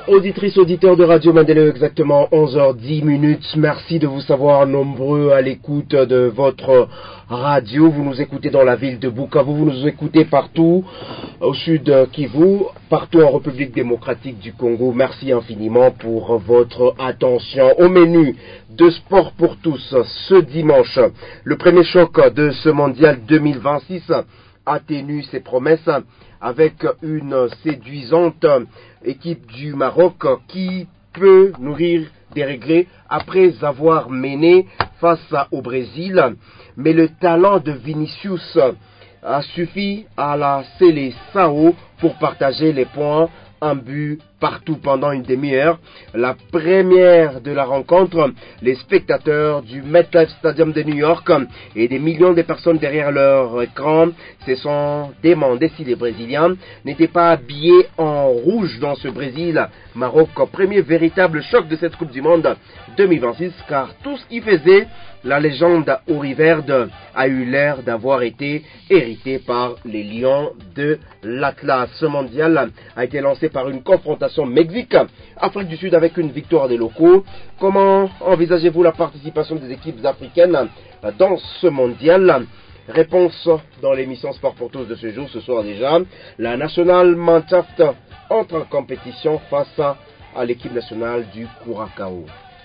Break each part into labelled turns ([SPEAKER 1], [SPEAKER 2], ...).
[SPEAKER 1] Auditrices, auditeurs de Radio Mandela, exactement 11h10. Merci de vous savoir nombreux à l'écoute de votre radio. Vous nous écoutez dans la ville de Bukavu, vous nous écoutez partout au sud Kivu, partout en République démocratique du Congo. Merci infiniment pour votre attention. Au menu de Sport pour tous ce dimanche, le premier choc de ce mondial 2026 atténue ses promesses avec une séduisante équipe du Maroc qui peut nourrir des regrets après avoir mené face au Brésil. Mais le talent de Vinicius a suffi à la Seleção pour partager les points, un but partout pendant une demi-heure. La première de la rencontre, les spectateurs du MetLife Stadium de New York et des millions de personnes derrière leur écran se sont demandé si les Brésiliens n'étaient pas habillés en rouge dans ce Brésil-Maroc, premier véritable choc de cette Coupe du Monde 2026, car tout ce qui faisait la légende auriverde a eu l'air d'avoir été hérité par les Lions de l'Atlas. Ce mondial a été lancé par une confrontation Mexique-Afrique du Sud avec une victoire des locaux. Comment envisagez-vous la participation des équipes africaines dans ce mondial? Réponse dans l'émission Sport pour tous de ce jour. Ce soir déjà, la National Mannschaft entre en compétition face à l'équipe nationale du Curaçao.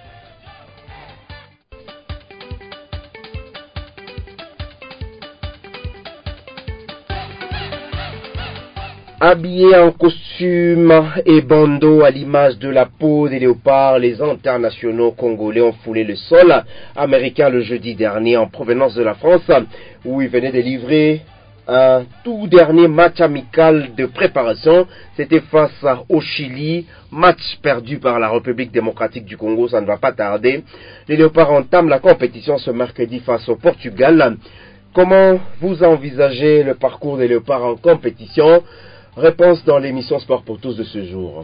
[SPEAKER 1] Habillés en costume et bandeau à l'image de la peau des léopards, les internationaux congolais ont foulé le sol américain le jeudi dernier en provenance de la France, où ils venaient de livrer un tout dernier match amical de préparation. C'était face au Chili, match perdu par la République démocratique du Congo, ça ne va pas tarder. Les léopards entament la compétition ce mercredi face au Portugal. Comment vous envisagez le parcours des léopards en compétition? Réponse dans l'émission Sport pour tous de ce jour.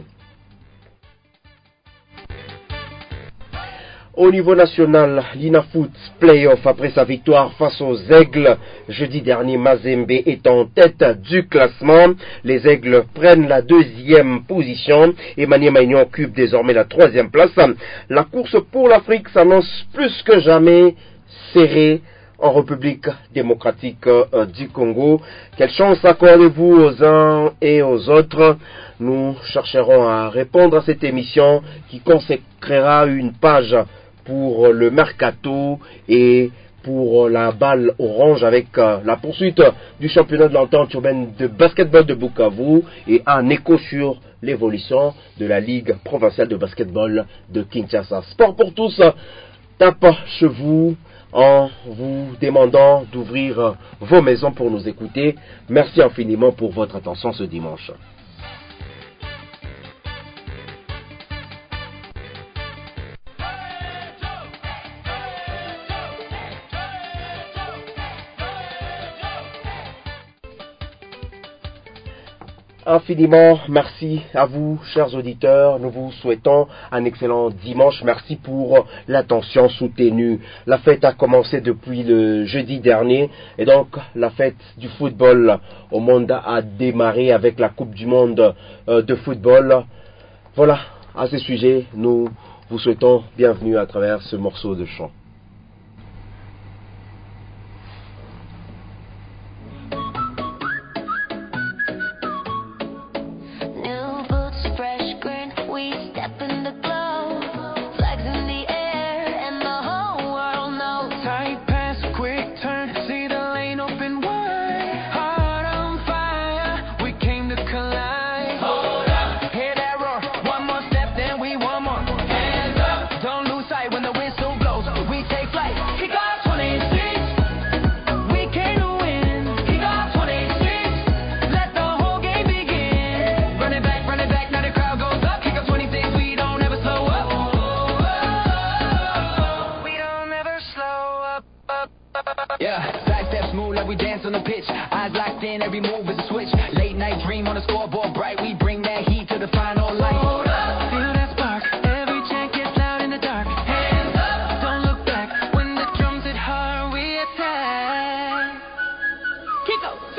[SPEAKER 1] Au niveau national, l'Inafoot Playoff après sa victoire face aux Aigles jeudi dernier, Mazembe est en tête du classement. Les Aigles prennent la deuxième position et Maniema Union occupe désormais la troisième place. La course pour l'Afrique s'annonce plus que jamais serrée en République démocratique du Congo. Quelle chance accordez-vous aux uns et aux autres? Nous chercherons à répondre à cette émission qui consacrera une page pour le mercato et pour la balle orange avec la poursuite du championnat de l'entente urbaine de basketball de Bukavu et un écho sur l'évolution de la Ligue provinciale de basketball de Kinshasa. Sport pour tous tape chez vous en vous demandant d'ouvrir vos maisons pour nous écouter. Merci infiniment pour votre attention ce dimanche. Infiniment merci à vous, chers auditeurs. Nous vous souhaitons un excellent dimanche. Merci pour l'attention soutenue. La fête a commencé depuis le jeudi dernier et donc la fête du football au monde a démarré avec la Coupe du Monde de football. Voilà, à ce sujet, nous vous souhaitons bienvenue à travers ce morceau de chant.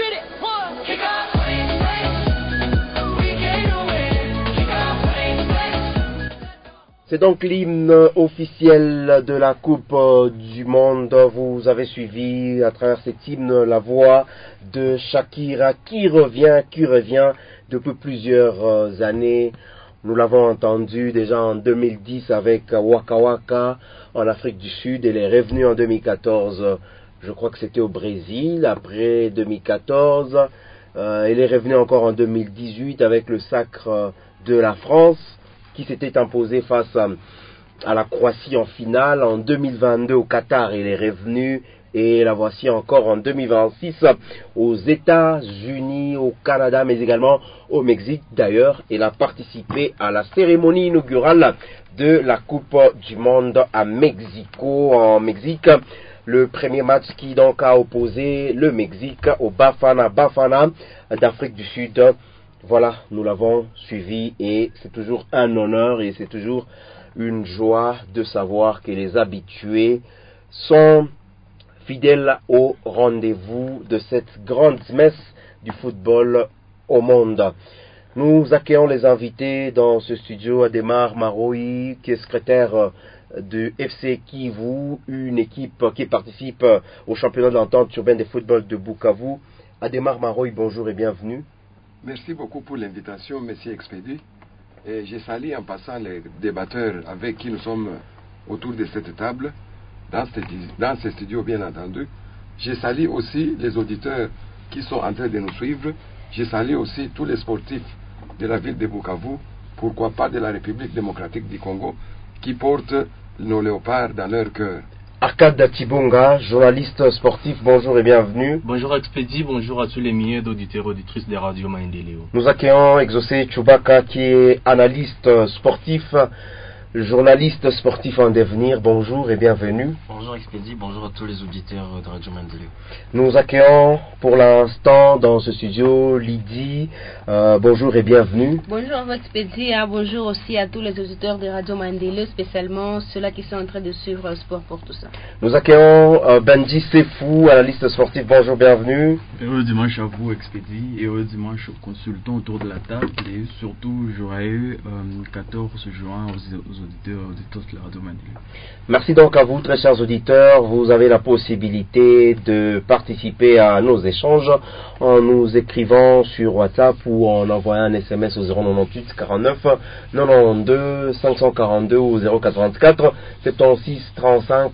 [SPEAKER 2] Kick off 26. We came to win. Kick off 26.
[SPEAKER 1] C'est donc l'hymne officiel de la Coupe du Monde. Vous avez suivi à travers cet hymne la voix de Shakira qui revient depuis plusieurs années. Nous l'avons entendu déjà en 2010 avec Waka Waka en Afrique du Sud. Elle est revenue en 2014, je crois que c'était au Brésil. Après 2014, elle est revenue encore en 2018 avec le sacre de la France qui s'était imposé face à la Croatie en finale. En 2022 au Qatar, elle est revenue et la voici encore en 2026 aux États-Unis, au Canada, mais également au Mexique. D'ailleurs, elle a participé à la cérémonie inaugurale de la Coupe du Monde à Mexico, en Mexique. Le premier match qui donc a opposé le Mexique au Bafana d'Afrique du Sud. Voilà, nous l'avons suivi et c'est toujours un honneur et c'est toujours une joie de savoir que les habitués sont fidèles au rendez-vous de cette grande messe du football au monde. Nous accueillons les invités dans ce studio. Ademar Maroui, qui est secrétaire du FC Kivu, une équipe qui participe au championnat de l'entente urbaine de football de Bukavu. Ademar Maroui, bonjour et bienvenue.
[SPEAKER 2] Merci beaucoup pour l'invitation, Monsieur Expédie. Et je salue en passant les débatteurs avec qui nous sommes autour de cette table, dans ce studio bien entendu. Je salue aussi les auditeurs qui sont en train de nous suivre. Je salue aussi tous les sportifs de la ville de Bukavu, pourquoi pas de la République démocratique du Congo, qui portent nos léopards dans leur cœur.
[SPEAKER 1] Arcade Tibonga, journaliste sportif, bonjour et bienvenue.
[SPEAKER 3] Bonjour Expédie, bonjour à tous les milliers d'auditeurs et auditrices des radios Maendeleo.
[SPEAKER 1] Nous accueillons Exaucé Chubaka qui est analyste sportif, journaliste sportif en devenir, bonjour et bienvenue.
[SPEAKER 4] Bonjour Expédie, bonjour à tous les auditeurs de Radio Maendeleo.
[SPEAKER 1] Nous accueillons pour l'instant dans ce studio Lydie, bonjour et bienvenue.
[SPEAKER 5] Bonjour Expédie, bonjour aussi à tous les auditeurs de Radio Maendeleo, spécialement ceux-là qui sont en train de suivre Sport pour tout ça.
[SPEAKER 1] Nous accueillons Benji Sefou, analyste sportif, bonjour, bienvenue.
[SPEAKER 6] Heureux dimanche à vous Expédie, et heureux dimanche aux consultants autour de la table et surtout joyeux 14 juin aux auditeurs de la Radio Maendeleo.
[SPEAKER 1] Merci donc à vous très chers auditeurs, vous avez la possibilité de participer à nos échanges en nous écrivant sur WhatsApp ou en envoyant un SMS au 098 49 92 542 ou 084 76 35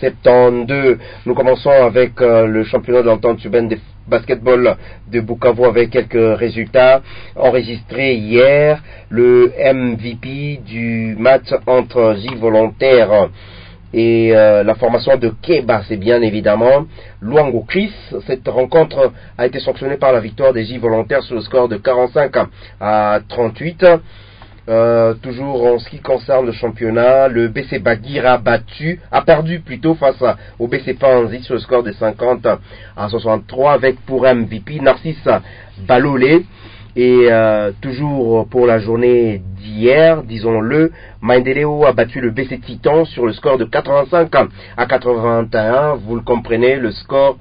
[SPEAKER 1] 172. Nous commençons avec le championnat de l'entente urbaine des basketball de Bukavu avec quelques résultats enregistrés hier. Le MVP du match entre J Volontaire et la formation de Keba, c'est bien évidemment Luango Chris. Cette rencontre a été sanctionnée par la victoire des J Volontaires sur le score de 45 à 38. Toujours en ce qui concerne le championnat, le BC Bagira a perdu face au BC Panzi sur le score de 50 à 63 avec pour MVP Narcisse Balolé. Et toujours pour la journée d'hier, disons-le, Maendeleo a battu le BC Titan sur le score de 85 à 81. Vous le comprenez, le score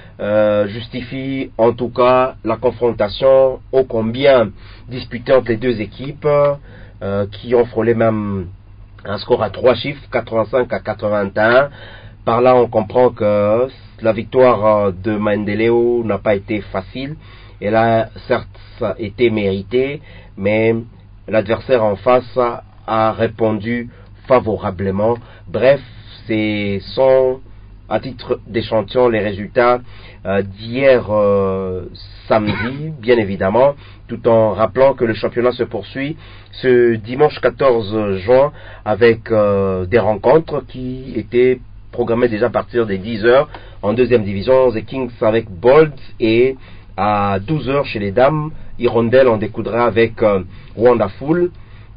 [SPEAKER 1] justifie en tout cas la confrontation ô combien disputée entre les deux équipes qui ont frôlé même un score à 3 chiffres, 85 à 81. Par là, on comprend que la victoire de Maendeleo n'a pas été facile. Elle a certes été méritée, mais l'adversaire en face a répondu favorablement. Bref, ce sont à titre d'échantillon les résultats d'hier samedi, bien évidemment, tout en rappelant que le championnat se poursuit ce dimanche 14 juin avec des rencontres qui étaient programmées déjà à partir des 10h en deuxième division, The Kings avec Bold, et à 12h chez les dames, Hirondelle en découdra avec Wonderful,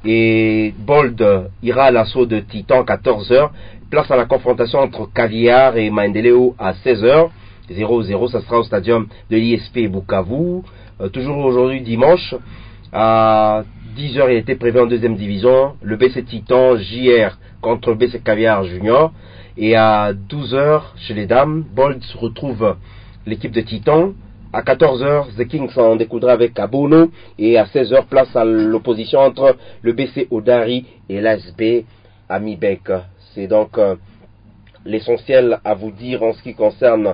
[SPEAKER 1] et Bold ira à l'assaut de Titan 14h. Place à la confrontation entre Caviar et Maendeleo à 16h. 0-0, ça sera au stadium de l'ISP Bukavu. Toujours aujourd'hui dimanche, à 10h, il était prévu en deuxième division, le BC Titan JR contre le BC Caviar Junior. Et à 12h, chez les dames, Bold retrouve l'équipe de Titan. À 14h, The Kings en découdra avec Abono. Et à 16h, place à l'opposition entre le BC Odari et l'ASB Amibek. C'est donc l'essentiel à vous dire en ce qui concerne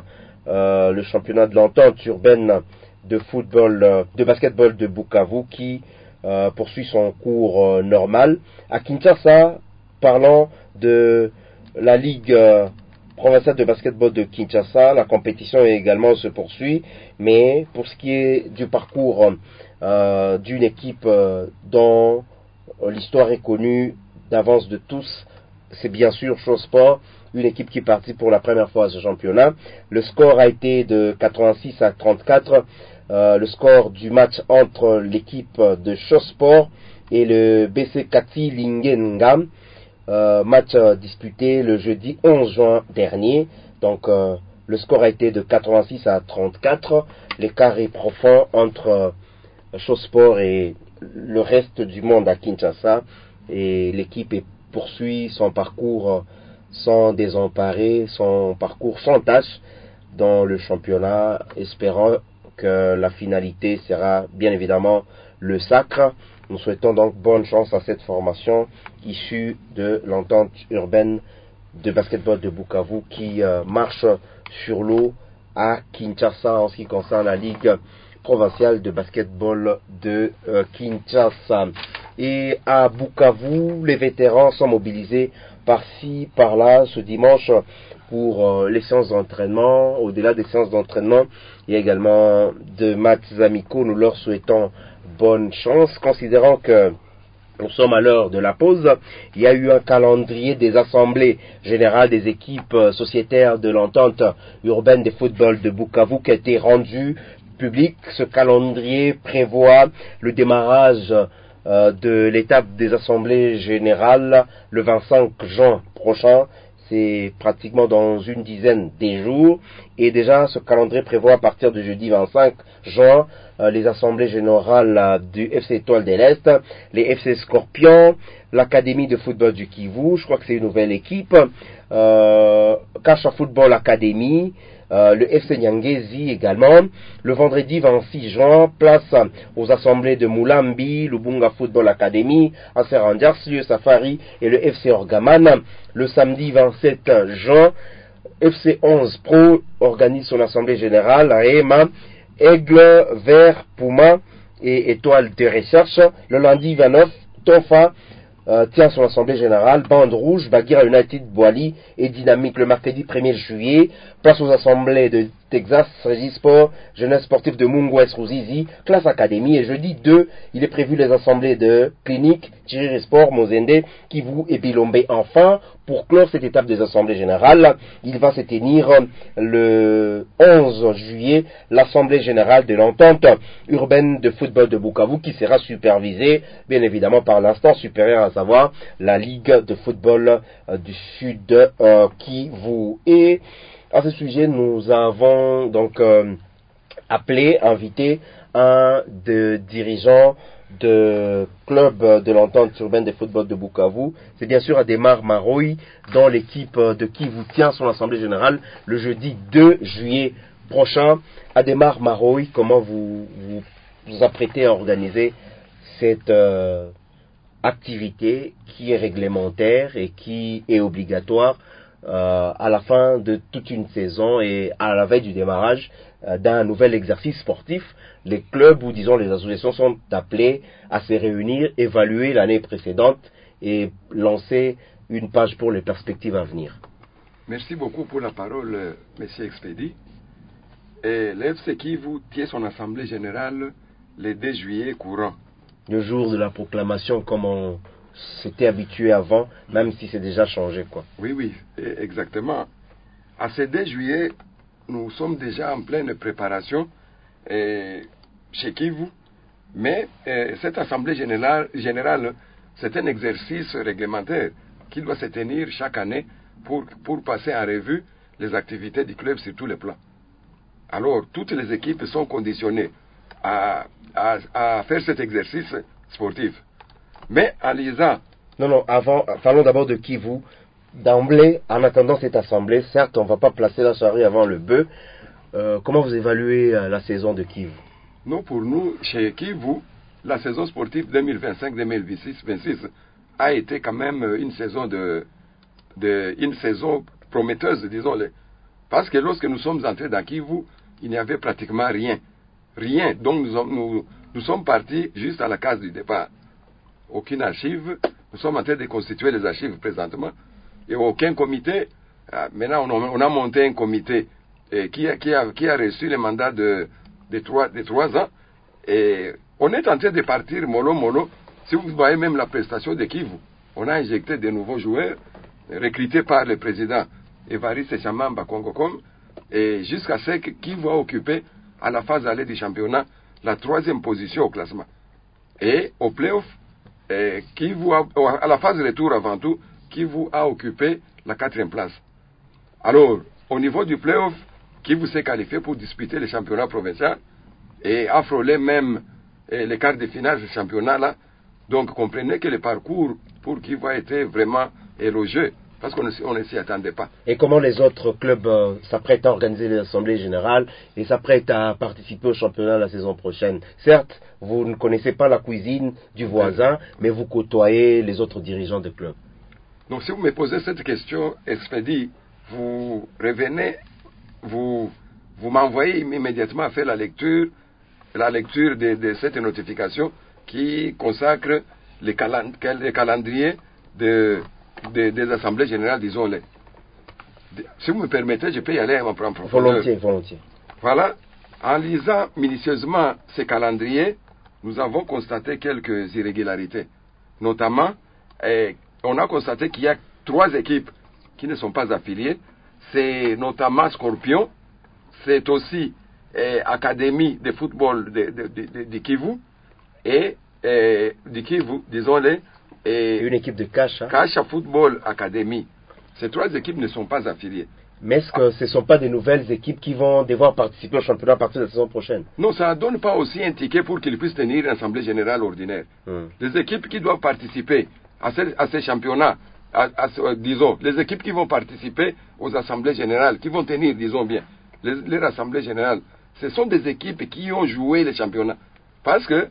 [SPEAKER 1] le championnat de l'entente urbaine de football, de basketball de Bukavu qui poursuit son cours normal. À Kinshasa, parlant de la Ligue provinciale de basketball de Kinshasa, la compétition également se poursuit, mais pour ce qui est du parcours d'une équipe dont l'histoire est connue d'avance de tous, c'est bien sûr Chosport, une équipe qui est partie pour la première fois à ce championnat. Le score a été de 86 à 34. Le score du match entre l'équipe de Chosport et le BC Kati Lingengam. Match disputé le jeudi 11 juin dernier. Donc le score a été de 86 à 34. L'écart est profond entre Chosport et le reste du monde à Kinshasa. Et l'équipe poursuit son parcours sans désemparer, son parcours sans tâche dans le championnat, espérant que la finalité sera bien évidemment le sacre. Nous souhaitons donc bonne chance à cette formation issue de l'entente urbaine de basketball de Bukavu qui marche sur l'eau à Kinshasa en ce qui concerne la Ligue provinciale de basketball de Kinshasa. Et à Bukavu, les vétérans sont mobilisés par-ci, par-là, ce dimanche pour les séances d'entraînement. Au-delà des séances d'entraînement, il y a également de matchs amicaux. Nous leur souhaitons bonne chance, considérant que nous sommes à l'heure de la pause. Il y a eu un calendrier des assemblées générales des équipes sociétaires de l'entente urbaine des footballs de Bukavu qui a été rendu public. Ce calendrier prévoit le démarrage de l'étape des assemblées générales le 25 juin prochain. C'est pratiquement dans une dizaine de jours. Et déjà, ce calendrier prévoit à partir du jeudi 25 juin les assemblées générales du FC Étoile de l'Est, les FC Scorpions, l'Académie de football du Kivu, je crois que c'est une nouvelle équipe, Kasha Football Academy, le FC Nyangezi également. Le vendredi 26 juin, place aux assemblées de Moulambi, Lubunga Football Academy, Anserandiars, le Safari et le FC Orgaman. Le samedi 27 juin, FC 11 Pro organise son assemblée générale à Ema, Aigle, Vert, Puma et Étoile de Recherche. Le lundi 29, Tonfa tient son assemblée générale, Bande Rouge, Bagira United, Boali et Dynamique. Le mercredi 1er juillet, place aux assemblées de Texas, Régisport, Jeunesse sportive de Mungwes Ruzizi, Classe Académie. Et jeudi 2, il est prévu les assemblées de Clinique, Chiriri Sport, Mozende, Kivu et Bilombe. Enfin, pour clore cette étape des assemblées générales, il va se tenir le 11 juillet l'assemblée générale de l'entente urbaine de football de Bukavu qui sera supervisée bien évidemment par l'instance supérieure, à savoir la Ligue de football du Sud Kivu. Et à ce sujet, nous avons donc invité un des dirigeants de club de l'entente urbaine de football de Bukavu. C'est bien sûr Ademar Maroy, dont l'équipe de Kivu tient son assemblée générale le jeudi 2 juillet prochain. Ademar Maroy, comment vous apprêtez à organiser cette activité qui est réglementaire et qui est obligatoire à la fin de toute une saison et à la veille du démarrage d'un nouvel exercice sportif? Les clubs ou disons les associations sont appelés à se réunir, évaluer l'année précédente et lancer une page pour les perspectives à venir.
[SPEAKER 2] Merci beaucoup pour la parole, Monsieur Expédi. Et l'FC Kivu tient son assemblée générale le 2 juillet courant.
[SPEAKER 1] Le jour de la proclamation, comme on s'était habitué avant, même si c'est déjà changé, quoi.
[SPEAKER 2] Oui, exactement. À ce 2 juillet, nous sommes déjà en pleine préparation chez Kivu, mais cette assemblée générale, c'est un exercice réglementaire qui doit se tenir chaque année pour passer en revue les activités du club sur tous les plans. Alors, toutes les équipes sont conditionnées à faire cet exercice sportif. Mais en lisant...
[SPEAKER 1] Non, parlons d'abord de Kivu. D'emblée, en attendant cette assemblée, certes, on ne va pas placer la charrue avant le bœuf. Comment vous évaluez la saison de Kivu?
[SPEAKER 2] Non, pour nous, chez Kivu, la saison sportive 2025-2026 a été quand même une saison une saison prometteuse, disons-le. Parce que lorsque nous sommes entrés dans Kivu, il n'y avait pratiquement rien. Rien. Donc nous sommes partis juste à la case du départ. Aucune archive. Nous sommes en train de constituer les archives présentement. Et aucun comité. Maintenant, on a monté un comité qui a reçu le mandat de 3 ans. Et on est en train de partir mollo. Si vous voyez même la prestation de Kivu, on a injecté de nouveaux joueurs recrutés par le président Évariste Chamamba Kongocom, et jusqu'à ce que Kivu a occupé à la phase allée du championnat la 3e position au classement. Et au playoff, à la phase retour avant tout, Kivu a occupé la 4e place. Alors, au niveau du playoff, Kivu s'est qualifié pour disputer le championnat provincial et a frôlé même les quarts de finale du championnat là. Donc, comprenez que le parcours pour Kivu a été vraiment élogieux, parce qu'on ne s'y attendait pas.
[SPEAKER 1] Et comment les autres clubs s'apprêtent à organiser l'Assemblée Générale et s'apprêtent à participer au championnat la saison prochaine? Certes, vous ne connaissez pas la cuisine du voisin, mais vous côtoyez les autres dirigeants de clubs.
[SPEAKER 2] Donc, si vous me posez cette question, Expédie, vous revenez, vous m'envoyez immédiatement faire la lecture de cette notification qui consacre les calendriers des assemblées générales, disons-les. Si vous me permettez, je peux y aller en profondeur.
[SPEAKER 1] Volontiers.
[SPEAKER 2] Voilà. En lisant minutieusement ces calendriers, nous avons constaté quelques irrégularités. Notamment, on a constaté qu'il y a 3 équipes qui ne sont pas affiliées. C'est notamment Scorpion, c'est aussi Académie de football de Kivu, et de Kivu, disons-les, et
[SPEAKER 1] une équipe de Kasha.
[SPEAKER 2] Kasha Football Academy. Ces 3 équipes ne sont pas affiliées.
[SPEAKER 1] Mais est-ce que ce ne sont pas des nouvelles équipes qui vont devoir participer au championnat à partir de la saison prochaine?
[SPEAKER 2] Non, ça ne donne pas aussi un ticket pour qu'ils puissent tenir une assemblée générale ordinaire. Les équipes qui doivent participer à ces championnats, disons, les équipes qui vont participer aux assemblées générales, qui vont tenir, disons bien, les assemblées générales, ce sont des équipes qui ont joué les championnats. Parce que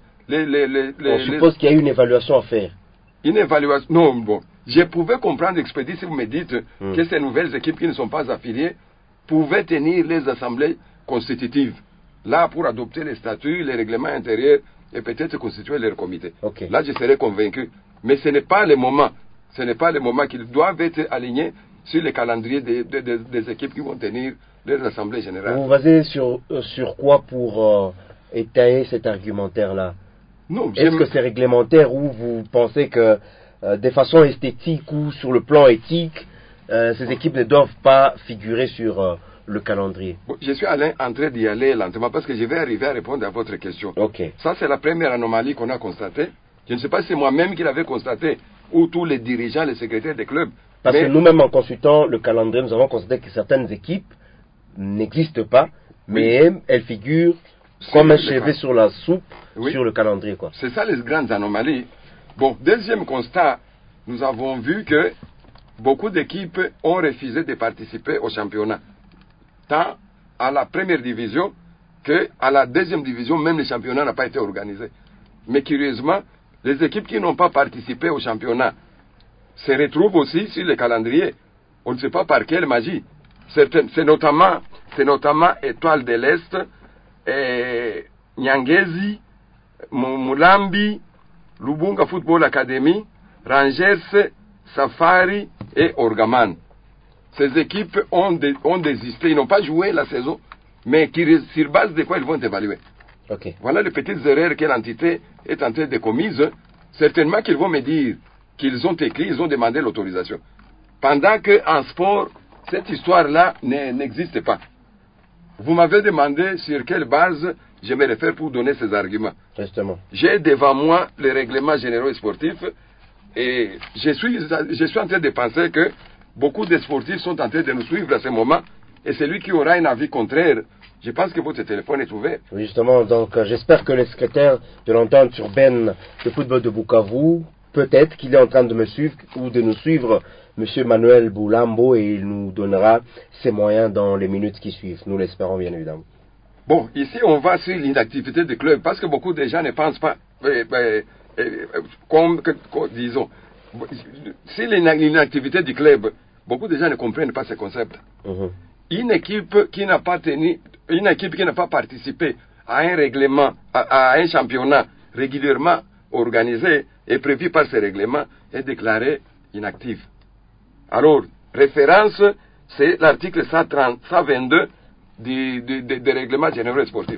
[SPEAKER 1] on suppose qu'il y a une évaluation à faire.
[SPEAKER 2] Une évaluation. Non, bon. Je pouvais comprendre, Expédie, si vous me dites que ces nouvelles équipes qui ne sont pas affiliées pouvaient tenir les assemblées constitutives. Là, pour adopter les statuts, les règlements intérieurs et peut-être constituer leur comité.
[SPEAKER 1] Okay.
[SPEAKER 2] Là, je serais convaincu. Mais ce n'est pas le moment. Ce n'est pas le moment qu'ils doivent être alignés sur les calendriers des équipes qui vont tenir les assemblées générales.
[SPEAKER 1] Vous vous basez sur quoi pour étayer cet argumentaire-là?
[SPEAKER 2] Non,
[SPEAKER 1] est-ce que c'est réglementaire ou vous pensez que de façon esthétique ou sur le plan éthique, ces équipes ne doivent pas figurer sur le calendrier?
[SPEAKER 2] Bon, je suis en train d'y aller lentement parce que je vais arriver à répondre à votre question.
[SPEAKER 1] Okay.
[SPEAKER 2] Ça, c'est la première anomalie qu'on a constatée. Je ne sais pas si c'est moi-même qui l'avais constaté ou tous les dirigeants, les secrétaires des clubs.
[SPEAKER 1] Parce que nous-mêmes, en consultant le calendrier, nous avons constaté que certaines équipes n'existent pas, mais elles figurent comme un cheveu sur la soupe, sur le calendrier, quoi.
[SPEAKER 2] C'est ça les grandes anomalies. Bon, deuxième constat, nous avons vu que beaucoup d'équipes ont refusé de participer au championnat. Tant à la première division qu'à la 2e division, même le championnat n'a pas été organisé. Mais curieusement, les équipes qui n'ont pas participé au championnat se retrouvent aussi sur le calendrier. On ne sait pas par quelle magie. C'est notamment Étoile de l'Est, Nyangezi, Mulambi, Lubunga Football Academy, Rangers, Safari et Orgaman. Ces équipes ont désisté, ils n'ont pas joué la saison, mais sur base de quoi ils vont évaluer.
[SPEAKER 1] Okay.
[SPEAKER 2] Voilà les petites erreurs que l'entité est en train de commises. Certainement qu'ils vont me dire qu'ils ont écrit, ils ont demandé l'autorisation. Pendant qu'en sport, cette histoire-là n'existe pas. Vous m'avez demandé sur quelle base je me réfère pour donner ces arguments.
[SPEAKER 1] Justement.
[SPEAKER 2] J'ai devant moi les règlements généraux et sportifs et je suis en train de penser que beaucoup de sportifs sont en train de nous suivre à ce moment et celui qui aura un avis contraire, je pense que votre téléphone est ouvert.
[SPEAKER 1] Oui, justement, donc j'espère que le secrétaire de l'entente urbaine de football de Bukavu, peut-être qu'il est en train de me suivre ou de nous suivre, M. Manuel Boulambo, et il nous donnera ses moyens dans les minutes qui suivent. Nous l'espérons bien évidemment.
[SPEAKER 2] Bon, ici on va sur l'inactivité du club parce que beaucoup de gens ne pensent pas, disons, si l'inactivité du club, beaucoup de gens ne comprennent pas ce concept. Une équipe qui n'a pas participé à un règlement, à un championnat régulièrement organisé et prévu par ce règlement est déclarée inactive. Alors, référence, c'est l'article 122 des règlements généraux sportifs,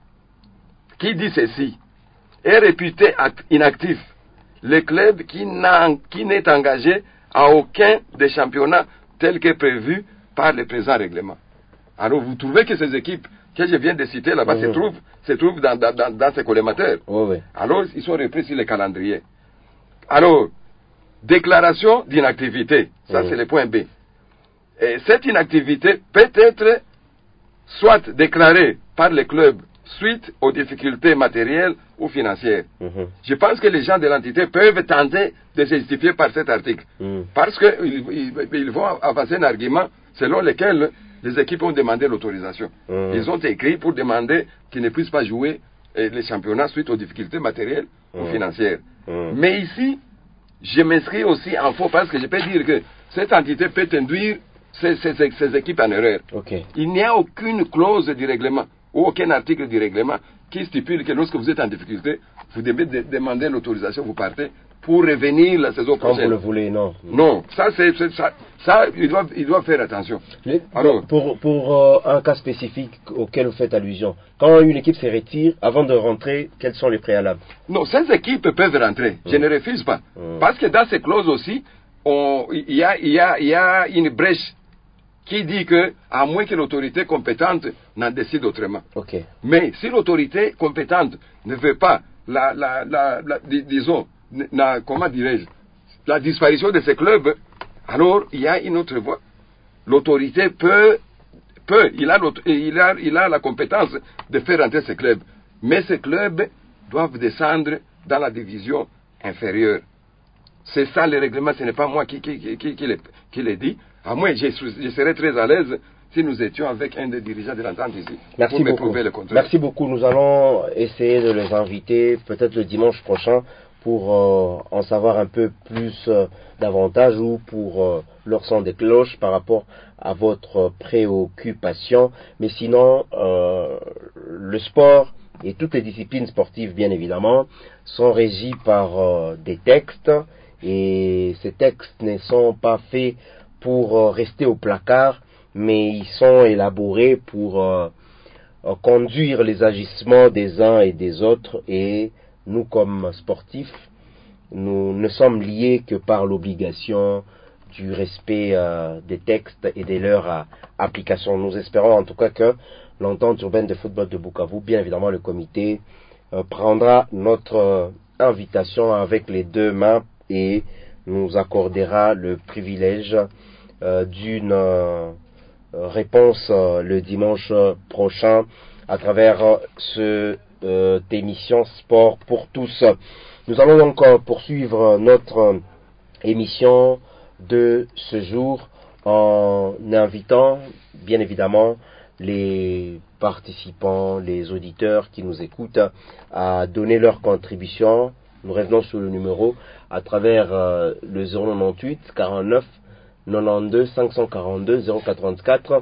[SPEAKER 2] qui dit ceci: est réputé inactif le club qui n'est engagé à aucun des championnats tels que prévus par le présent règlement. Alors, vous trouvez que ces équipes que je viens de citer là-bas se trouvent dans ces collémateurs. Alors, ils sont repris sur le calendrier. Alors, déclaration d'inactivité, ça c'est le point B. Et cette inactivité peut être soit déclarée par le club suite aux difficultés matérielles ou financières. Je pense que les gens de l'entité peuvent tenter de se justifier par cet article. Parce qu'ils vont avancer un argument selon lequel les équipes ont demandé l'autorisation. Ils ont écrit pour demander qu'ils ne puissent pas jouer les championnats suite aux difficultés matérielles ou financières. Mais ici, je m'inscris aussi en faux parce que je peux dire que cette entité peut induire ces équipes en erreur. Il n'y a aucune clause du règlement ou aucun article du règlement qui stipule que lorsque vous êtes en difficulté, vous devez demander l'autorisation, vous partez pour revenir la saison prochaine.
[SPEAKER 1] Quand vous le voulez, non.
[SPEAKER 2] Non, ça ils doivent faire attention.
[SPEAKER 1] Alors, pour un cas spécifique auquel vous faites allusion, quand une équipe se retire, avant de rentrer, quels sont les préalables?
[SPEAKER 2] Non, ces équipes peuvent rentrer, je ne refuse pas. Parce que dans ces clauses aussi, il y a une brèche qui dit que, à moins que l'autorité compétente n'en décide autrement. Mais si l'autorité compétente ne veut pas disons, comment dirais-je, la disparition de ces clubs, alors il y a une autre voie. L'autorité il a la compétence de faire entrer ces clubs. Mais ces clubs doivent descendre dans la division inférieure. C'est ça le règlement, ce n'est pas moi qui l'ai dit. À moi, je serais très à l'aise si nous étions avec un des dirigeants de l'entente ici.
[SPEAKER 1] Merci beaucoup.
[SPEAKER 2] Prouver le contraire.
[SPEAKER 1] Merci beaucoup. Nous allons essayer de les inviter peut-être le dimanche prochain pour en savoir un peu plus davantage ou pour leur son des cloches par rapport à votre préoccupation. Mais sinon, le sport et toutes les disciplines sportives, bien évidemment, sont régies par des textes. Et ces textes ne sont pas faits pour rester au placard, mais ils sont élaborés pour conduire les agissements des uns et des autres. Et nous, comme sportifs, nous ne sommes liés que par l'obligation du respect des textes et de leur application. Nous espérons en tout cas que l'entente urbaine de football de Bukavu, bien évidemment le comité, prendra notre invitation avec les deux mains et nous accordera le privilège d'une réponse le dimanche prochain à travers cette émission Sport pour tous. Nous allons donc poursuivre notre émission de ce jour en invitant bien évidemment les participants, les auditeurs qui nous écoutent à donner leur contribution. Nous revenons sur le numéro à travers le 098 49 92 542 084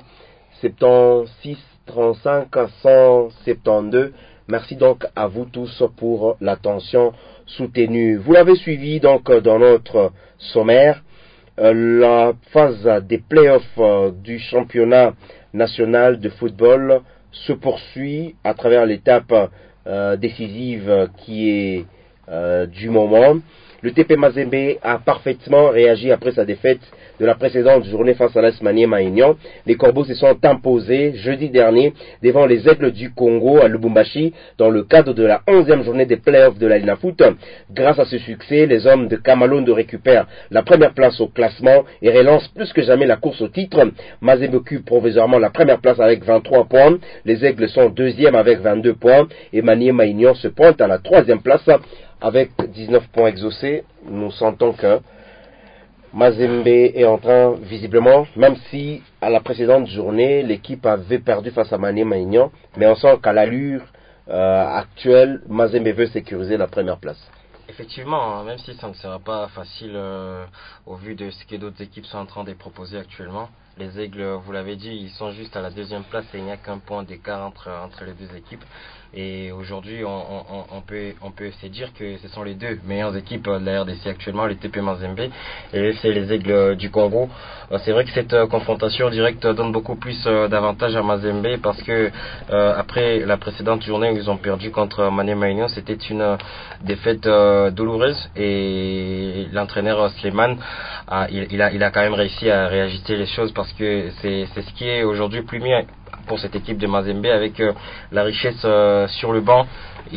[SPEAKER 1] 76 35 172. Merci donc à vous tous pour l'attention soutenue. Vous l'avez suivi donc dans notre sommaire. La phase des playoffs du championnat national de football se poursuit à travers l'étape décisive qui est du moment. Le TP Mazembe a parfaitement réagi après sa défaite de la précédente journée face à l'AS Maniema Union. Les Corbeaux se sont imposés jeudi dernier devant les Aigles du Congo à Lubumbashi dans le cadre de la 11e journée des playoffs de la Ligue Foot. Grâce à ce succès, les hommes de Kamalondo récupèrent la première place au classement et relancent plus que jamais la course au titre. Mazembe occupe provisoirement la première place avec 23 points. Les Aigles sont deuxième avec 22 points et Maniema Union se pointe à la 3e place avec 19 points exaucés. Nous sentons que Mazembe est en train, visiblement, même si à la précédente journée, l'équipe avait perdu face à Maniema Union, mais on sent qu'à l'allure actuelle, Mazembe veut sécuriser la première place.
[SPEAKER 4] Effectivement, même si ça ne sera pas facile au vu de ce que d'autres équipes sont en train de proposer actuellement. Les Aigles, vous l'avez dit, ils sont juste à la deuxième place et il n'y a qu'un point d'écart entre les deux équipes. Et aujourd'hui, on peut se dire que ce sont les deux meilleures équipes de la RDC actuellement, les TP Mazembe et le FC les Aigles du Congo. C'est vrai que cette confrontation directe donne beaucoup plus d'avantages à Mazembe parce que après la précédente journée où ils ont perdu contre Maniema Union, c'était une défaite douloureuse et l'entraîneur Sleman il a quand même réussi à réajuster les choses parce que c'est ce qui est aujourd'hui plus mieux pour cette équipe de Mazembe avec la richesse sur le banc.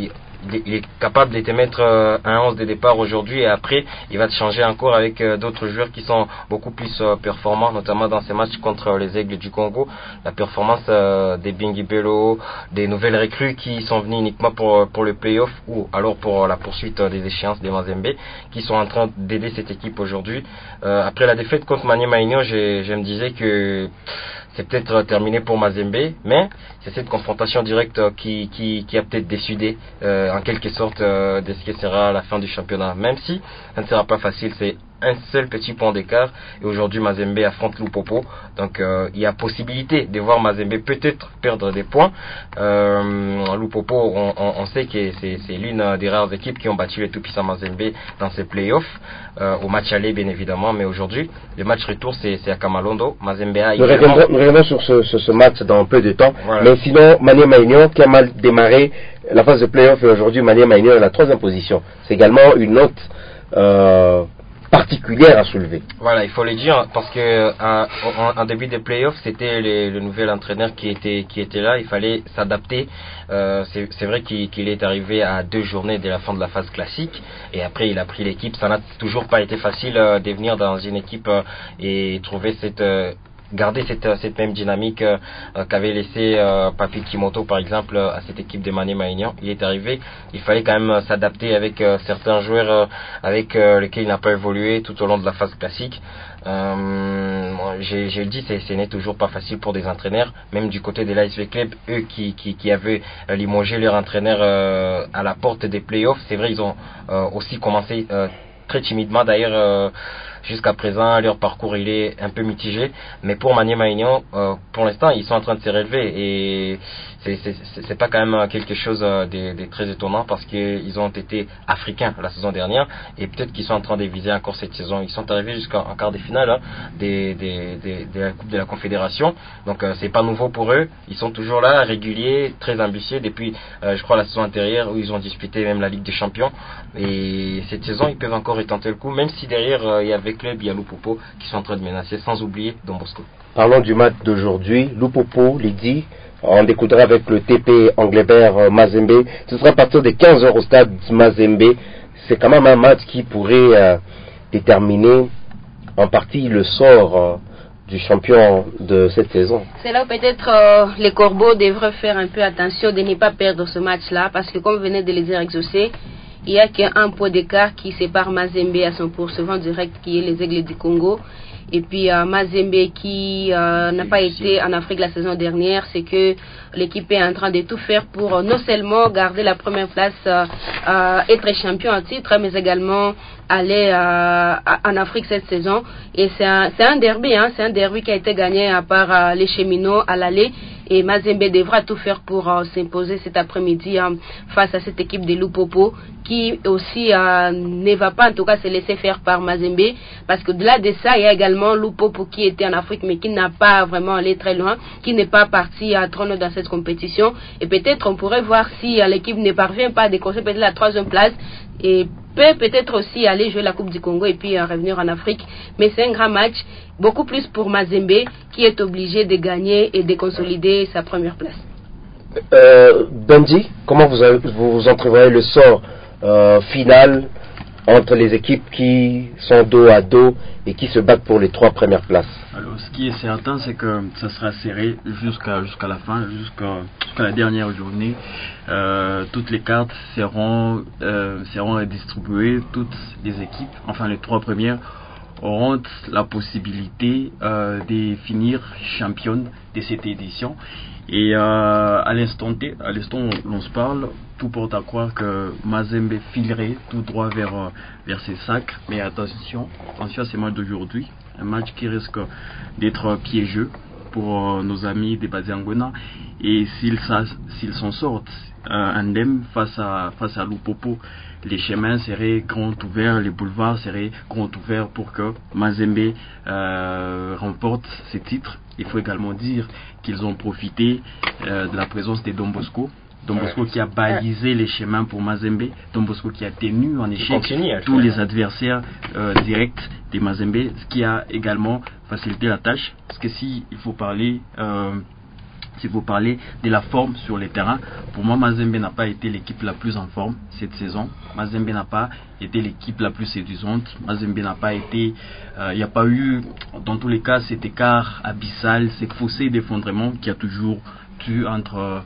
[SPEAKER 4] Il est capable de te mettre un 11 de départ aujourd'hui et après il va te changer encore avec d'autres joueurs qui sont beaucoup plus performants, notamment dans ces matchs contre les Aigles du Congo. La performance des Bingi Bello, des nouvelles recrues qui sont venues uniquement pour le play-off ou alors pour la poursuite des échéances des Mazembe qui sont en train d'aider cette équipe aujourd'hui. Après la défaite contre Maniema Union, je me disais que c'est peut-être terminé pour Mazembe, mais c'est cette confrontation directe qui a peut-être décidé en quelque sorte de ce qui sera la fin du championnat. Même si ça ne sera pas facile, c'est un seul petit point d'écart et aujourd'hui Mazembe affronte Lupopo, donc il y a possibilité de voir Mazembe peut-être perdre des points. Lupopo, on sait que c'est l'une des rares équipes qui ont battu les tout-puissants Mazembe dans ces playoffs, au match aller bien évidemment, mais aujourd'hui le match retour c'est à Kamalondo. Mazembe a
[SPEAKER 1] nous reviendrons sur ce match dans peu de temps,
[SPEAKER 4] voilà.
[SPEAKER 1] Mais sinon Maniema Union qui a mal démarré la phase de playoff et aujourd'hui Maniema Union est à la 3e position. C'est également une note particulière à soulever.
[SPEAKER 4] Voilà, il faut le dire parce que en début des playoffs, c'était le nouvel entraîneur qui était là. Il fallait s'adapter. C'est vrai qu'il est arrivé à 2 journées de la fin de la phase classique et après il a pris l'équipe. Ça n'a toujours pas été facile de venir dans une équipe et trouver garder cette même dynamique qu'avait laissé Papi Kimoto par exemple à cette équipe de Maniema Union. Il est arrivé, il fallait quand même s'adapter avec certains joueurs avec lesquels il n'a pas évolué tout au long de la phase classique. J'ai dit, ce n'est toujours pas facile pour des entraîneurs, même du côté de l'ASV Club, eux qui avaient limogé leur entraîneur à la porte des playoffs. C'est vrai, ils ont aussi commencé très timidement d'ailleurs. Jusqu'à présent, leur parcours il est un peu mitigé, mais pour Maniema Union, pour l'instant, ils sont en train de se relever et c'est pas quand même quelque chose de très étonnant parce qu'ils ont été africains la saison dernière et peut-être qu'ils sont en train de viser encore cette saison. Ils sont arrivés jusqu'en quart de finale de la Coupe de la Confédération, donc c'est pas nouveau pour eux. Ils sont toujours là, réguliers, très ambitieux depuis, je crois, la saison antérieure où ils ont disputé même la Ligue des Champions. Et cette saison, ils peuvent encore y tenter le coup, même si derrière il y avait Club, il y a Lupopo qui sont en train de menacer, sans oublier Don Bosco.
[SPEAKER 1] Parlons du match d'aujourd'hui. Lupopo, Lydie, on découdra avec le TP Anglebert Mazembe. Ce sera à partir de 15h au stade Mazembe. C'est quand même un match qui pourrait déterminer en partie le sort du champion de cette saison.
[SPEAKER 5] C'est là où peut-être les Corbeaux devraient faire un peu attention de ne pas perdre ce match-là, parce que comme vous venez de le dire, Exaucé, il n'y a qu'un point d'écart qui sépare Mazembe à son poursuivant direct, qui est les Aigles du Congo. Et puis Mazembe qui n'a pas été en Afrique la saison dernière, c'est que l'équipe est en train de tout faire pour non seulement garder la première place, être champion en titre, mais également aller en Afrique cette saison. Et c'est un derby, c'est un derby qui a été gagné par les Cheminots à l'aller. Et Mazembe devra tout faire pour s'imposer cet après-midi face à cette équipe de Lupopo qui aussi ne va pas en tout cas se laisser faire par Mazembe, parce qu'au-delà de ça, il y a également Lupopo qui était en Afrique mais qui n'a pas vraiment allé très loin, qui n'est pas parti à trône dans cette compétition. Et peut-être on pourrait voir si l'équipe ne parvient pas à décrocher peut-être la 3e place et peut-être aussi aller jouer la Coupe du Congo et puis revenir en Afrique. Mais c'est un grand match, beaucoup plus pour Mazembe qui est obligé de gagner et de consolider sa première place.
[SPEAKER 1] Benji, comment vous entrevoyez le sort final entre les équipes qui sont dos à dos et qui se battent pour les 3 premières places?
[SPEAKER 6] Alors, ce qui est certain, c'est que ça sera serré jusqu'à la fin, jusqu'à la dernière journée. Toutes les cartes seront distribuées. Toutes les équipes, enfin les 3 premières, auront la possibilité de finir championne de cette édition. Et à l'instant où l'on se parle, tout porte à croire que Mazembe filerait tout droit vers ses sacs. Mais attention à ces matchs d'aujourd'hui. Un match qui risque d'être piégeux pour nos amis des Badiangona. Et s'ils s'en sortent indemnes face à Lupopo, les chemins seraient grands ouverts, les boulevards seraient grands ouverts pour que Mazembe remporte ces titres. Il faut également dire qu'ils ont profité de la présence des Don Bosco. Don Bosco qui a balisé les chemins pour Mazembe, Don Bosco qui a tenu en échec tous les adversaires directs des Mazembe, ce qui a également facilité la tâche. Parce que s'il faut parler de la forme sur les terrains, pour moi Mazembe n'a pas été l'équipe la plus en forme cette saison. Mazembe n'a pas été l'équipe la plus séduisante. Mazembe n'a pas été, il n'y a pas eu dans tous les cas cet écart abyssal, ces fossés d'effondrement qu'il y a toujours eu entre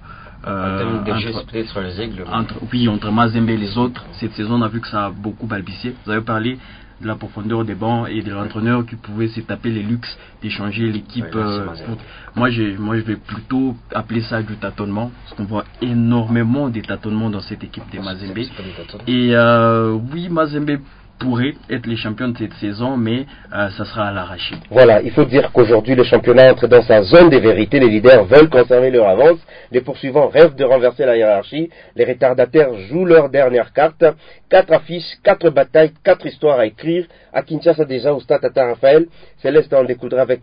[SPEAKER 6] Mazembe et les autres. Cette saison on a vu que ça a beaucoup balbutié. Vous avez parlé de la profondeur des bancs et de l'entraîneur qui pouvait se taper les luxes d'échanger l'équipe. Moi je vais plutôt appeler ça du tâtonnement, parce qu'on voit énormément de tâtonnements dans cette équipe de Mazembe. Et oui, Mazembe pourrait être les champions de cette saison, mais ça sera à l'arraché.
[SPEAKER 1] Voilà, il faut dire qu'aujourd'hui le championnat entre dans sa zone des vérités. Les leaders veulent conserver leur avance, les poursuivants rêvent de renverser la hiérarchie, les retardataires jouent leur dernière carte. 4 affiches, 4 batailles, 4 histoires à écrire. À Kinshasa déjà, au stade Tata Raphaël, Céleste en découdra avec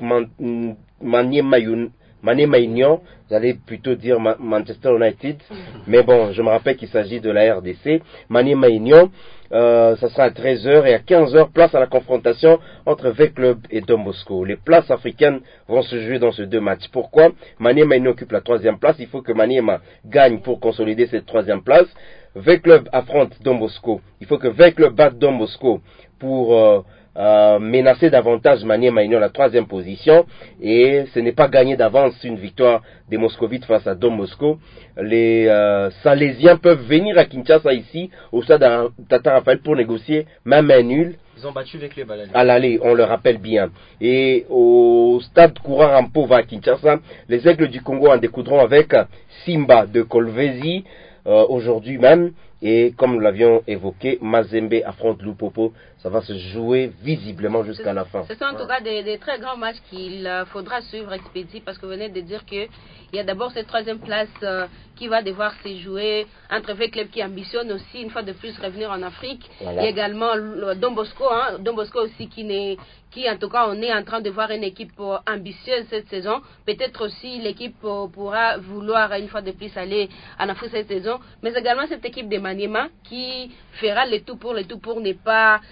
[SPEAKER 1] Mané Maignan, j'allais plutôt dire Manchester United, mais bon, je me rappelle qu'il s'agit de la RDC. Mané Maignan, ça sera à 13h et à 15h, place à la confrontation entre V-Club et Don Bosco. Les places africaines vont se jouer dans ces deux matchs. Pourquoi? Maniema occupe la 3e place, il faut que Maniema gagne pour consolider cette 3e place. V-Club affronte Don Bosco, il faut que V-Club batte Don Bosco pour menacer davantage Maniema la 3e position, et ce n'est pas gagné d'avance une victoire des Moscovites face à Don Bosco. Les Salésiens peuvent venir à Kinshasa ici au stade Tata Raphaël pour négocier même un nul.
[SPEAKER 4] Ils ont battu V-Club
[SPEAKER 1] à l'aller, on le rappelle bien. Et au stade Kourarampo à Kinshasa, les Aigles du Congo en découdront avec Simba de Kolwezi aujourd'hui même. Et comme nous l'avions évoqué, Mazembe affronte Lupopo. Ça va se jouer visiblement jusqu'à la fin.
[SPEAKER 5] Ce sont en tout cas des très grands matchs qu'il faudra suivre expéditif, parce que vous venez de dire qu'il y a d'abord cette 3e place qui va devoir se jouer entre V-Club qui ambitionne aussi une fois de plus revenir en Afrique. Voilà. Et également Don Bosco, Don Bosco aussi qui en tout cas on est en train de voir une équipe ambitieuse cette saison. Peut-être aussi l'équipe pourra vouloir une fois de plus aller en Afrique cette saison, mais également cette équipe de Maniema qui fera le tout pour ne pas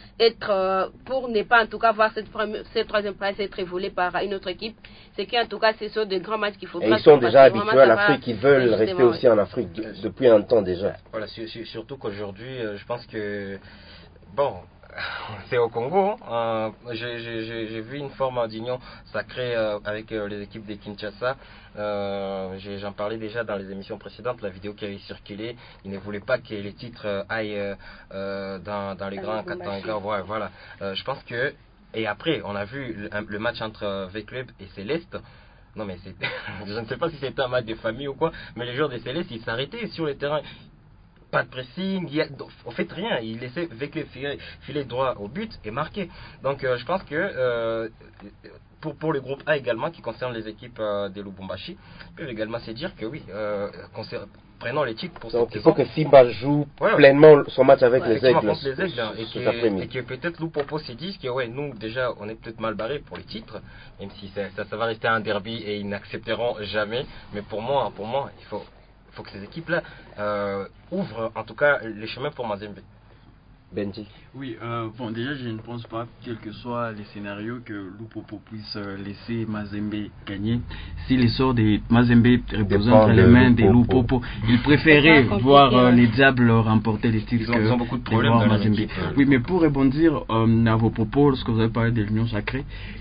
[SPEAKER 5] en tout cas voir cette 3e place être volée par une autre équipe. C'est qu'en tout cas ce sont de grands matchs qu'il faudra.
[SPEAKER 1] Et ils sont déjà habitués à l'Afrique, ils veulent rester aussi en Afrique depuis un temps déjà.
[SPEAKER 4] Voilà, surtout qu'aujourd'hui je pense que bon, c'est au Congo. J'ai vu une forme d'union sacrée avec les équipes de Kinshasa. J'en parlais déjà dans les émissions précédentes, la vidéo qui avait circulé. Ils ne voulaient pas que les titres aillent dans les grands Katanga. Voilà. Je pense que. Et après, on a vu le match entre V-Club et Céleste. Non, mais je ne sais pas si c'était un match de famille ou quoi, mais les joueurs de Céleste, ils s'arrêtaient sur le terrain. Pas de pressing, on fait rien, il laissait V-Club filer droit au but et marquer. Donc je pense que pour le groupe A également, qui concerne les équipes de Lubumbashi, peuvent également se dire que oui, prenons les titres pour
[SPEAKER 1] donc il faut que Simba joue pleinement son match avec les Aigles,
[SPEAKER 4] et que peut-être Lupopo se dise que ouais, nous déjà on est peut-être mal barrés pour les titres, même si ça va rester un derby et ils n'accepteront jamais, mais pour moi il faut que ces équipes-là ouvrent en tout cas les chemins pour Mazembe.
[SPEAKER 1] Benji.
[SPEAKER 6] Oui, bon, déjà je ne pense pas, quels que soient les scénarios, que Lupopo puisse laisser Mazembe gagner. Si les sorts de Mazembe reposent entre les mains de Lupopo, il préférait voir les Diables remporter les titres
[SPEAKER 4] ils ont beaucoup de problèmes dans
[SPEAKER 6] Mazembe. Oui, mais pour rebondir à vos propos, lorsque vous avez parlé de l'union sacrée,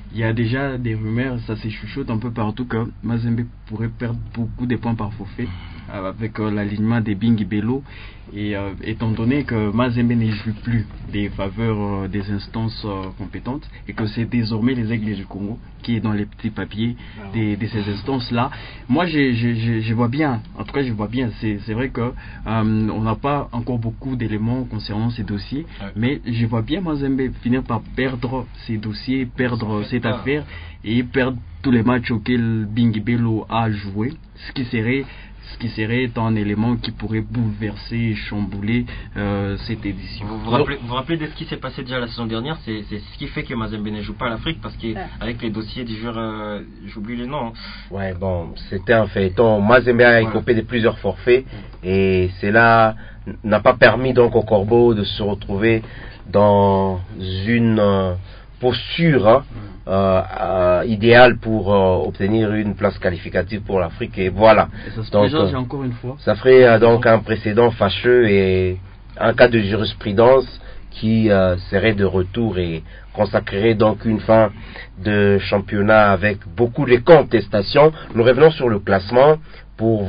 [SPEAKER 6] il y a déjà des rumeurs, ça s'échuchote un peu partout que Mazembe pourrait perdre beaucoup de points par forfait avec l'alignement des Bingi Bello, et étant donné que Mazembe ne joue plus des faveurs des instances compétentes et que c'est désormais les Aigles du Congo qui est dans les petits papiers de ces instances là, moi je vois bien, en tout cas je vois bien, c'est vrai que on n'a pas encore beaucoup d'éléments concernant ces dossiers, mais je vois bien Mazembe finir par perdre ces dossiers, perdre cette affaire et perdre tous les matchs auxquels Bingi Bello a joué, ce qui serait un élément qui pourrait bouleverser et chambouler cette édition.
[SPEAKER 4] Vous vous rappelez de ce qui s'est passé déjà la saison dernière? C'est ce qui fait que Mazembe ne joue pas à l'Afrique, parce qu'avec les dossiers du joueur, j'oublie les noms.
[SPEAKER 1] Ouais, bon, c'était un feuilleton. Mazembe a écopé de plusieurs forfaits, et cela n'a pas permis donc au Corbeau de se retrouver dans une posture idéale pour obtenir une place qualificative pour l'Afrique, et voilà.
[SPEAKER 6] Et ça se
[SPEAKER 1] donc
[SPEAKER 6] présente encore une fois.
[SPEAKER 1] Ça ferait donc un précédent fâcheux et un cas de jurisprudence qui serait de retour et consacrerait donc une fin de championnat avec beaucoup de contestations. Nous revenons sur le classement pour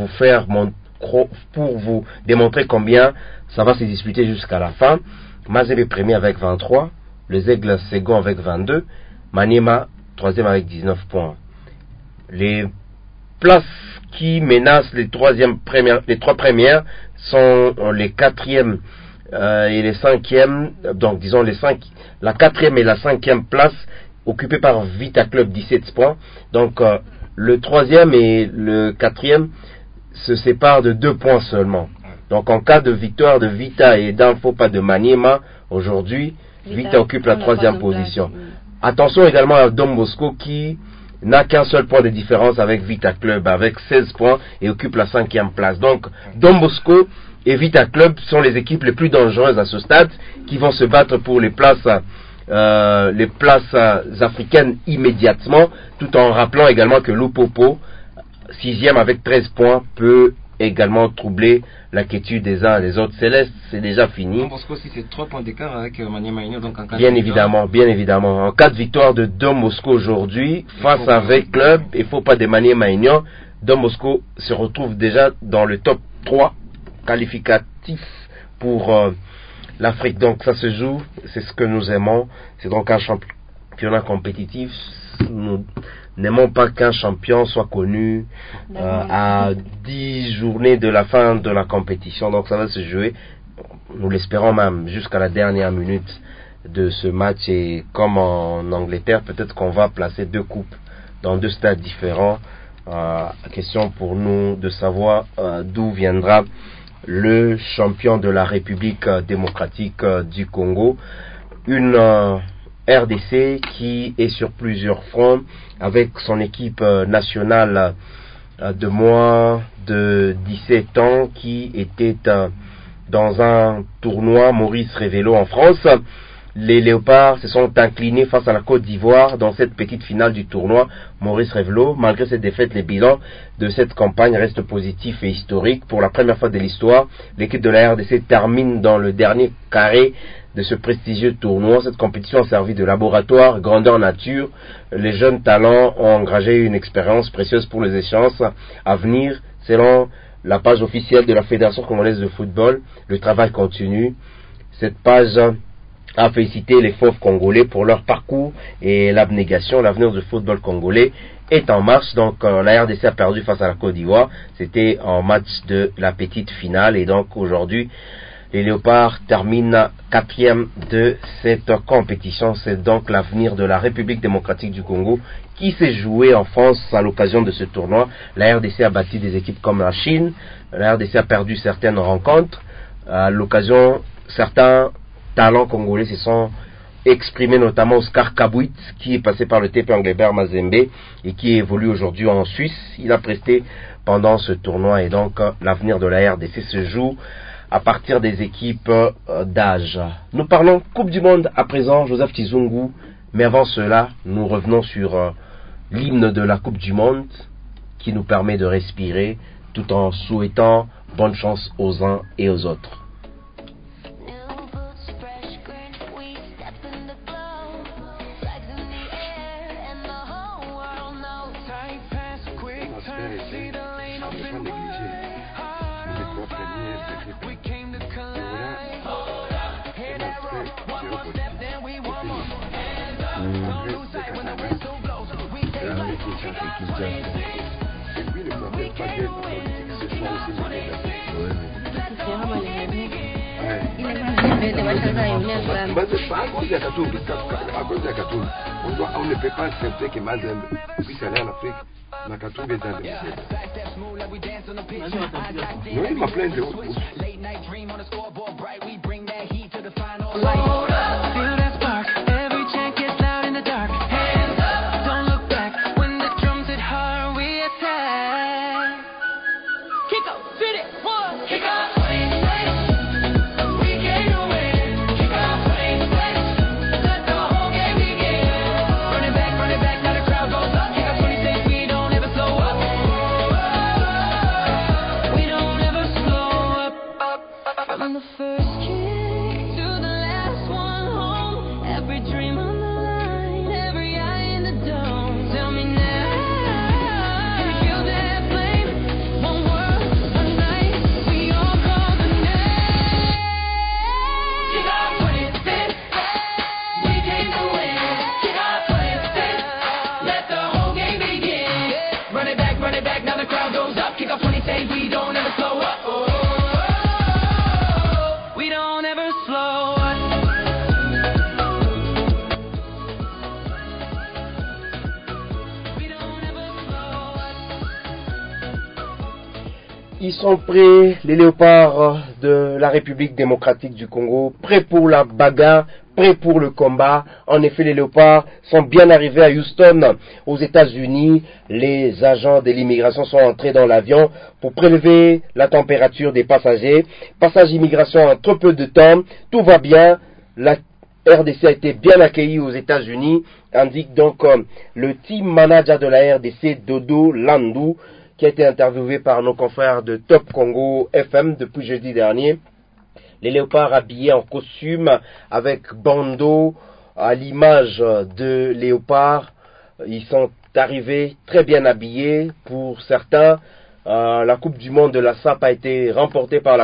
[SPEAKER 1] vous démontrer combien ça va se disputer jusqu'à la fin. Mazembe premier avec 23, les Aigles second avec 22, Maniema troisième avec 19 points. Les places qui menacent les trois premières sont les quatrièmes et les cinquièmes, donc disons la quatrième et la cinquième place occupées par Vita Club 17 points. Donc le troisième et le quatrième se séparent de 2 points seulement. Donc en cas de victoire de Vita et d'un faux pas de Maniema aujourd'hui, Vita occupe la troisième position. Attention également à Don Bosco qui n'a qu'un seul point de différence avec Vita Club, avec 16 points, et occupe la 5e place. Donc Don Bosco et Vita Club sont les équipes les plus dangereuses à ce stade, qui vont se battre pour les places africaines immédiatement, tout en rappelant également que Lupopo, 6e avec 13 points, peut également troubler la quiétude des uns et des autres. Céleste, c'est déjà fini.
[SPEAKER 4] Don Bosco aussi, c'est 3 points d'écart avec Maniema Union, donc en cas
[SPEAKER 1] bien évidemment. En cas de victoire de Don Bosco aujourd'hui, face à V Club, il ne faut pas de Maniema Union, Don Bosco se retrouve déjà dans le top 3 qualificatif pour l'Afrique. Donc ça se joue, c'est ce que nous aimons. C'est donc un championnat compétitif. Nous n'aimons pas qu'un champion soit connu à 10 journées de la fin de la compétition. Donc ça va se jouer, nous l'espérons même, jusqu'à la dernière minute de ce match. Et comme en Angleterre, peut-être qu'on va placer 2 coupes dans 2 stades différents. Question pour nous de savoir d'où viendra le champion de la République démocratique du Congo. Une RDC qui est sur plusieurs fronts avec son équipe nationale de moins de 17 ans qui était dans un tournoi Maurice Révélo en France. Les Léopards se sont inclinés face à la Côte d'Ivoire dans cette petite finale du tournoi Maurice Révélo. Malgré cette défaite, les bilans de cette campagne restent positifs et historiques. Pour la première fois de l'histoire, l'équipe de la RDC termine dans le dernier carré de ce prestigieux tournoi. Cette compétition a servi de laboratoire grandeur nature. Les jeunes talents ont engagé une expérience précieuse pour les échéances à venir. Selon la page officielle de la Fédération congolaise de football, le travail continue. Cette page a félicité les fauves congolais pour leur parcours et l'abnégation. L'avenir du football congolais est en marche. Donc la RDC a perdu face à la Côte d'Ivoire. C'était en match de la petite finale, et donc aujourd'hui les Léopards terminent 4e de cette compétition. C'est donc l'avenir de la République démocratique du Congo qui s'est joué en France à l'occasion de ce tournoi. La RDC a battu des équipes comme la Chine. La RDC a perdu certaines rencontres. À l'occasion, certains talents congolais se sont exprimés, notamment Oscar Kabouit, qui est passé par le TP Engelbert Mazembe et qui évolue aujourd'hui en Suisse. Il a presté pendant ce tournoi, et donc l'avenir de la RDC se joue à partir des équipes d'âge. Nous parlons Coupe du Monde à présent, Joseph Tizungu, mais avant cela, nous revenons sur l'hymne de la Coupe du Monde qui nous permet de respirer tout en souhaitant bonne chance aux uns et aux autres.
[SPEAKER 2] essayé, il ne faut pas négliger. Les 3 premiers, c'était pas. Et voilà, c'est après, zéro politique. C'est fini. Après, c'est Katanga. Et puis, ne parlez pas de politique, ce sont aussi mes on ne peut pas accepter que Mazembe puisse aller en Afrique. Nakatumbe est dans non, il m'a plein de
[SPEAKER 1] Ils sont prêts, les léopards de la République démocratique du Congo, prêts pour la bagarre, prêts pour le combat. En effet, les léopards sont bien arrivés à Houston, aux États-Unis. Les agents de l'immigration sont entrés dans l'avion pour prélever la température des passagers. Passage immigration en trop peu de temps, tout va bien. La RDC a été bien accueillie aux États-Unis, indique donc le team manager de la RDC, Dodo Landou, qui a été interviewé par nos confrères de Top Congo FM depuis jeudi dernier. Les léopards habillés en costume avec bandeau à l'image de léopards. Ils sont arrivés très bien habillés pour certains. La Coupe du Monde de la SAP a été remportée par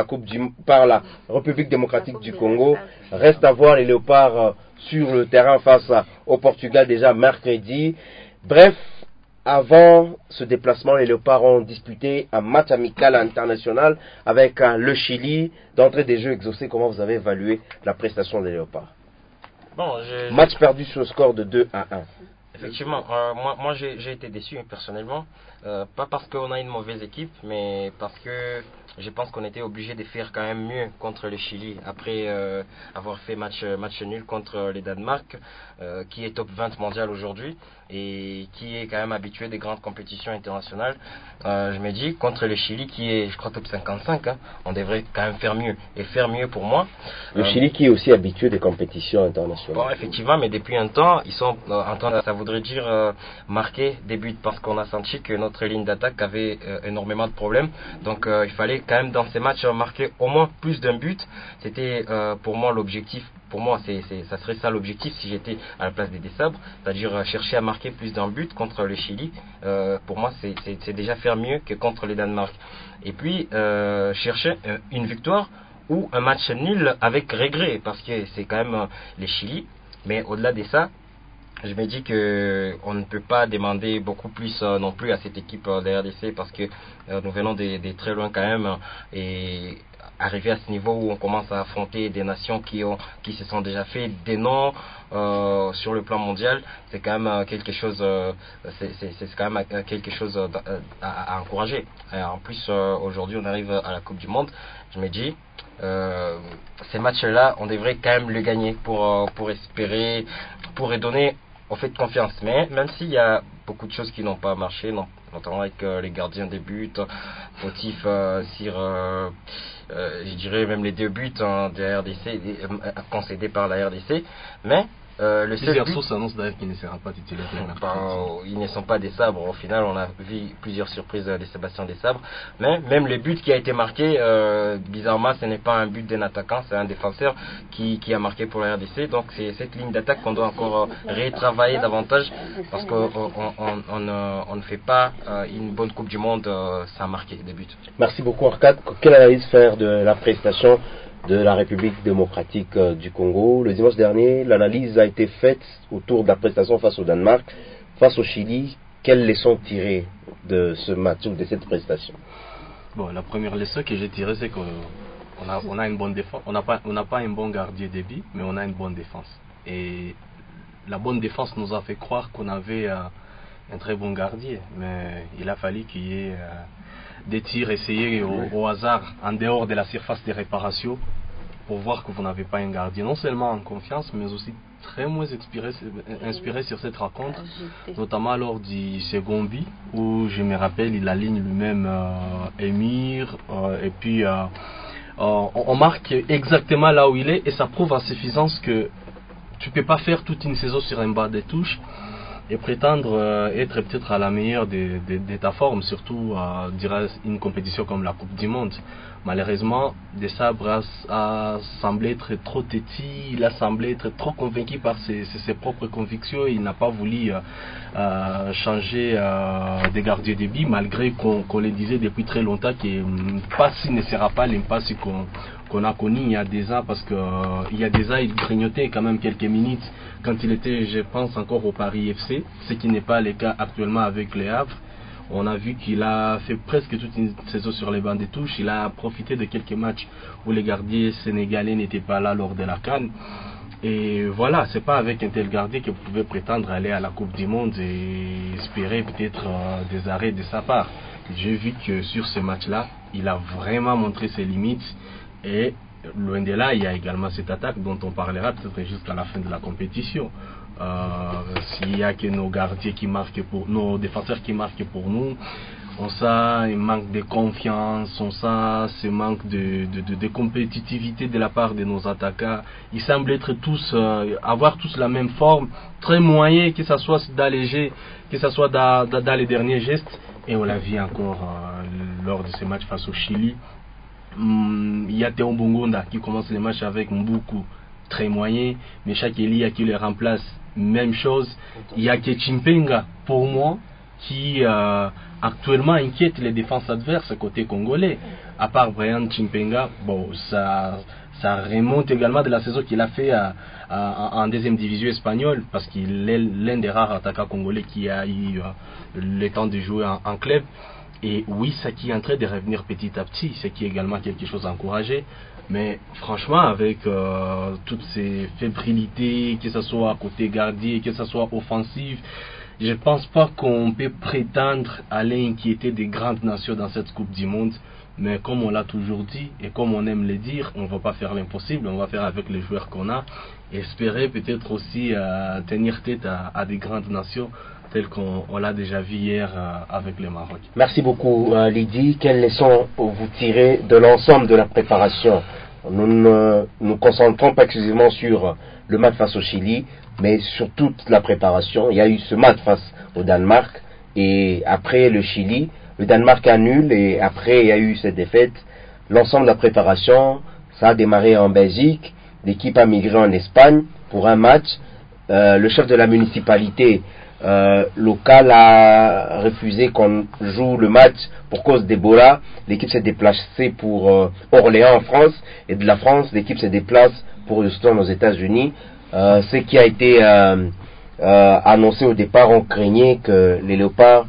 [SPEAKER 1] la République démocratique du Congo. Reste à voir les léopards sur le terrain face au Portugal déjà mercredi. Bref, avant ce déplacement, les léopards ont disputé un match amical international avec le Chili. D'entrée des jeux exaucés, comment vous avez évalué la prestation des léopards? Match perdu sur le score de 2-1.
[SPEAKER 4] Effectivement, moi j'ai été déçu personnellement, pas parce qu'on a une mauvaise équipe, mais parce que je pense qu'on était obligé de faire quand même mieux contre le Chili après avoir fait match nul contre le Danemark, qui est top 20 mondial aujourd'hui et qui est quand même habitué des grandes compétitions internationales. Je me dis, contre le Chili qui est, je crois, top 55, on devrait quand même faire mieux. Et faire mieux pour moi.
[SPEAKER 1] Le Chili qui est aussi habitué des compétitions internationales.
[SPEAKER 4] Bon, effectivement, mais depuis un temps, ils sont en train, ça voudrait dire marquer des buts, parce qu'on a senti que notre ligne d'attaque avait énormément de problèmes. Donc il fallait quand même dans ces matchs marquer au moins plus d'un but. C'était pour moi l'objectif. Pour moi, ça serait ça l'objectif si j'étais à la place des Dessabres, c'est-à-dire chercher à marquer plus d'un but contre le Chili. Pour moi, c'est déjà faire mieux que contre les Danemark. Et puis, chercher une victoire ou un match nul avec regret, parce que c'est quand même les Chili. Mais au-delà de ça, je me dis que on ne peut pas demander beaucoup plus non plus à cette équipe de RDC, parce que nous venons de très loin quand même, et arriver à ce niveau où on commence à affronter des nations qui se sont déjà fait des noms sur le plan mondial, c'est quand même quelque chose, c'est quand même quelque chose à encourager. Et en plus, aujourd'hui, on arrive à la Coupe du Monde. Je me dis, ces matchs-là, on devrait quand même le gagner pour espérer, pour redonner en fait confiance. Mais même s'il y a beaucoup de choses qui n'ont pas marché, notamment avec les gardiens des buts, Fautif, je dirais même les 2 buts de la RDC concédés par la RDC, mais
[SPEAKER 3] Plusieurs sources annoncent d'ailleurs qu'il ne sera pas titulaire.
[SPEAKER 4] Ils ne sont pas des sabres. Au final, on a vu plusieurs surprises de Sébastien Desabre. Mais même le but qui a été marqué, bizarrement, ce n'est pas un but d'un attaquant, c'est un défenseur qui a marqué pour la RDC. Donc c'est cette ligne d'attaque qu'on doit encore retravailler davantage parce qu'on ne fait pas une bonne Coupe du Monde sans marquer des buts.
[SPEAKER 1] Merci beaucoup Arcade. Quelle analyse faire de la prestation de la République démocratique du Congo? Le dimanche dernier, l'analyse a été faite autour de la prestation face au Danemark, face au Chili. Quelles leçons tirer de ce match ou de cette prestation?
[SPEAKER 3] Bon, la première leçon que j'ai tirée, c'est qu'on a une bonne défense. On n'a pas un bon gardien de but, mais on a une bonne défense. Et la bonne défense nous a fait croire qu'on avait un très bon gardien, mais il a fallu qu'il y ait des tirs essayés au hasard en dehors de la surface de réparation pour voir que vous n'avez pas un gardien non seulement en confiance mais aussi très moins inspiré sur cette rencontre, notamment lors du second but où je me rappelle il aligne lui-même Émir et puis on marque exactement là où il est et ça prouve en suffisance que tu peux pas faire toute une saison sur un bas de touche et prétendre être peut-être à la meilleure de ta forme, surtout à une compétition comme la Coupe du Monde. Malheureusement, Desabre a semblé être trop têtu, il a semblé être trop convaincu par ses propres convictions, il n'a pas voulu changer de gardien de but, malgré qu'on le disait depuis très longtemps que Mpassi ne sera pas l'Mpassi qu'on a connu il y a des ans, parce que il y a des ans il grignotait quand même quelques minutes quand il était, je pense, encore au Paris FC, ce qui n'est pas le cas actuellement avec Le Havre. On a vu qu'il a fait presque toute une saison sur les bancs de touche. Il a profité de quelques matchs où les gardiens sénégalais n'étaient pas là lors de la CAN. Et voilà, c'est pas avec un tel gardien que vous pouvez prétendre aller à la Coupe du Monde et espérer peut-être des arrêts de sa part. J'ai vu que sur ce match-là, il a vraiment montré ses limites et loin de là, il y a également cette attaque dont on parlera peut-être jusqu'à la fin de la compétition. S'il y a que nos gardiens qui marquent nos défenseurs qui marquent pour nous, on sent un manque de confiance, on sent ce manque de compétitivité de la part de nos attaquants. Ils semblent être tous, avoir tous la même forme, très moyens, que ce soit dans les jets, que ce soit dans les derniers gestes. Et on l'a vu encore lors de ce match face au Chili. Il y a Théo Bongonda qui commence les matchs avec Mbuku, très moyen, mais chaque Elia qui le remplace, même chose. Il y a que Chimpenga, pour moi, qui actuellement inquiète les défenses adverses côté congolais. À part Brian Chimpenga, bon, ça remonte également de la saison qu'il a fait en deuxième division espagnole, parce qu'il est l'un des rares attaquants congolais qui a eu le temps de jouer en club. Et oui, ça qui est en train de revenir petit à petit, c'est qui est également quelque chose à encourager. Mais franchement, avec toutes ces fébrilités, que ce soit côté gardien, que ce soit offensif, je ne pense pas qu'on peut prétendre aller inquiéter des grandes nations dans cette Coupe du Monde. Mais comme on l'a toujours dit, et comme on aime le dire, on ne va pas faire l'impossible, on va faire avec les joueurs qu'on a, et espérer peut-être aussi tenir tête à des grandes nations, tel qu'on l'a déjà vu hier avec le Maroc.
[SPEAKER 1] Merci beaucoup Lydie. Quelles leçons vous tirez de l'ensemble de la préparation? Nous ne nous concentrons pas exclusivement sur le match face au Chili, mais sur toute la préparation. Il y a eu ce match face au Danemark, et après le Chili, le Danemark annule, et après il y a eu cette défaite. L'ensemble de la préparation, ça a démarré en Belgique, l'équipe a migré en Espagne pour un match. Le chef de la municipalité local a refusé qu'on joue le match pour cause d'Ebola. L'équipe s'est déplacée pour Orléans en France, et de la France l'équipe se déplace pour Houston aux États-Unis. Ce qui a été annoncé au départ, on craignait que les Léopards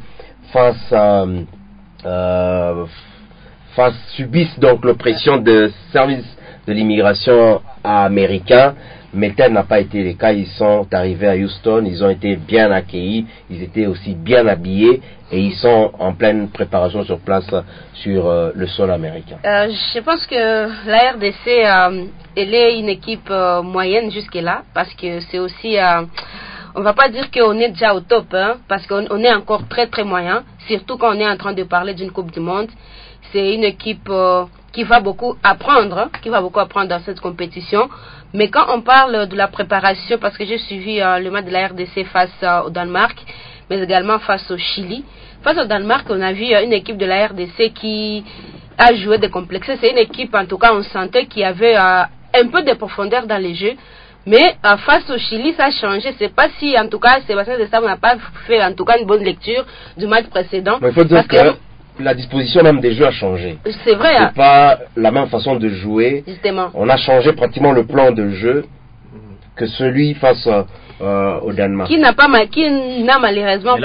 [SPEAKER 1] subissent donc l'oppression de services de l'immigration américain. Mais tel n'a pas été le cas. Ils sont arrivés à Houston, ils ont été bien accueillis, ils étaient aussi bien habillés, et ils sont en pleine préparation sur place sur le sol américain.
[SPEAKER 5] Je pense que la RDC elle est une équipe moyenne jusque-là, parce que c'est aussi on va pas dire qu'on est déjà au top, hein, parce qu'on est encore très très moyen, surtout quand on est en train de parler d'une Coupe du Monde. c'est une équipe qui va beaucoup apprendre dans cette compétition. Mais quand on parle de la préparation, parce que j'ai suivi le match de la RDC face au Danemark, mais également face au Chili. Face au Danemark, on a vu une équipe de la RDC qui a joué décomplexé. C'est une équipe, en tout cas, on sentait qu'il y avait un peu de profondeur dans les jeux. Mais face au Chili, ça a changé. C'est pas si, en tout cas, Sébastien Desabre n'a pas fait, en tout cas, une bonne lecture du match précédent.
[SPEAKER 1] Mais il faut dire que la disposition même des jeux a changé.
[SPEAKER 5] C'est vrai.
[SPEAKER 1] C'est pas la même façon de jouer.
[SPEAKER 5] Justement.
[SPEAKER 1] On a changé pratiquement le plan de jeu que celui face au Danemark.
[SPEAKER 5] Qui n'a malheureusement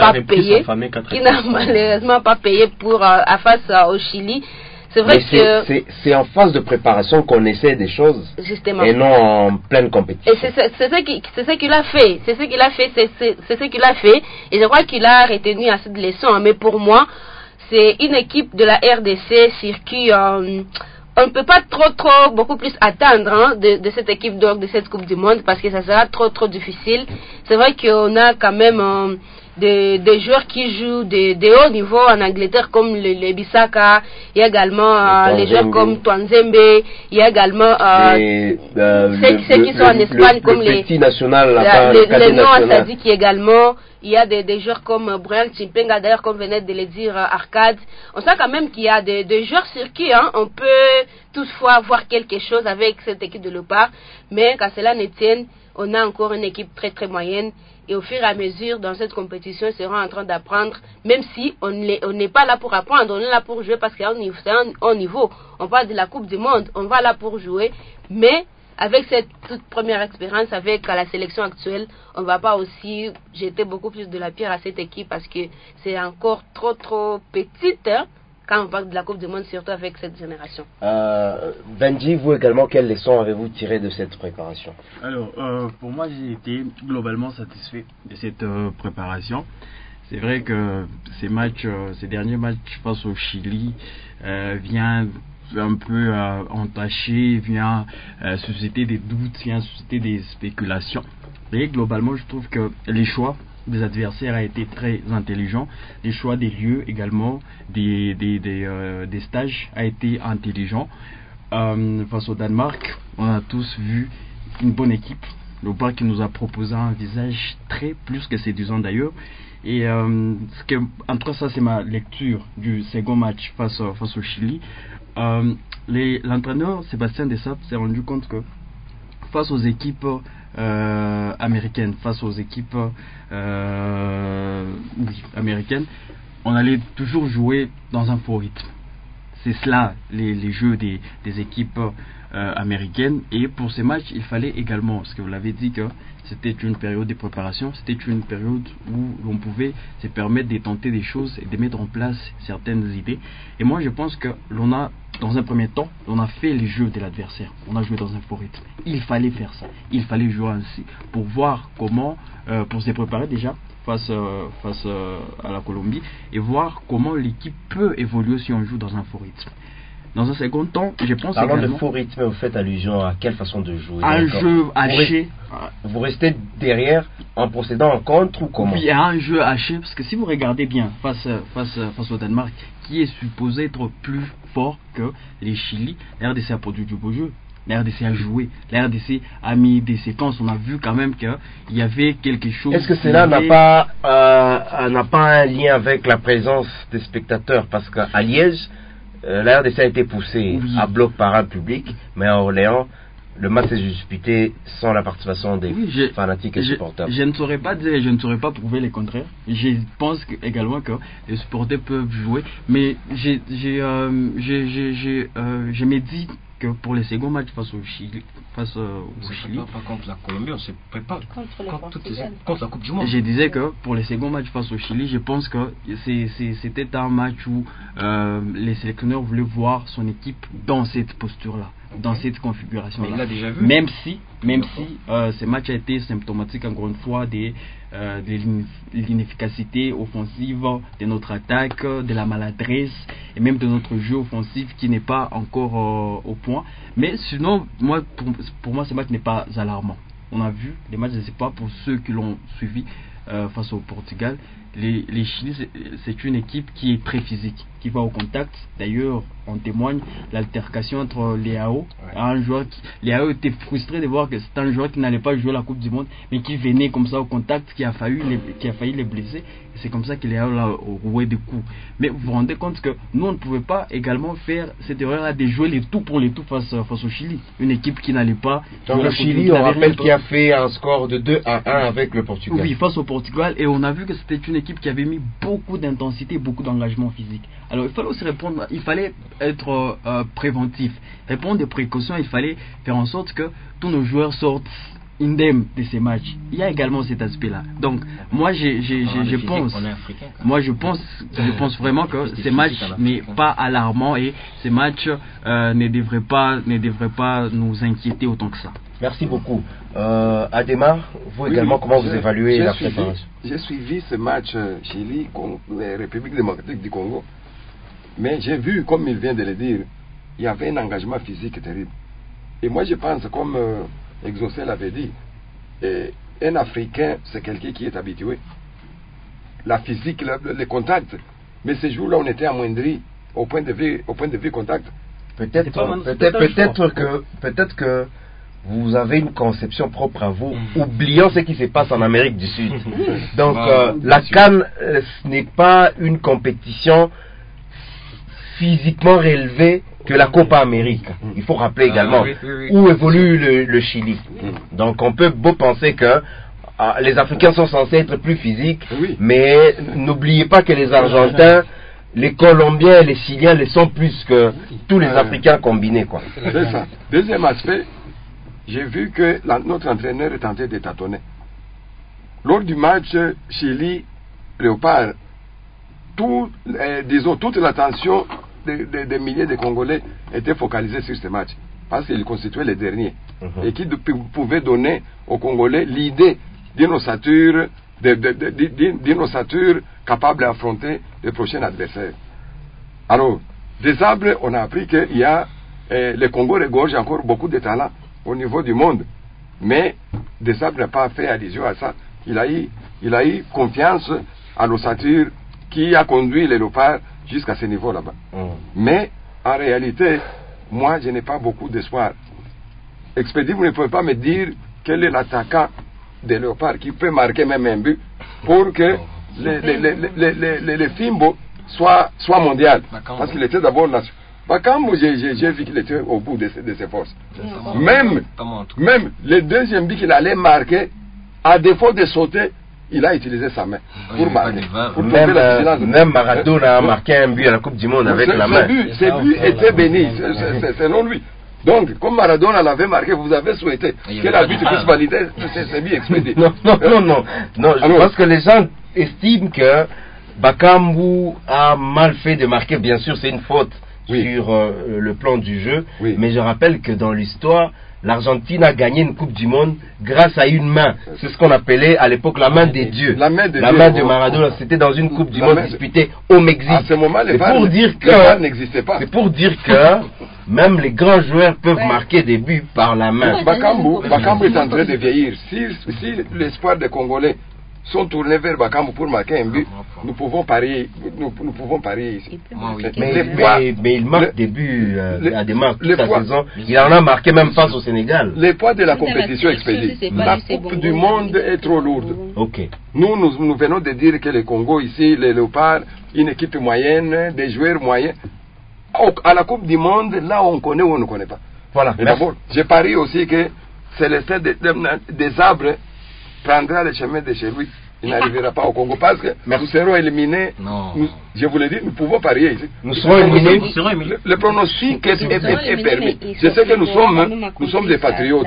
[SPEAKER 5] pas payé pour face au Chili. C'est vrai que
[SPEAKER 1] c'est en phase de préparation qu'on essaie des choses.
[SPEAKER 5] Justement.
[SPEAKER 1] Et non en pleine compétition.
[SPEAKER 5] Et c'est ce qu'il a fait. C'est ce qu'il a fait. Et je crois qu'il a retenu assez de leçons. Mais pour moi, c'est une équipe de la RDC sur qui on ne peut pas beaucoup plus attendre de cette équipe de cette Coupe du Monde, parce que ça sera trop difficile. C'est vrai qu'on a quand même des joueurs qui jouent de haut niveau en Angleterre, comme les Bissaka. Il y a également les joueurs comme Twanzembe. Il y a également ceux qui sont en Espagne, comme les
[SPEAKER 1] petit national,
[SPEAKER 5] les noms Sadik également. Il y a des joueurs comme Brian Chimpenga, d'ailleurs, comme venait de le dire Arcade. On sent quand même qu'il y a des joueurs sur qui on peut toutefois voir quelque chose avec cette équipe de Léopard. Mais quand cela ne tienne, on a encore une équipe très moyenne. Et au fur et à mesure, dans cette compétition, ils seront en train d'apprendre, même si on n'est pas là pour apprendre, on est là pour jouer, parce que c'est un haut niveau. On parle de la Coupe du Monde, on va là pour jouer. Mais avec cette toute première expérience, avec la sélection actuelle, on ne va pas aussi jeter beaucoup plus de la pierre à cette équipe, parce que c'est encore trop petite, hein, quand on parle de la Coupe du Monde, surtout avec cette génération.
[SPEAKER 1] Benji, vous également, quelles leçons avez-vous tirées de cette préparation?
[SPEAKER 6] Alors, pour moi, j'ai été globalement satisfait de cette préparation. C'est vrai que ces derniers matchs face au Chili viennent un peu entaché, vient susciter des doutes, vient susciter des spéculations. Et globalement, je trouve que les choix des adversaires a été très intelligent, les choix des lieux également, des stages a été intelligent. Face au Danemark, on a tous vu une bonne équipe, le Léopard qui nous a proposé un visage très plus que séduisant d'ailleurs. Et en tout cas, ça c'est ma lecture du second match face au Chili. L'entraîneur Sébastien Desabre s'est rendu compte que face aux équipes américaines, américaines, on allait toujours jouer dans un faux rythme. C'est cela les jeux des équipes américaines. Et pour ces matchs, il fallait également, parce que vous l'avez dit, que c'était une période de préparation, c'était une période où l'on pouvait se permettre de tenter des choses et de mettre en place certaines idées. Et moi, je pense que l'on a, dans un premier temps, on a fait les jeux de l'adversaire. On a joué dans un faux rythme. Il fallait faire ça. Il fallait jouer ainsi pour voir comment, pour se préparer déjà face à la Colombie et voir comment l'équipe peut évoluer si on joue dans un faux rythme. Dans un second temps, je pense
[SPEAKER 1] également...
[SPEAKER 6] Parlant
[SPEAKER 1] de faux rythme, vous faites allusion à quelle façon de jouer?
[SPEAKER 6] Un jeu haché.
[SPEAKER 1] Vous restez derrière en procédant en contre ou comment?
[SPEAKER 6] Oui, un jeu haché, parce que si vous regardez bien face au Danemark, qui est supposé être plus fort que les Chili, la RDC a produit du beau jeu. La RDC a joué, la RDC a mis des séquences, on a vu quand même qu'il y avait quelque chose...
[SPEAKER 1] Est-ce que cela n'a pas un lien avec la présence des spectateurs? Parce qu'à Liège, la RDC a été poussée à bloc par un public, mais à Orléans, le match s'est disputé sans la participation des fanatiques et supporters.
[SPEAKER 6] Je ne saurais pas dire, je ne saurais pas prouver le contraire. Je pense également que les supporters peuvent jouer, mais je me dis que pour les seconds matchs face au Chili,
[SPEAKER 4] pas contre la Colombie, on se prépare contre la Coupe du Monde.
[SPEAKER 6] Je disais que pour les seconds matchs face au Chili, je pense que c'était un match où les sélectionneurs voulaient voir son équipe dans cette posture-là, dans cette configuration-là.
[SPEAKER 4] Mais il l'a déjà vu.
[SPEAKER 6] Même si ce match a été symptomatique encore une fois de l'inefficacité offensive de notre attaque, de la maladresse et même de notre jeu offensif qui n'est pas encore au point. Mais sinon, pour moi, ce match n'est pas alarmant. On a vu les matchs, je ne sais pas pour ceux qui l'ont suivi face au Portugal, les Chili, c'est une équipe qui est très physique, qui va au contact. D'ailleurs, on témoigne l'altercation entre Léao, Léao était frustré de voir que c'est un joueur qui n'allait pas jouer la Coupe du Monde, mais qui venait comme ça au contact, qui a failli les blesser. Et c'est comme ça que Léao l'a roué de coups. Mais vous vous rendez compte que nous, on ne pouvait pas également faire cette erreur-là de jouer les tout pour les tout face au Chili, une équipe qui n'allait pas.
[SPEAKER 1] Donc le Chili, on rappelle, qui a fait un score de 2-1 avec le Portugal.
[SPEAKER 6] Oui, face au Portugal, et on a vu que c'était une équipe qui avait mis beaucoup d'intensité, beaucoup d'engagement physique. Alors il fallait aussi répondre, il fallait être préventif, répondre des précautions, il fallait faire en sorte que tous nos joueurs sortent indemnes de ces matchs. Il y a également cet aspect-là. Donc moi je pense vraiment que ces matchs n'est pas alarmant et ces matchs ne devraient pas nous inquiéter autant que ça.
[SPEAKER 1] Merci beaucoup. Adema, vous également, comment vous évaluez la préparation?
[SPEAKER 2] J'ai suivi ce match Chili contre la République démocratique du Congo, mais j'ai vu, comme il vient de le dire, il y avait un engagement physique terrible. Et moi je pense, comme Exocel avait dit, un Africain, c'est quelqu'un qui est habitué. La physique, le contact. Mais ces jours-là, on était amoindri au point de vue contact.
[SPEAKER 1] Peut-être que vous avez une conception propre à vous, oubliant ce qui se passe en Amérique du Sud. Donc, la CAN n'est pas une compétition physiquement relevée que la Copa América. Il faut rappeler également où évolue le Chili. Donc, on peut beau penser que les Africains sont censés être plus physiques, mais n'oubliez pas que les Argentins, les Colombiens et les Chiliens le sont plus que tous les Africains combinés, quoi.
[SPEAKER 2] C'est ça. Deuxième aspect, j'ai vu que notre entraîneur est tenté de tâtonner. Lors du match Chili-Léopard, toute l'attention des milliers de Congolais était focalisée sur ce match, parce qu'il constituait les derniers, et qui pouvait donner aux Congolais l'idée d'une ossature capable d'affronter les prochains adversaires. Alors, des Sabres, on a appris qu'il y a le Congo regorge encore beaucoup de talents au niveau du monde, mais des Sabres n'a pas fait allusion à ça. Il a eu confiance à l'ossature qui a conduit les Léopards jusqu'à ce niveau là-bas. Mais en réalité, moi je n'ai pas beaucoup d'espoir. Expédie, vous ne pouvez pas me dire quel est l'attaquant des Léopards qui peut marquer même un but pour que les Fimbo soit mondial, parce qu'il était d'abord national. Bakambu, j'ai vu qu'il était au bout de ses forces. Même le deuxième but qu'il allait marquer, à défaut de sauter, il a utilisé sa main pour marquer.
[SPEAKER 1] Même Maradona a marqué un but à la Coupe du Monde avec la main.
[SPEAKER 2] Ces buts étaient bénis, selon lui. Donc, comme Maradona l'avait marqué, vous avez souhaité que l'arbitre puisse valider ces buts expédiés.
[SPEAKER 1] Non, je pense que les gens estiment que Bakambu a mal fait de marquer. Bien sûr, c'est une faute sur le plan du jeu, mais je rappelle que dans l'histoire, l'Argentine a gagné une Coupe du Monde grâce à une main. C'est ce qu'on appelait à l'époque la main des dieux. La main de Maradona, c'était dans une Coupe du Monde disputée au Mexique.
[SPEAKER 2] À ce moment, les
[SPEAKER 1] VAR
[SPEAKER 2] n'existaient pas.
[SPEAKER 1] C'est pour dire que même les grands joueurs peuvent marquer des buts par la main.
[SPEAKER 2] Bakambu est en train de vieillir. Si l'espoir des Congolais sont tournés vers Bakambu pour marquer un but, nous pouvons parier ici.
[SPEAKER 1] Mais il marque des buts à des marques toute la saison. Il en a marqué même face au Sénégal.
[SPEAKER 2] Les poids de la compétition expédiée. La Coupe du Monde est trop lourde. Nous venons de dire que le Congo ici, les Léopards, une équipe moyenne, des joueurs moyens. À la Coupe du Monde, là on connaît ou on ne connaît pas.
[SPEAKER 1] Voilà.
[SPEAKER 2] D'abord, je parie aussi que c'est le stade des Arbres prendra le chemin de chez lui. Il n'arrivera pas au Congo parce que nous serons éliminés. Je vous l'ai dit, nous pouvons parier ici.
[SPEAKER 1] Nous serons éliminés.
[SPEAKER 2] Le pronostic est permis. Je sais que nous sommes des patriotes.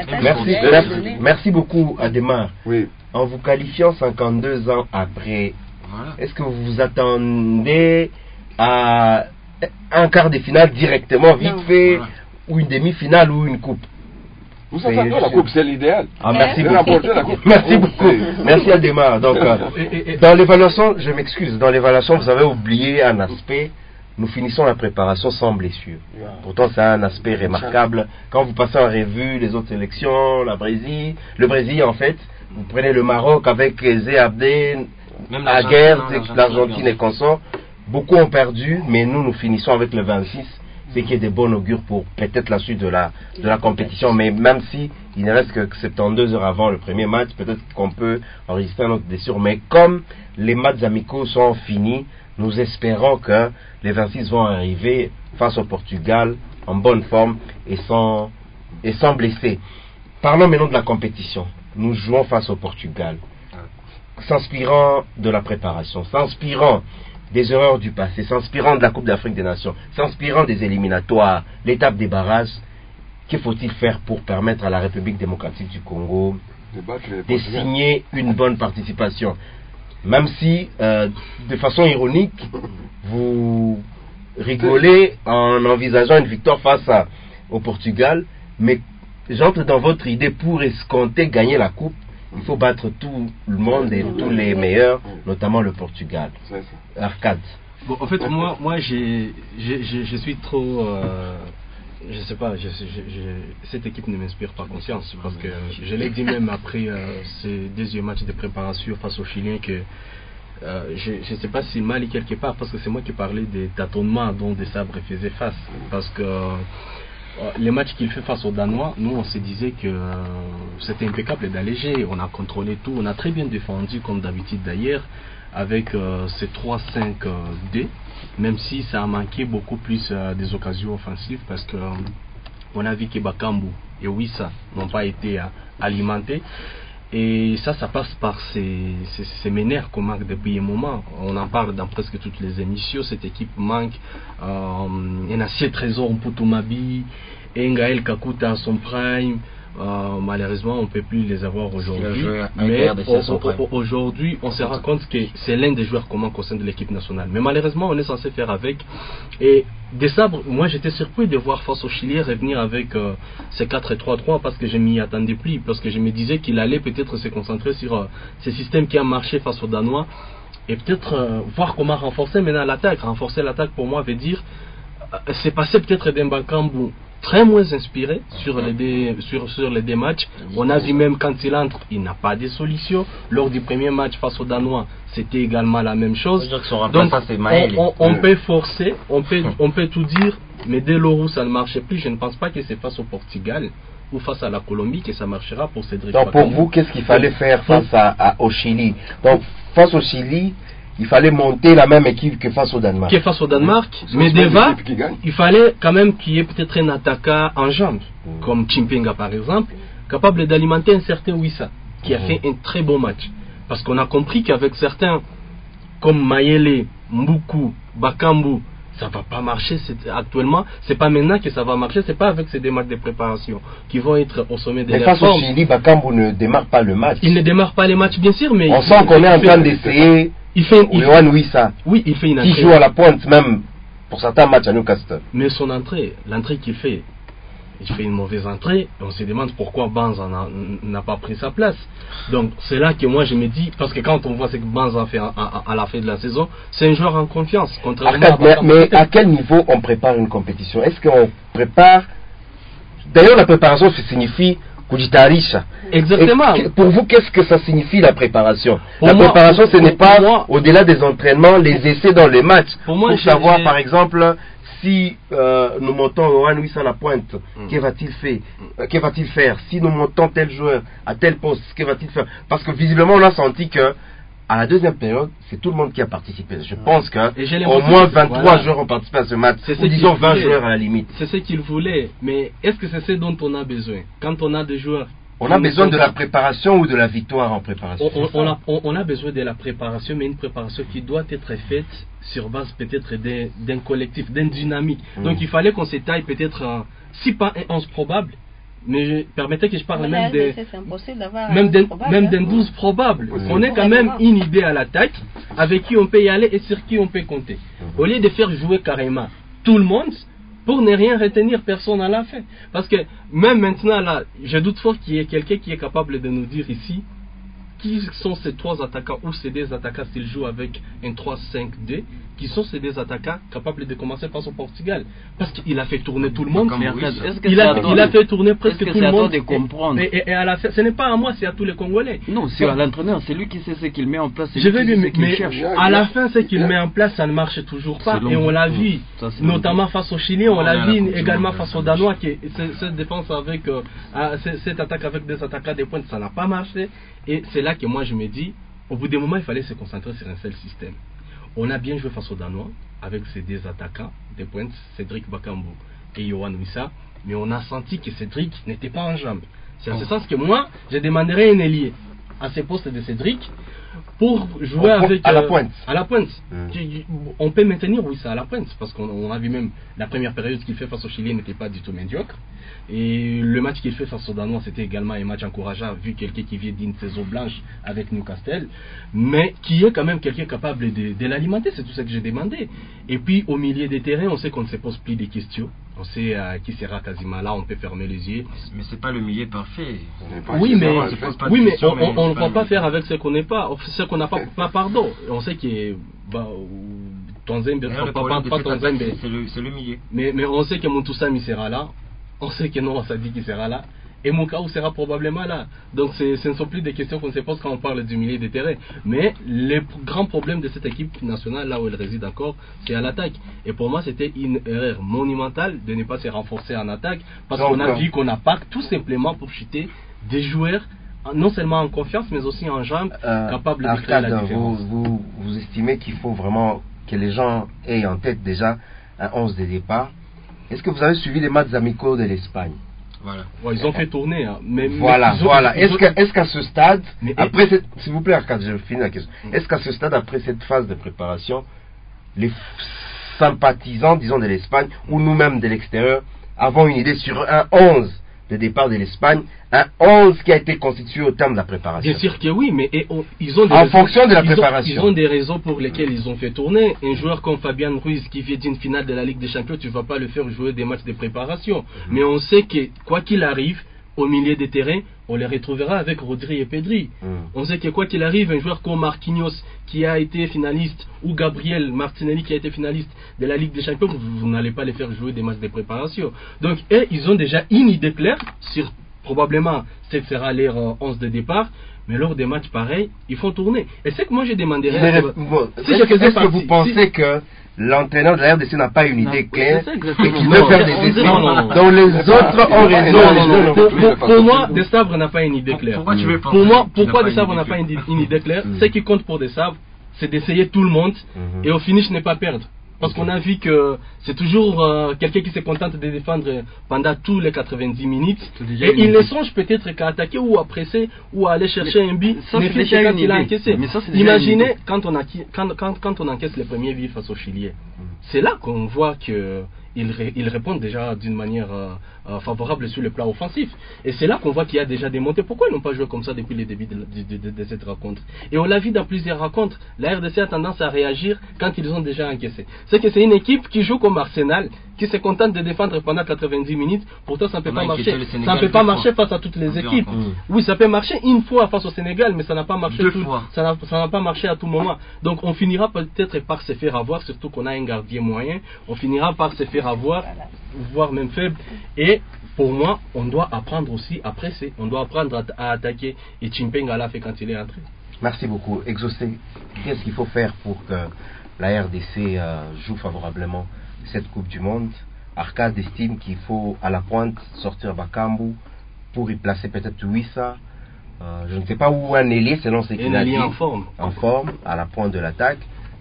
[SPEAKER 1] Merci beaucoup, Adema. En vous qualifiant 52 ans après, est-ce que vous vous attendez à un quart de finale directement, vite fait, ou une demi-finale ou une coupe?
[SPEAKER 2] Nous attendons la coupe, c'est l'idéal.
[SPEAKER 1] Merci beaucoup. Merci beaucoup. Merci Adema. Donc, dans l'évaluation, je m'excuse, dans l'évaluation, vous avez oublié un aspect. Nous finissons la préparation sans blessure. Pourtant, c'est un aspect remarquable. Quand vous passez en revue les autres sélections, le Brésil, en fait, vous prenez le Maroc avec Zé Abdé,
[SPEAKER 4] Même
[SPEAKER 1] la
[SPEAKER 4] l'Argentine,
[SPEAKER 1] guerre,
[SPEAKER 4] hein,
[SPEAKER 1] l'Argentine et consorts, beaucoup ont perdu, mais nous finissons avec le 26, ce qui est de bon augure pour peut-être la suite de la compétition. Mais même si il ne reste que 72 heures avant le premier match, peut-être qu'on peut enregistrer un autre blessure. Mais comme les matchs amicaux sont finis, nous espérons que les 26 vont arriver face au Portugal en bonne forme et sans blessés. Parlons maintenant de la compétition. Nous jouons face au Portugal. S'inspirant de la préparation, s'inspirant des erreurs du passé, s'inspirant de la Coupe d'Afrique des Nations, s'inspirant des éliminatoires, l'étape des barrages, que faut-il faire pour permettre à la République démocratique du Congo de signer une bonne participation? Même si, de façon ironique, vous rigolez en envisageant une victoire face au Portugal, mais j'entre dans votre idée, pour escompter gagner la Coupe, il faut battre tout le monde et tous les meilleurs, notamment le Portugal. Arcade.
[SPEAKER 3] Bon, en fait, moi je suis trop... je sais pas, cette équipe ne m'inspire pas confiance, parce que je l'ai dit même après ces deuxièmes matchs de préparation face aux Chiliens que je ne sais pas s'il m'a allé quelque part, parce que c'est moi qui parlais des tâtonnements dont Desabre faisait face, parce que les matchs qu'il fait face aux Danois, nous on se disait que c'était impeccable d'alléger, on a contrôlé tout, on a très bien défendu comme d'habitude d'ailleurs, avec ces 3-5-D, même si ça a manqué beaucoup plus des occasions offensives, parce que on a vu que Bakambu et Wissa n'ont pas été alimentés. Et ça passe par ces meneurs qu'on manque depuis un moment. On en parle dans presque toutes les émissions. Cette équipe manque un acier trésor Mputumabi, Ngaël Kakuta à son prime. Malheureusement, on ne peut plus les avoir aujourd'hui. Mais aujourd'hui, on se rend compte que c'est l'un des joueurs communs au sein de l'équipe nationale. Mais malheureusement, on est censé faire avec. Et Desabre, moi j'étais surpris de voir face au Chili revenir avec ces 4-3-3, parce que je m'y attendais plus, parce que je me disais qu'il allait peut-être se concentrer sur ce système qui a marché face aux Danois et peut-être voir comment renforcer maintenant l'attaque. Renforcer l'attaque pour moi veut dire c'est passer peut-être d'un Bakambu très moins inspiré sur les deux matchs. On a vu même quand il entre, il n'a pas de solution. Lors du premier match face aux Danois, c'était également la même chose. Donc on peut forcer, on peut tout dire, mais dès lors où ça ne marchait plus, je ne pense pas que c'est face au Portugal ou face à la Colombie que ça marchera pour Cédric
[SPEAKER 1] Donc
[SPEAKER 3] Bakambu.
[SPEAKER 1] pour vous, qu'est-ce qu'il fallait faire face au Chili? Donc face au Chili, il fallait monter la même équipe que face au Danemark.
[SPEAKER 3] Mais devant, il fallait quand même qu'il y ait peut-être un attaquant en jambes, comme Chimpenga par exemple, capable d'alimenter un certain Wissa, qui a fait un très bon match. Parce qu'on a compris qu'avec certains, comme Mayele, Mbuku, Bakambu, ça va pas marcher actuellement. C'est pas maintenant que ça va marcher, c'est pas avec ces démarches de préparation qui vont être au sommet de la forme.
[SPEAKER 1] Mais face au Chili, Bakambu ne démarre pas le match.
[SPEAKER 3] Il ne démarre pas les matchs, bien sûr, mais
[SPEAKER 1] on sent qu'on est en train d'essayer.
[SPEAKER 3] Il fait une
[SPEAKER 1] qui joue à la pointe même pour certains matchs à Newcastle.
[SPEAKER 3] Mais son l'entrée qu'il fait, il fait une mauvaise entrée. On se demande pourquoi Banza n'a pas pris sa place. Donc c'est là que moi je me dis, parce que quand on voit ce que Banza fait à la fin de la saison, c'est un joueur en confiance.
[SPEAKER 1] Mais à quel niveau on prépare une compétition? Est-ce qu'on prépare? D'ailleurs, la préparation signifie Kujitarisha.
[SPEAKER 3] Exactement.
[SPEAKER 1] Pour vous, qu'est-ce que ça signifie la préparation? Préparation, ce n'est pas au-delà des entraînements, les essais dans les matchs. Pour savoir, par exemple, si nous montons Oran Wissa à la pointe, que va-t-il faire? Si nous montons tel joueur à tel poste, que va-t-il faire? Parce que visiblement, on a senti que à la deuxième période, c'est tout le monde qui a participé. Je pense qu'au moins 23 joueurs ont participé à ce match. Ou disons 20 joueurs à la limite.
[SPEAKER 3] C'est ce qu'ils voulaient. Mais est-ce que c'est ce dont on a besoin? Quand on a des joueurs...
[SPEAKER 1] On a besoin de la préparation ou de la victoire en préparation?
[SPEAKER 3] On a besoin de la préparation, mais une préparation qui doit être faite sur base peut-être d'un collectif, d'une dynamique. Donc il fallait qu'on s'étaille peut-être, si pas un 11 probable, mais permettez que je parle même d'un 12 probable. On ait quand même une idée à l'attaque avec qui on peut y aller et sur qui on peut compter. Au lieu de faire jouer carrément tout le monde pour ne rien retenir personne à la fin. Parce que même maintenant là, je doute fort qu'il y ait quelqu'un qui est capable de nous dire ici qui sont ces 3 attaquants ou ces 2 attaquants s'ils jouent avec un 3-5-2, qui sont ces 2 attaquants capables de commencer face au Portugal, parce qu'il a fait tourner tout le monde. Il a fait tourner presque tout le monde.
[SPEAKER 6] De comprendre.
[SPEAKER 3] Et à la fin, ce n'est pas à moi, c'est à tous les Congolais.
[SPEAKER 6] Non, c'est à l'entraîneur, c'est lui qui sait ce qu'il met en place.
[SPEAKER 3] Je vais lui, mais à la fin, ce qu'il met en place, ça ne marche toujours pas. Et on l'a vu, notamment face au Chili, on l'a vu également face aux Danois, qui cette défense avec cette attaque avec 2 attaquants des pointes, ça n'a pas marché. Et c'est là que moi je me dis, au bout d'un moment, il fallait se concentrer sur un seul système. On a bien joué face aux Danois avec ces 2 attaquants des pointes, Cédric Bakambu et Yohan Wissa, mais on a senti que Cédric n'était pas en jambes. C'est en ce sens que moi, je demanderais un ailier à ce poste de Cédric pour jouer avec
[SPEAKER 1] à la pointe.
[SPEAKER 3] À la pointe. On peut maintenir Wissa à la pointe parce qu'on a vu même la première période qu'il fait face au Chili n'était pas du tout médiocre. Et le match qu'il fait face aux Danois, c'était également un match encourageant, vu quelqu'un qui vient d'une saison blanche avec Newcastle, mais qui est quand même quelqu'un capable de l'alimenter, c'est tout ce que j'ai demandé. Et puis au milieu des terrains, on sait qu'on ne se pose plus de questions. On sait qui sera quasiment là, on peut fermer les yeux.
[SPEAKER 4] Mais c'est pas le milieu parfait.
[SPEAKER 3] Oui, mais on ne peut pas faire avec ce qu'on n'est pas, ce qu'on n'a pas, pardon. On sait que Tonzembe,
[SPEAKER 4] c'est le milieu.
[SPEAKER 3] Mais on sait que Montoussam sera là. On sait que non, ça dit qu'il sera là. Et Moukao sera probablement là. Donc ce ne sont plus des questions qu'on se pose quand on parle du milieu de terrain. Mais le grand problème de cette équipe nationale, là où elle réside encore, c'est à l'attaque. Et pour moi, c'était une erreur monumentale de ne pas se renforcer en attaque. Parce qu'on a vu qu'on n'a pas tout simplement pour chuter des joueurs, non seulement en confiance, mais aussi en jambes, capables de créer la différence.
[SPEAKER 1] Vous estimez qu'il faut vraiment que les gens aient en tête déjà un 11 de départ. Est-ce que vous avez suivi les matchs amicaux de l'Espagne?
[SPEAKER 3] Voilà. Ouais, ils ont fait tourner. Hein.
[SPEAKER 1] Voilà. Est-ce qu'à ce stade, s'il vous plaît, Arcade, je finis la question. Est-ce qu'à ce stade, après cette phase de préparation, les sympathisants, disons, de l'Espagne, ou nous-mêmes de l'extérieur, avons une idée sur un 11 de départ de l'Espagne, un 11 qui a été constitué au terme de la préparation?
[SPEAKER 3] Bien sûr que oui, mais ils ont
[SPEAKER 1] fonction de la préparation.
[SPEAKER 3] Ils ont des raisons pour lesquelles ils ont fait tourner. Un joueur comme Fabian Ruiz qui vient d'une finale de la Ligue des Champions, tu ne vas pas le faire jouer des matchs de préparation. Mais on sait que quoi qu'il arrive, au milieu des terrains, on les retrouvera avec Rodri et Pedri. On sait que quoi qu'il arrive, un joueur comme Marquinhos qui a été finaliste, ou Gabriel Martinelli qui a été finaliste de la Ligue des Champions, vous n'allez pas les faire jouer des matchs de préparation. Donc, ils ont déjà une idée claire sur probablement ce sera leur 11 de départ, mais lors des matchs pareils, ils font tourner. Et c'est que moi je demanderais...
[SPEAKER 1] Est-ce que vous pensez que l'entraîneur de la RDC n'a pas une idée claire et qu'il veut faire des essais dont les autres ont raison?
[SPEAKER 3] Pour moi, Desabre n'a pas une idée claire. Pourquoi Desabre n'a pas une idée claire? Ce qui compte pour Desabre, c'est d'essayer tout le monde et au finish ne pas perdre. Parce qu'on a vu que c'est toujours quelqu'un qui se contente de défendre pendant tous les 90 minutes. Et il ne songe peut-être qu'à attaquer ou à presser ou à aller chercher un but. Mais c'est quand il a encaissé. Imaginez quand on encaisse les premiers buts face aux Chiliens. C'est là qu'on voit qu'ils répondent déjà d'une manière favorable sur le plan offensif. Et c'est là qu'on voit qu'il y a déjà des montées. Pourquoi ils n'ont pas joué comme ça depuis le début de cette rencontre? Et on l'a vu dans plusieurs rencontres. La RDC a tendance à réagir quand ils ont déjà encaissé. C'est que c'est une équipe qui joue comme Arsenal, qui se contente de défendre pendant 90 minutes. Pourtant, ça ne peut pas marcher. Ça ne peut pas marcher face à toutes les équipes. Oui, ça peut marcher une fois face au Sénégal, mais ça n'a pas marché ça n'a pas marché à tout moment. Donc, on finira peut-être par se faire avoir, surtout qu'on a un gardien moyen. On finira par se faire avoir, voire même faible. Et pour moi, on doit apprendre aussi à presser. On doit apprendre à attaquer. Et Chimpenga l'a fait quand il est entré.
[SPEAKER 1] Merci beaucoup. Exaucé, qu'est-ce qu'il faut faire pour que la RDC joue favorablement cette Coupe du Monde? Arcade estime qu'il faut à la pointe sortir Bakambu pour y placer peut-être Wissa. Je ne sais pas où un ailier selon ce qu'il a dit.
[SPEAKER 3] En forme
[SPEAKER 1] à la pointe de l'attaque.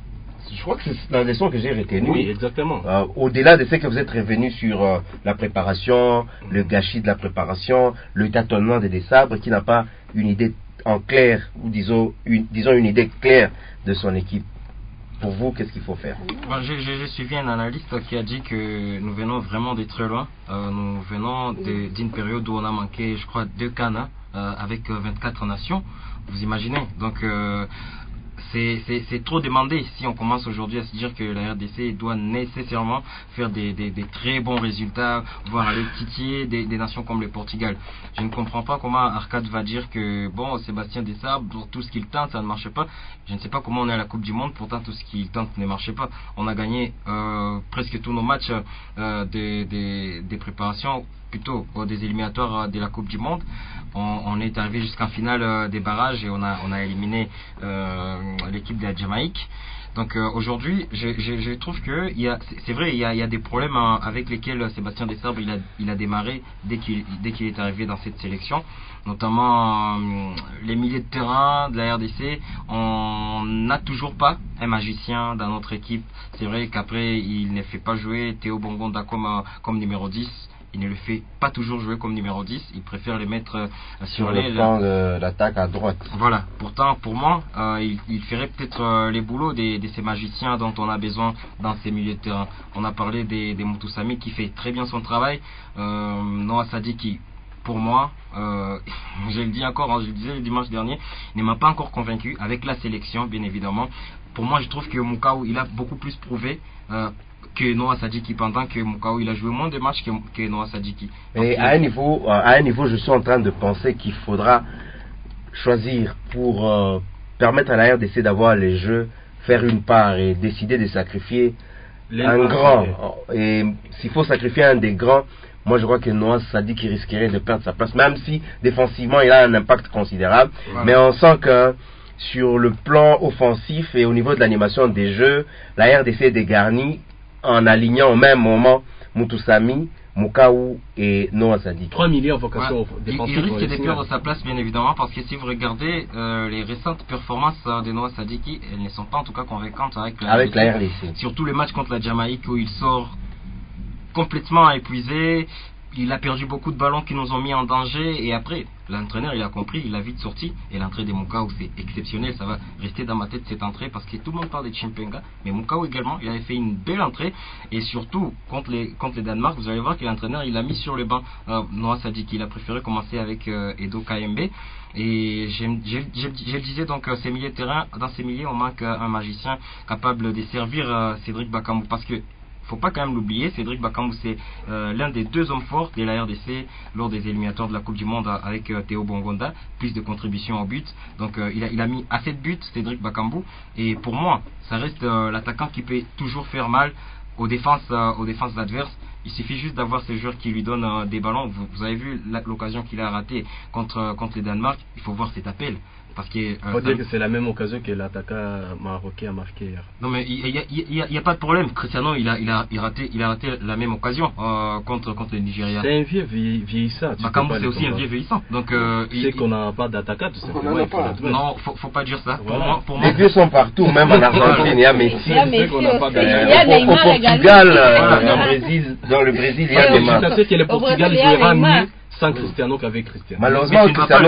[SPEAKER 1] Je crois que c'est la leçon que j'ai retenue.
[SPEAKER 3] Oui, exactement.
[SPEAKER 1] Au-delà de ce que vous êtes revenu sur la préparation, le gâchis de la préparation, le tâtonnement des Sabres, qui n'a pas une idée en clair, ou disons une idée claire de son équipe. Pour vous, qu'est-ce qu'il faut faire?
[SPEAKER 4] J'ai suivi un analyste qui a dit que nous venons vraiment de très loin. Nous venons d'une période où on a manqué, je crois, 2 CAN avec 24 nations. Vous imaginez? Donc, c'est trop demandé si on commence aujourd'hui à se dire que la RDC doit nécessairement faire des très bons résultats, voire aller titiller des nations comme le Portugal. Je ne comprends pas comment Arcade va dire que bon, Sébastien Desabre, pour tout ce qu'il tente, ça ne marche pas. Je ne sais pas comment on est à la Coupe du Monde, pourtant tout ce qu'il tente ne marchait pas. On a gagné presque tous nos matchs des préparations, plutôt des éliminatoires de la Coupe du Monde. On est arrivé jusqu'en finale des barrages et on a éliminé l'équipe de la Jamaïque. Donc aujourd'hui, je trouve que c'est vrai, il y a des problèmes avec lesquels Sébastien Desabre il a démarré dès qu'il est arrivé dans cette sélection, notamment les milieux de terrain de la RDC. On n'a toujours pas un magicien dans notre équipe. C'est vrai qu'après il ne fait pas jouer Théo Bongonda comme numéro 10. Il ne le fait pas toujours jouer comme numéro 10, il préfère les mettre sur
[SPEAKER 1] le plan de l'attaque à droite.
[SPEAKER 4] Voilà, pourtant pour moi, il ferait peut-être les boulots de ces magiciens dont on a besoin dans ces milieux de terrain. On a parlé des Moutoussamy qui fait très bien son travail, Noah Sadiki, pour moi, je le dis encore, je le disais le dimanche dernier, il ne m'a pas encore convaincu avec la sélection, bien évidemment. Pour moi, je trouve que Moukao, il a beaucoup plus prouvé que Noah Sadiki, pendant que Moukao il a joué moins de matchs que Noah Sadiki.
[SPEAKER 1] Et à un niveau, je suis en train de penser qu'il faudra choisir pour permettre à la RDC d'avoir les jeux, faire une part et décider de sacrifier un grand. Et s'il faut sacrifier un des grands, moi je crois que Noah Sadiki risquerait de perdre sa place, même si défensivement il a un impact considérable. Voilà. Mais on sent que sur le plan offensif et au niveau de l'animation des jeux, la RDC est dégarnie en alignant au même moment Moutoussamy, Moukao et Noah Sadiki.
[SPEAKER 7] 3 millions en vocation défensive.
[SPEAKER 4] Il risque de perdre sa place, bien évidemment, parce que si vous regardez les récentes performances de Noah Sadiki, elles ne sont pas en tout cas convaincantes avec la RDC. Surtout le match contre la Jamaïque où il sort complètement épuisé. Il a perdu beaucoup de ballons qui nous ont mis en danger, et après l'entraîneur il a compris, il a vite sorti, et l'entrée de Moukao c'est exceptionnel, ça va rester dans ma tête cette entrée parce que tout le monde parle de Chimpenga, mais Moukao également il avait fait une belle entrée, et surtout contre le Danemark, vous allez voir que l'entraîneur il a mis sur le banc Noah Sadiki, il a préféré commencer avec Edo Kayembe. Et je le disais, donc ces milieux de terrain, dans ces milieux on manque un magicien capable de servir Cédric Bakambu, parce que faut pas quand même l'oublier, Cédric Bakambu c'est l'un des 2 hommes forts de la RDC lors des éliminatoires de la Coupe du Monde avec Théo Bongonda, plus de contributions au but. Donc il a mis assez de buts, Cédric Bakambu, et pour moi ça reste l'attaquant qui peut toujours faire mal aux défenses adverses. Il suffit juste d'avoir ces joueurs qui lui donnent des ballons. Vous avez vu l'occasion qu'il a ratée contre le Danemark, il faut voir cet appel. Parce que
[SPEAKER 7] faut dire que c'est la même occasion que l'attaquant marocain a marqué hier.
[SPEAKER 4] Non mais il y a pas de problème. Cristiano il a raté la même occasion contre le Nigeria.
[SPEAKER 7] C'est un vieux vieillissant.
[SPEAKER 4] Bakambu c'est aussi un vieux vieillissant. Donc
[SPEAKER 7] c'est qu'on n'a pas d'attaquant tout simplement.
[SPEAKER 4] Non, faut pas dire ça.
[SPEAKER 1] Voilà. Pour moi, les vieux sont partout, même en Argentine. Il y a Messi.
[SPEAKER 5] Il y a
[SPEAKER 1] au Portugal, dans le Brésil, il y a Neymar.
[SPEAKER 7] Je sais que le Portugal jouera mieux sans Cristiano qu'avec Cristiano.
[SPEAKER 1] Malheureusement, Cristiano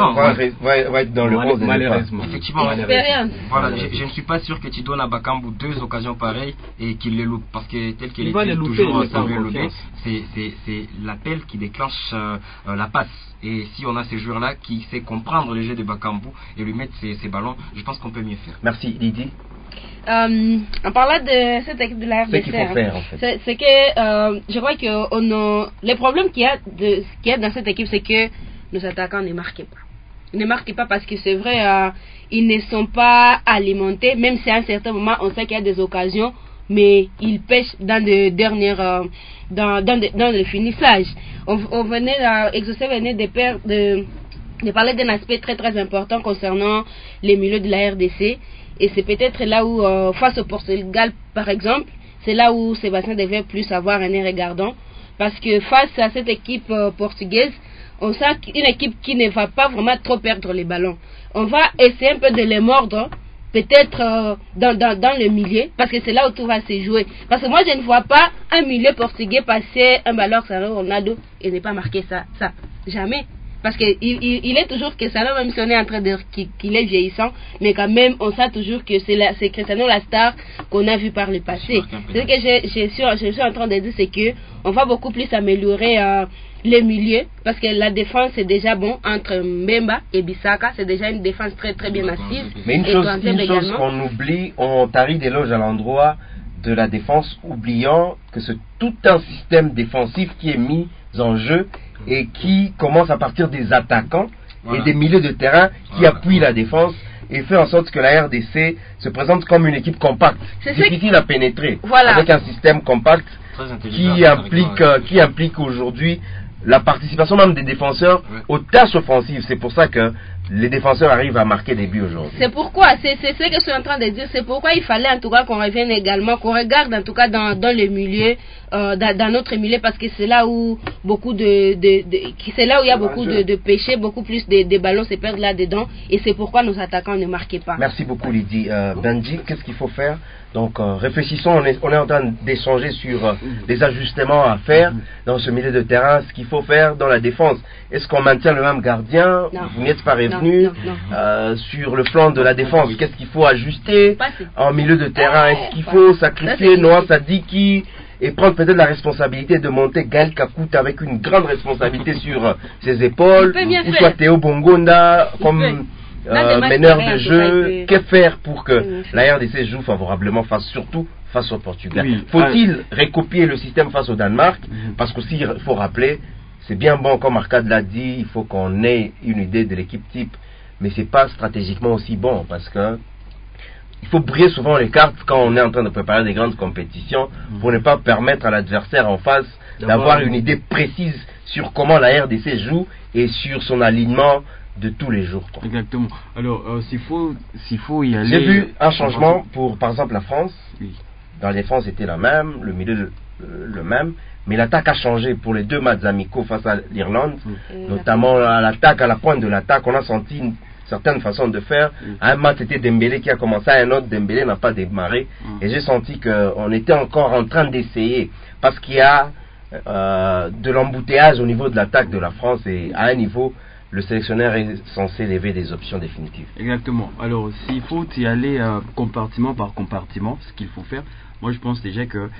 [SPEAKER 1] va être dans le 11.
[SPEAKER 7] Malheureusement.
[SPEAKER 4] Effectivement, voilà, je ne suis pas sûr que tu donnes à Bakambu 2 occasions pareilles et qu'il les loupe, parce que tel qu'il est toujours Samuel Lodé, c'est l'appel qui déclenche la passe. Et si on a ces joueurs-là qui sait comprendre le jeu de Bakambu et lui mettre ses ballons, je pense qu'on peut mieux faire.
[SPEAKER 1] Merci Lydie.
[SPEAKER 5] En parlant de cette équipe de la RDC, c'est que je crois que les problèmes qu'il y a dans cette équipe, c'est que nos attaquants ne marquent pas. Ils ne marquent pas parce que c'est vrai, ils ne sont pas alimentés, même si à un certain moment on sait qu'il y a des occasions, mais ils pêchent dans les dernières, dans le finissage. Exaucé venait de parler d'un aspect très très important concernant les milieux de la RDC. Et c'est peut-être là où, face au Portugal par exemple, c'est là où Sébastien devait plus avoir un air regardant. Parce que face à cette équipe portugaise, on sent une équipe qui ne va pas vraiment trop perdre les ballons. On va essayer un peu de les mordre, peut-être dans le milieu, parce que c'est là où tout va se jouer. Parce que moi je ne vois pas un milieu portugais passer un ballon sur Ronaldo et ne pas marquer ça. Jamais. parce qu'il est toujours Cristiano, même si on est en train de dire qu'il est vieillissant, mais quand même, on sait toujours que c'est Cristiano la star qu'on a vu par le passé. Ce que je suis en train de dire, c'est que on va beaucoup plus améliorer les milieux, parce que la défense est déjà bon entre Mbemba et Bissaka, c'est déjà une défense très très bien assise.
[SPEAKER 1] Mais une chose qu'on oublie, on tarit d'éloges à l'endroit de la défense, oubliant que c'est tout un système défensif qui est mis en jeu et qui commence à partir des attaquants et des milieux de terrain qui appuient la défense et fait en sorte que la RDC se présente comme une équipe compacte, difficile à pénétrer, avec un système compact qui implique aujourd'hui la participation même des défenseurs aux tâches offensives. C'est pour ça que les défenseurs arrivent à marquer des buts aujourd'hui.
[SPEAKER 5] C'est pourquoi, c'est ce que je suis en train de dire, c'est pourquoi il fallait en tout cas qu'on revienne également, qu'on regarde en tout cas dans le milieu, dans notre milieu, parce que c'est là où c'est là où il y a beaucoup de péchés, beaucoup plus de ballons se perdent là-dedans, et c'est pourquoi nos attaquants ne marquaient pas.
[SPEAKER 1] Merci beaucoup Lydie. Benji, qu'est-ce qu'il faut faire? Donc réfléchissons, on est en train d'échanger sur les ajustements à faire dans ce milieu de terrain, ce qu'il faut faire dans la défense. Est-ce qu'on maintient le même gardien? Vous n'êtes pas revenu sur le flanc de la défense. Qu'est-ce qu'il faut ajuster en milieu de terrain? Est-ce qu'il faut sacrifier Noah Sadiki et prendre peut-être la responsabilité de monter Gaël Kakout avec une grande responsabilité sur ses épaules, ou soit Théo Bongonda comme meneur de jeu? Que faire pour que la RDC joue favorablement surtout face au Portugal? Faut-il recopier le système face au Danemark? Parce qu'aussi il faut rappeler, c'est bien bon comme Arcade l'a dit, il faut qu'on ait une idée de l'équipe type, mais c'est pas stratégiquement aussi bon, parce que il faut briller souvent les cartes quand on est en train de préparer des grandes compétitions pour ne pas permettre à l'adversaire en face d'avoir une idée précise sur comment la RDC joue et sur son alignement de tous les jours.
[SPEAKER 6] Exactement. Alors, s'il faut y aller...
[SPEAKER 1] J'ai vu un changement pour, par exemple, la France. Dans la défense, c'était la même, le milieu le même, mais l'attaque a changé pour les deux matchs amicaux face à l'Irlande, notamment à l'attaque, à la pointe de l'attaque, on a senti une certaine façon de faire. Un match, c'était Dembélé qui a commencé, un autre, Dembélé n'a pas démarré, et j'ai senti qu'on était encore en train d'essayer, parce qu'il y a de l'embouteillage au niveau de l'attaque de la France, et à un niveau, le sélectionneur est censé lever des options définitives.
[SPEAKER 6] Exactement. Alors, s'il faut y aller compartiment par compartiment, ce qu'il faut faire, moi je pense déjà que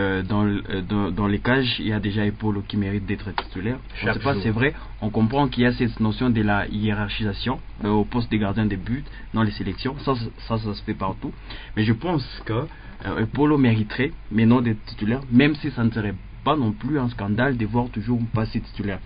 [SPEAKER 6] dans les cages, il y a déjà Epolo qui mérite d'être titulaire. Je ne sais pas, c'est vrai, on comprend qu'il y a cette notion de la hiérarchisation au poste de gardien de but dans les sélections. Ça se fait partout. Mais je pense que Epolo mériterait, mais non d'être titulaire, même si ça ne serait pas non plus un scandale de voir toujours passer titulaire.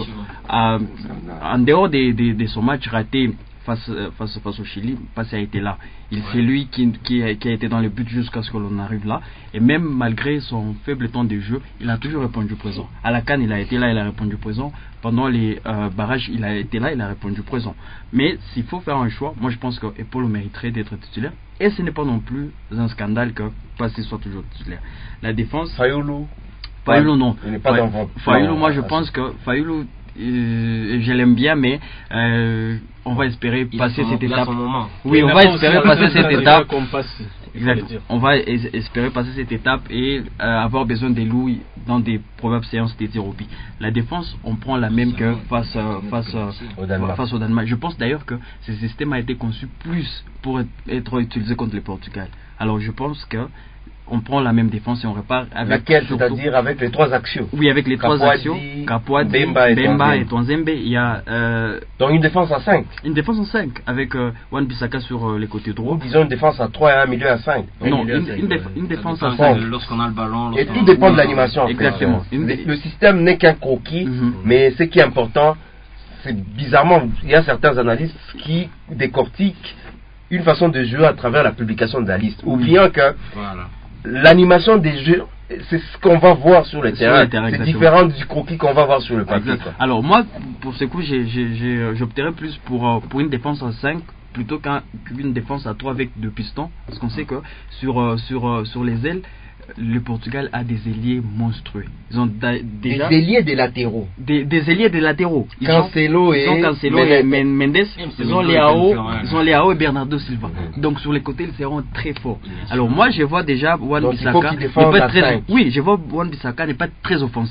[SPEAKER 6] En dehors de son match raté face au Chili, Passy a été là. C'est lui qui a été dans le but jusqu'à ce que l'on arrive là. Et même malgré son faible temps de jeu, il a toujours répondu présent. À la CAN, il a été là, il a répondu présent. Pendant les barrages, il a été là, il a répondu présent. Mais s'il faut faire un choix, moi je pense que Epolo mériterait d'être titulaire. Et ce n'est pas non plus un scandale que Passy soit toujours titulaire. La défense... Fayoulou non. Fayoulou, moi je pense que Fayoulou, je l'aime bien, mais on va espérer passer cette étape. Oui, on va espérer passer cette étape. Exact. On va espérer passer cette étape et avoir besoin des loups dans des probables séances de thérapie. La défense, on prend la même que face au Danemark. Je pense d'ailleurs que ce système a été conçu plus pour être utilisé contre le Portugal. Alors je pense que on prend la même défense et on repart avec...
[SPEAKER 1] Laquelle, c'est-à-dire avec les trois actions?
[SPEAKER 6] Oui, avec les trois actions. Kapouadi, Bemba et Twanzembe. Il y a...
[SPEAKER 1] donc une défense à 5.
[SPEAKER 6] Une défense à 5, avec Wan-Bissaka sur les côtés droits.
[SPEAKER 1] Ou disons une défense à 3 et un milieu à 5.
[SPEAKER 6] Non, une défense à 5.
[SPEAKER 7] Lorsqu'on a le ballon...
[SPEAKER 1] Et tout dépend de l'animation.
[SPEAKER 6] Exactement.
[SPEAKER 1] Le système n'est qu'un croquis, mais ce qui est important, c'est bizarrement, il y a certains analystes qui décortiquent une façon de jouer à travers la publication de la liste, oubliant que... l'animation des jeux, c'est ce qu'on va voir sur le terrain. C'est différent du croquis qu'on va voir sur le papier.
[SPEAKER 6] Alors moi, pour ce coup, j'opterais plus pour une défense à 5 plutôt qu'une défense à 3 avec 2 pistons, parce qu'on sait que sur les ailes, le Portugal a des ailiers monstrueux. Ils ont déjà
[SPEAKER 1] des ailiers des latéraux.
[SPEAKER 6] Des ailiers des latéraux.
[SPEAKER 1] Cancelo et
[SPEAKER 6] Mendes. Ils ont Leao et Bernardo Silva. Donc sur les côtés, ils seront très forts. Alors moi, je vois déjà Wan-Bissaka. Oui, je vois Wan-Bissaka n'est pas très offensif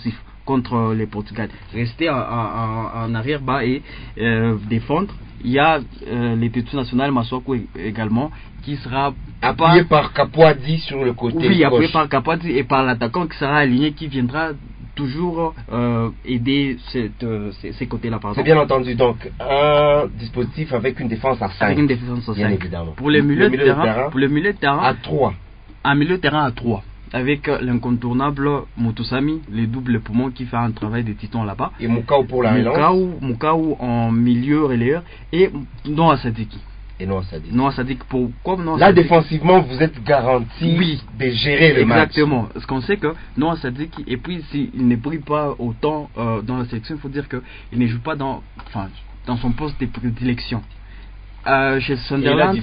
[SPEAKER 6] contre les Portugais. Rester en arrière-bas et défendre. Il y a l'équipe nationale Maswako également qui sera
[SPEAKER 1] appuyé par Capoadi sur le côté
[SPEAKER 6] oui,
[SPEAKER 1] gauche.
[SPEAKER 6] Appuyé par Capoadi et par l'attaquant qui sera aligné, qui viendra toujours aider ces côtés-là.
[SPEAKER 1] C'est bien entendu. Donc un dispositif avec une défense à 5.
[SPEAKER 6] Avec une défense à 5.
[SPEAKER 1] Bien évidemment.
[SPEAKER 6] Pour le milieu de terrain
[SPEAKER 1] à 3.
[SPEAKER 6] Un milieu de terrain à 3. Avec l'incontournable Moutoussamy, les doubles poumons qui fait un travail de titan là-bas.
[SPEAKER 1] Et Moukao pour la relance.
[SPEAKER 6] Moukao en milieu relayeur et Noah Sadiki.
[SPEAKER 1] Et Noah Sadik.
[SPEAKER 6] Là,
[SPEAKER 1] défensivement, vous êtes garanti de gérer le match.
[SPEAKER 6] Exactement. Parce qu'on sait que Noah Sadik, et puis s'il ne brille pas autant dans la sélection, il faut dire qu'il ne joue pas dans son poste de prédilection. Chez Sunderland,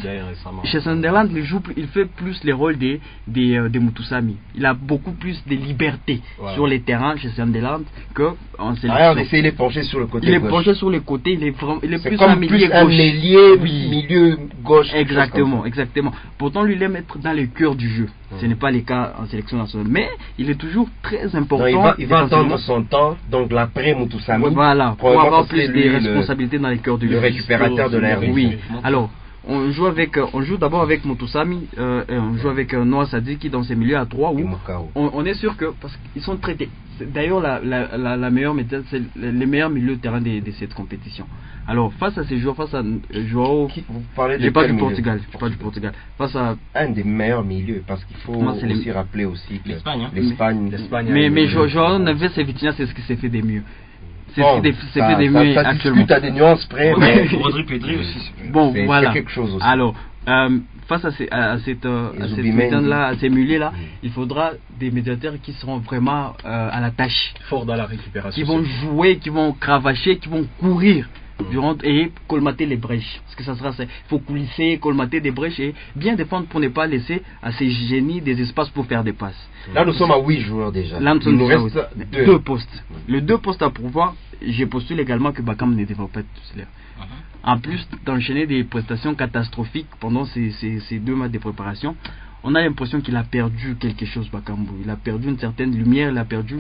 [SPEAKER 6] il fait plus les rôles des Moutoussamy. Il a beaucoup plus de liberté sur les terrains chez Sunderland qu'en sélection.
[SPEAKER 1] Il est penché sur le côté.
[SPEAKER 6] Il est penché sur le côté. Il est plus
[SPEAKER 1] comme
[SPEAKER 6] un milieu gauche.
[SPEAKER 1] Milieu gauche.
[SPEAKER 6] Exactement. Pourtant, lui, il aime être dans le cœur du jeu. Ce n'est pas le cas en sélection nationale. Mais il est toujours très important.
[SPEAKER 1] Non, il va attendre son temps. Donc l'après Moutoussamy.
[SPEAKER 6] Voilà. Pour avoir plus de responsabilités dans le cœur du jeu.
[SPEAKER 1] Le récupérateur de l'air.
[SPEAKER 6] Oui. Alors, on joue d'abord avec Moutoussamy, on joue avec Noah Sadiki dans ces milieux à 3 où on est sûr que, parce qu'ils sont traités. D'ailleurs, la meilleure méthode, c'est les meilleurs milieux de terrain de cette compétition. Alors, face à ces joueurs, face à Joao,
[SPEAKER 1] vous parlez
[SPEAKER 6] je parle du Portugal, face à
[SPEAKER 1] un des meilleurs milieux, parce qu'il faut aussi rappeler aussi que l'Espagne.
[SPEAKER 6] Mais Joao Neves et Vitinha, c'est ce qui s'est fait des mieux. C'est des mieux actuellement.
[SPEAKER 1] Ça discute à des nuances près, mais
[SPEAKER 7] Rodri Pedri aussi.
[SPEAKER 6] Bon, voilà.
[SPEAKER 1] C'est quelque chose aussi.
[SPEAKER 6] Alors, face à cette méthode-là, à ces milieux-là, il faudra des médiateurs qui seront vraiment à la tâche.
[SPEAKER 3] Fort dans la récupération.
[SPEAKER 6] Qui vont jouer, qui vont cravacher, qui vont courir. Et colmater les brèches, parce que ça sera ça. Il faut coulisser, colmater des brèches et bien défendre pour ne pas laisser à ces génies des espaces pour faire des passes.
[SPEAKER 1] Là nous sommes à 8 joueurs déjà.
[SPEAKER 6] Là il nous reste 2 postes. Les 2 postes à pourvoir, j'ai postulé également que Bakam ne devrait pas être titulaire. En plus d'enchaîner des prestations catastrophiques pendant ces 2 matchs de préparation, on a l'impression qu'il a perdu quelque chose, Bakambu. Il a perdu une certaine lumière, il a perdu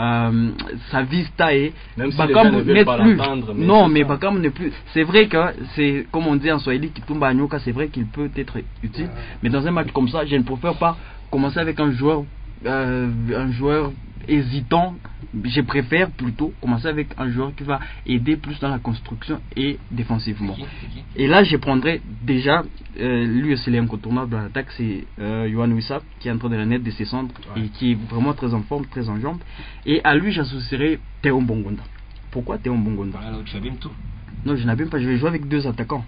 [SPEAKER 6] sa vista et
[SPEAKER 3] Bakambu n'est plus.
[SPEAKER 6] Non, mais Bakambu n'est plus. C'est vrai que c'est comme on dit en Swahili, Kitumba Anyoka, c'est vrai qu'il peut être utile, mais dans un match comme ça, je ne préfère pas commencer avec un joueur hésitant. Je préfère plutôt commencer avec un joueur qui va aider plus dans la construction et défensivement. Et là, je prendrai déjà, lui aussi, l'incontournable à l'attaque, c'est Yohan Wissa, qui est en train de renaître de ses cendres et qui est vraiment très en forme, très en jambes. Et à lui, j'associerai Théo Mbongonda. Pourquoi Théo Mbongonda?
[SPEAKER 7] Tu abîmes tout.
[SPEAKER 6] Non, je n'abîme pas, je vais jouer avec 2 attaquants.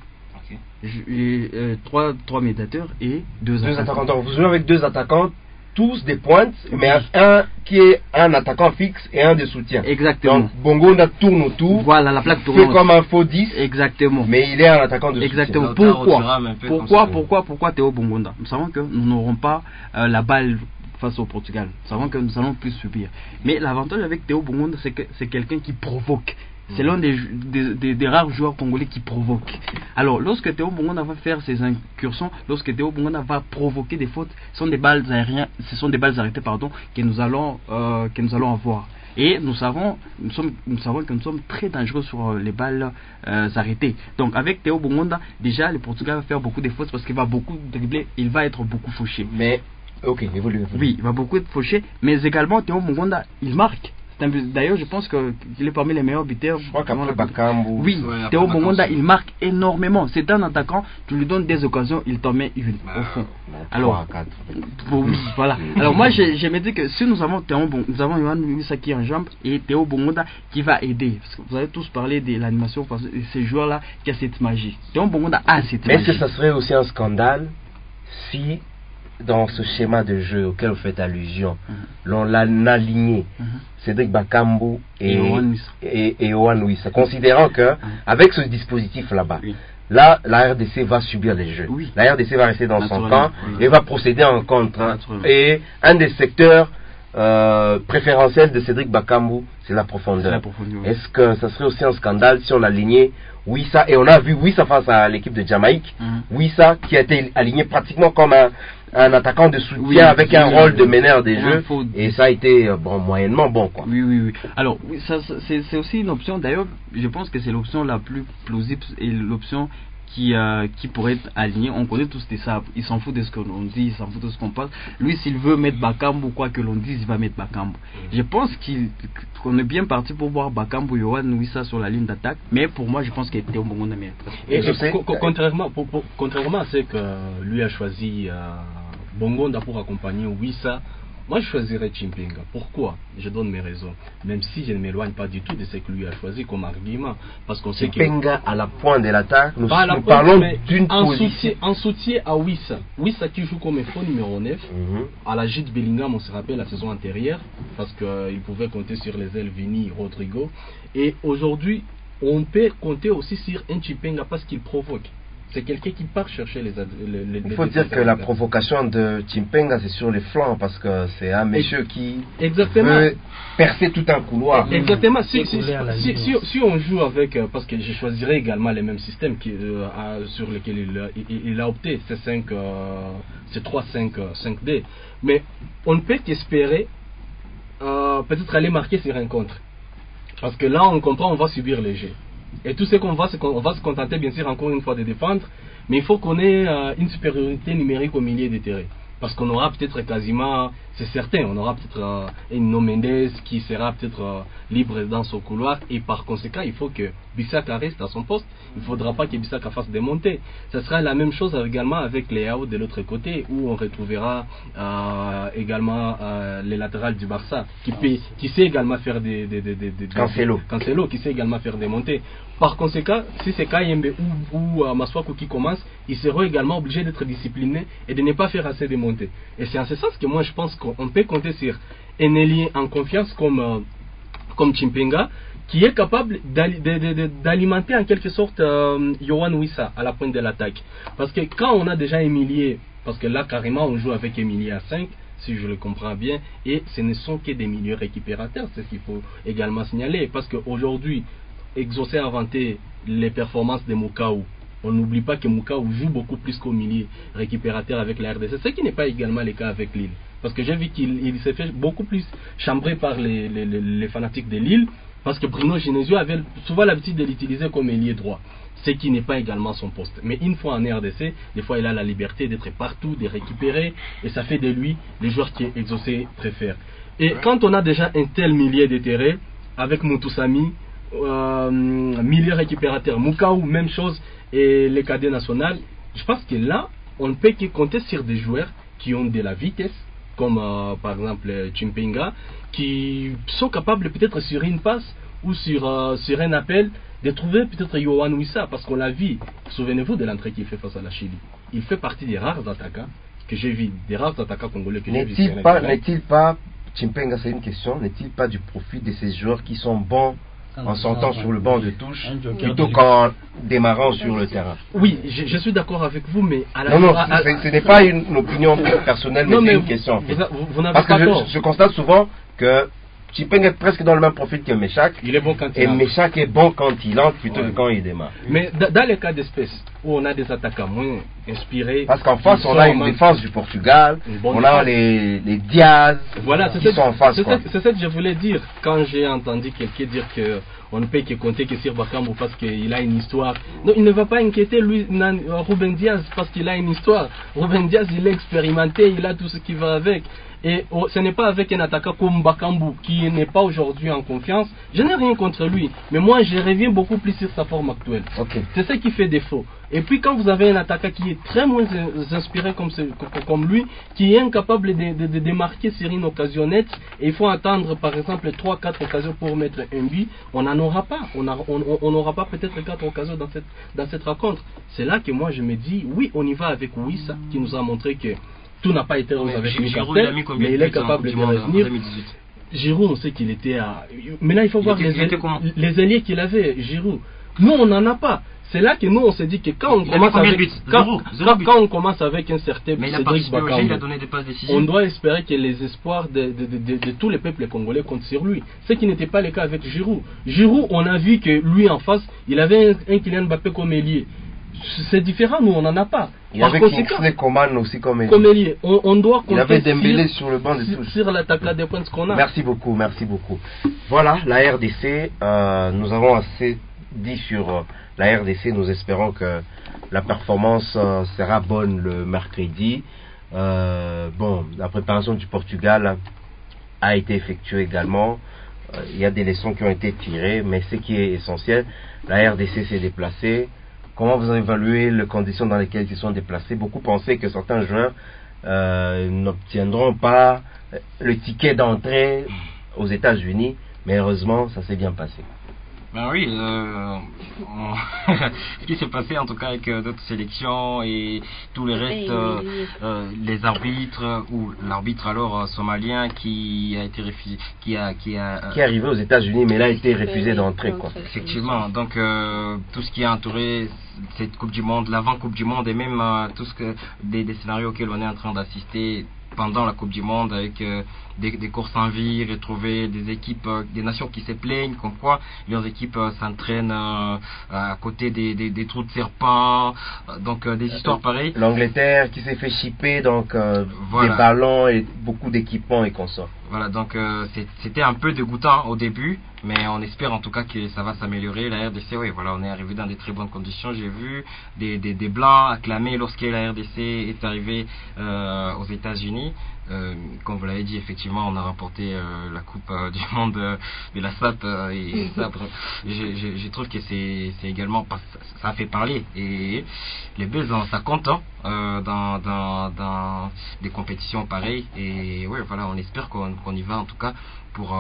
[SPEAKER 6] J'ai 3 médiateurs et 2 attaquants.
[SPEAKER 1] Donc vous jouez avec 2 attaquants, tous des pointes, mais un qui est un attaquant fixe et un de soutien.
[SPEAKER 6] Exactement.
[SPEAKER 1] Donc Bongonda tourne autour.
[SPEAKER 6] Voilà, la plaque tourne.
[SPEAKER 1] Fait comme un faux 10.
[SPEAKER 6] Exactement.
[SPEAKER 1] Mais il est un attaquant de
[SPEAKER 6] Exactement.
[SPEAKER 1] soutien.
[SPEAKER 6] Pourquoi Théo Bongonda? Nous savons que nous n'aurons pas la balle face au Portugal. Nous savons que nous allons plus subir. Mais l'avantage avec Théo Bongonda, c'est que c'est quelqu'un qui provoque. C'est l'un des rares joueurs congolais qui provoquent. Alors, lorsque Théo Bongonda va faire ses incursions, lorsque Théo Bongonda va provoquer des fautes, ce sont des balles arrêtées, que nous allons avoir. Et nous savons que nous sommes très dangereux sur les balles arrêtées. Donc, avec Théo Bongonda, déjà, le Portugal va faire beaucoup de fautes parce qu'il va beaucoup dribbler, il va être beaucoup fauché.
[SPEAKER 1] Mais, ok, évolue.
[SPEAKER 6] Oui, il va beaucoup être fauché, mais également, Théo Bongonda, il marque. D'ailleurs, je pense qu'il est parmi les meilleurs buteurs.
[SPEAKER 1] Je crois qu'après Bakambu.
[SPEAKER 6] Oui, Théo Bongonda, il marque énormément. C'est un attaquant, tu lui donnes des occasions, il t'en met une au fond. Alors,
[SPEAKER 1] 4.
[SPEAKER 6] Voilà. Alors moi, je me dis que si nous avons Yohan Wissa qui est en jambe et Théo Bongonda qui va aider. Parce que vous avez tous parlé de l'animation, de ces joueurs-là qui a cette magie. Théo Bongonda a cette magie.
[SPEAKER 1] Mais est-ce que ça serait aussi un scandale si, dans ce schéma de jeu auquel vous faites allusion, l'on l'a aligné Cédric Bakambu et Yohan Wissa, considérant que avec ce dispositif là-bas, là la RDC va subir les jeux. La RDC va rester dans son camp et va procéder en contre. Et un des secteurs préférentiels de Cédric Bakambu, c'est la profondeur. Est-ce que ça serait aussi un scandale si on alignait Wissa, et on a vu Wissa face à l'équipe de Jamaïque, Wissa qui a été aligné pratiquement comme un attaquant de soutien avec un rôle de meneur des jeux, et ça a été moyennement bon, quoi.
[SPEAKER 6] Oui. Alors, c'est aussi une option, d'ailleurs, je pense que c'est l'option la plus plausible et l'option qui pourrait être alignée. On connaît tous des sabres, il s'en fout de ce que l'on dit, il s'en fout de ce qu'on passe. Lui, s'il veut mettre Bakambu ou quoi que l'on dise, il va mettre Bakambu. Je pense qu'on est bien parti pour voir Bakambu et Yohan Wissa sur la ligne d'attaque, mais pour moi, je pense qu'il était au bon moment.
[SPEAKER 3] Et contrairement à ce que lui a choisi Bongonda pour accompagner Wissa, moi je choisirais Chimpenga. Pourquoi? Je donne mes raisons. Même si je ne m'éloigne pas du tout de ce que lui a choisi comme argument. Parce qu'on sait que
[SPEAKER 1] Chimpenga à la pointe de l'attaque, nous parlons d'une position.
[SPEAKER 3] En soutien à Wissa. Wissa qui joue comme faux numéro 9. À la Jude Bellingham, on se rappelle la saison antérieure. Parce qu'il pouvait compter sur les ailes Vini, Rodrigo. Et aujourd'hui, on peut compter aussi sur un Chimpenga parce qu'il provoque. C'est quelqu'un qui part chercher les
[SPEAKER 1] il faut dire que la provocation de Chimpenga, c'est sur les flancs, parce que c'est un monsieur qui veut percer tout un couloir.
[SPEAKER 3] Exactement. Si on joue avec, parce que je choisirais également les mêmes systèmes sur lesquels il a opté, c'est 3-5-5D. Mais on ne peut qu'espérer peut-être aller marquer sur un contre. Parce que là, on comprend, on va subir les jets. Et tout ce qu'on va, c'est qu'on va se contenter bien sûr encore une fois de défendre, mais il faut qu'on ait une supériorité numérique au milieu des terrains. Parce qu'on aura peut-être quasiment, c'est certain, on aura peut-être Nuno Mendes qui sera peut-être libre dans son couloir, et par conséquent, il faut que Bissaka reste à son poste. Il ne faudra pas que Bissaka fasse des montées. Ce sera la même chose également avec Léao de l'autre côté, où on retrouvera également les latérales du Barça, qui sait également faire des Cancelo, qui sait également faire des montées. Par conséquent, si c'est Kayembe ou Maswaku qui commence, ils seront également obligés d'être disciplinés et de ne pas faire assez de montées. Et c'est en ce sens que moi je pense qu'on peut compter sur un ailier en confiance comme Chimpenga, qui est capable d'alimenter en quelque sorte Yohan Wissa à la pointe de l'attaque. Parce que quand on a déjà Emilié, parce que là carrément on joue avec Emilié à 5, si je le comprends bien, et ce ne sont que des milieux récupérateurs, c'est ce qu'il faut également signaler. Parce qu'aujourd'hui, Exaucé a inventé les performances de Moukau. On n'oublie pas que Moukau joue beaucoup plus qu'au milieu récupérateur avec la RDC, ce qui n'est pas également le cas avec Lille. Parce que j'ai vu qu'il s'est fait beaucoup plus chambrer par les fanatiques de Lille, parce que Bruno Genesio avait souvent l'habitude de l'utiliser comme ailier droit, ce qui n'est pas également son poste. Mais une fois en RDC, des fois il a la liberté d'être partout, de récupérer, et ça fait de lui le joueur qui Exaucé préfère. Et quand on a déjà un tel milieu de terrain, avec Moutoussamy, milieu récupérateur, Moukau, même chose, et les cadets nationaux, je pense que là, on ne peut que compter sur des joueurs qui ont de la vitesse, comme par exemple Chimpenga, qui sont capables peut-être sur une passe ou sur un appel de trouver peut-être Yohan Wissa, parce qu'on l'a vu. Souvenez-vous de l'entrée qu'il fait face à la Chili. Il fait partie des rares attaquants que j'ai vu, des rares attaquants congolais que j'ai vu.
[SPEAKER 1] N'est-il pas, Chimpenga, c'est une question, n'est-il pas du profit de ces joueurs qui sont bons en sortant sur le banc de touche plutôt qu'en démarrant sur le terrain?
[SPEAKER 3] Oui, je suis d'accord avec vous, mais
[SPEAKER 1] ce n'est pas une opinion personnelle, mais c'est une question en fait. Parce que je constate souvent que Chimpenga est presque dans le même profil que Meshak.
[SPEAKER 3] Il est bon quand il
[SPEAKER 1] entre. Et Meshak est bon quand il entre plutôt que quand il démarre.
[SPEAKER 3] Mais dans les cas d'espèce où on a des attaquants moins inspirés.
[SPEAKER 1] Parce qu'en face, on a une défense du Portugal, on a les Diaz qui sont en face.
[SPEAKER 3] C'est ça que je voulais dire quand j'ai entendu quelqu'un dire que on ne peut que compter que sur Bakambu parce qu'il a une histoire. Non, il ne va pas inquiéter lui, Ruben Diaz, parce qu'il a une histoire. Ruben Diaz, il est expérimenté, il a tout ce qui va avec. Et ce n'est pas avec un attaquant comme Bakambu qui n'est pas aujourd'hui en confiance. Je n'ai rien contre lui, mais moi je reviens beaucoup plus sur sa forme actuelle. C'est ça qui fait défaut. Et puis quand vous avez un attaquant qui est très moins inspiré comme lui, qui est incapable de démarquer sur une occasion nette, et il faut attendre par exemple 3-4 occasions pour mettre un but, on n'en aura pas. On n'aura pas peut-être 4 occasions dans cette rencontre. C'est là que moi je me dis, oui, on y va avec Wissa qui nous a montré que tout n'a pas été rose avec Newcastle, mais il est capable de revenir. Giroud, on sait qu'il était à... Mais là, il faut voir les alliés qu'il avait, Giroud. Nous, on n'en a pas. C'est là que nous, on s'est dit que quand on commence avec un certain Cédric Bakambu, on doit espérer que les espoirs de tous les peuples congolais comptent sur lui. Ce qui n'était pas le cas avec Giroud. Giroud, on a vu que lui en face, il avait un Kylian Mbappé comme ailier.
[SPEAKER 7] c'est différent, nous on n'en a pas.
[SPEAKER 1] Il y avait Kingsley Coman aussi comme
[SPEAKER 7] ailier. On doit compter.
[SPEAKER 1] Il y avait Dembélé sur le banc de touche.
[SPEAKER 7] Sur l'attaque là des points qu'on a.
[SPEAKER 1] Merci beaucoup. Voilà, la RDC, nous avons assez dit sur la RDC. Nous espérons que la performance sera bonne le mercredi. La préparation du Portugal a été effectuée également. Il y a des leçons qui ont été tirées, mais ce qui est essentiel, la RDC s'est déplacée. Comment vous évaluez les conditions dans lesquelles ils sont déplacés? Beaucoup pensaient que certains joueurs n'obtiendront pas le ticket d'entrée aux États-Unis, mais heureusement, ça s'est bien passé.
[SPEAKER 4] Ben oui, ce qui s'est passé en tout cas avec d'autres sélections et tout le reste, les arbitres ou l'arbitre alors somalien qui a été refusé, qui est
[SPEAKER 1] arrivé aux États-Unis, mais là a été refusé d'entrer quoi.
[SPEAKER 4] Effectivement, donc tout ce qui a entouré cette Coupe du Monde, l'avant Coupe du Monde et même tout ce que des scénarios auxquels on est en train d'assister pendant la Coupe du Monde avec des courses en vie, retrouver des équipes, des nations qui se plaignent comme quoi leurs équipes s'entraînent à côté des trous de serpent, donc des histoires pareilles.
[SPEAKER 1] L'Angleterre qui s'est fait chipper, donc des ballons et beaucoup d'équipements et consorts.
[SPEAKER 4] Voilà, donc c'était un peu dégoûtant au début, mais on espère en tout cas que ça va s'améliorer. La RDC, oui, voilà, on est arrivé dans des très bonnes conditions. J'ai vu des Blancs acclamer lorsque la RDC est arrivée aux États-Unis. Comme vous l'avez dit, effectivement, on a remporté la Coupe du Monde de la SAP et ça, je trouve que c'est également, ça a fait parler et les Belges, ça compte dans des compétitions pareilles et ouais, voilà, on espère qu'on y va en tout cas pour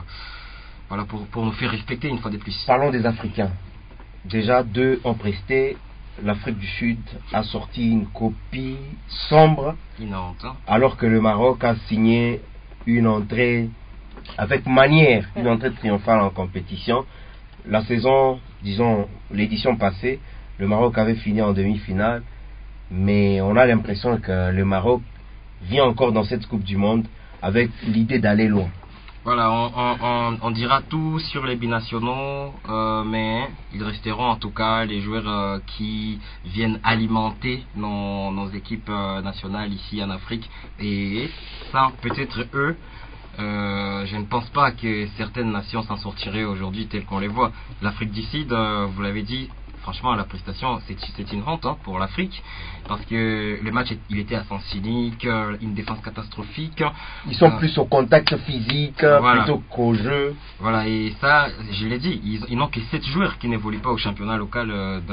[SPEAKER 4] nous faire respecter une fois de plus.
[SPEAKER 1] Parlons des Africains. Déjà, 2 ont presté. L'Afrique du Sud a sorti une copie sombre, alors que le Maroc a signé une entrée avec manière, une entrée triomphale en compétition. La saison, disons l'édition passée, le Maroc avait fini en demi-finale, mais on a l'impression que le Maroc vient encore dans cette Coupe du Monde avec l'idée d'aller loin.
[SPEAKER 4] Voilà, on dira tout sur les binationaux, mais ils resteront en tout cas les joueurs qui viennent alimenter nos équipes nationales ici en Afrique. Et sans peut-être eux, je ne pense pas que certaines nations s'en sortiraient aujourd'hui telles qu'on les voit. L'Afrique du Sud, vous l'avez dit, franchement, la prestation, c'est une honte pour l'Afrique, parce que le match, il était à sens cynique, une défense catastrophique.
[SPEAKER 1] Ils sont plus au contact physique, plutôt qu'au jeu.
[SPEAKER 4] Voilà, et ça, je l'ai dit, ils n'ont que 7 joueurs qui n'évoluent pas au championnat local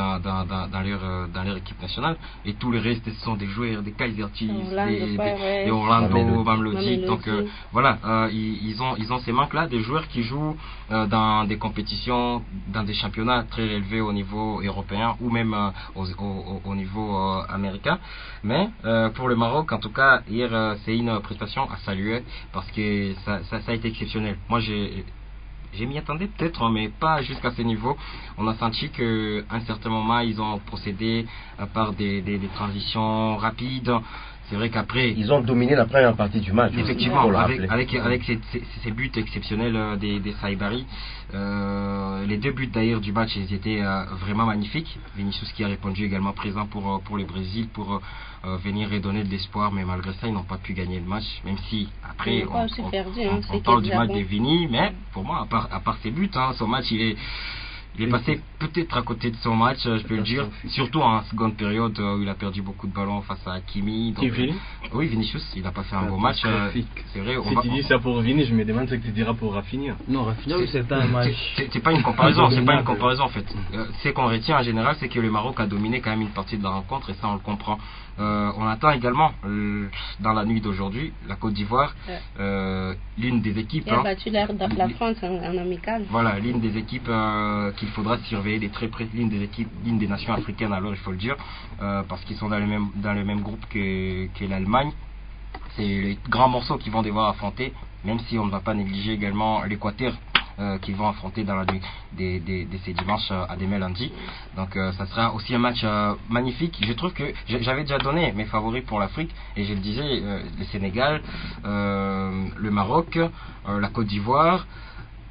[SPEAKER 4] dans leur équipe nationale, et tout le reste, ce sont des joueurs, des Kaiser Chiefs, des Orlando, Mamelodi. Donc voilà, ils ont ces manques-là, des joueurs qui jouent dans des compétitions, dans des championnats très élevés au niveau européen ou même au niveau américain. Mais pour le Maroc, en tout cas, hier, c'est une prestation à saluer parce que ça a été exceptionnel. Moi, je m'y attendais peut-être, mais pas jusqu'à ce niveau. On a senti qu'à un certain moment, ils ont procédé par des transitions rapides. C'est vrai qu'après...
[SPEAKER 1] Ils ont dominé la première partie du match.
[SPEAKER 4] Effectivement, avec ces buts exceptionnels des Saïbari. Les 2 buts d'ailleurs du match, ils étaient vraiment magnifiques. Vinicius qui a répondu également présent pour le Brésil, pour venir redonner de l'espoir. Mais malgré ça, ils n'ont pas pu gagner le match. Même si, après, on parle du match de Vini. Mais pour moi, à part ses buts, son match, il est passé peut-être à côté de son match, je peux le dire, surtout en seconde période où il a perdu beaucoup de ballons face à Hakimi. Oui, Vinicius, il n'a pas fait un bon match. C'est vrai.
[SPEAKER 7] Si tu dis ça pour Vini, je me demande ce que tu diras pour Rafinha.
[SPEAKER 6] Non, Rafinha, c'est un match.
[SPEAKER 4] C'est pas une comparaison, c'est pas une comparaison en fait. Ce qu'on retient en général, c'est que le Maroc a dominé quand même une partie de la rencontre et ça on le comprend. On attend également dans la nuit d'aujourd'hui la Côte d'Ivoire, l'une des équipes.
[SPEAKER 5] Il a battu la France en amical.
[SPEAKER 4] Voilà, l'une des équipes qu'il faudra surveiller de très près, l'une des nations africaines alors il faut le dire, parce qu'ils sont dans le même groupe que l'Allemagne. C'est les grands morceaux qu'ils vont devoir affronter, même si on ne va pas négliger également l'Équateur qu'ils vont affronter dans la nuit de ces dimanches à demain lundi. Donc ça sera aussi un match magnifique. Je trouve que j'avais déjà donné mes favoris pour l'Afrique et je le disais, le Sénégal, le Maroc, la Côte d'Ivoire.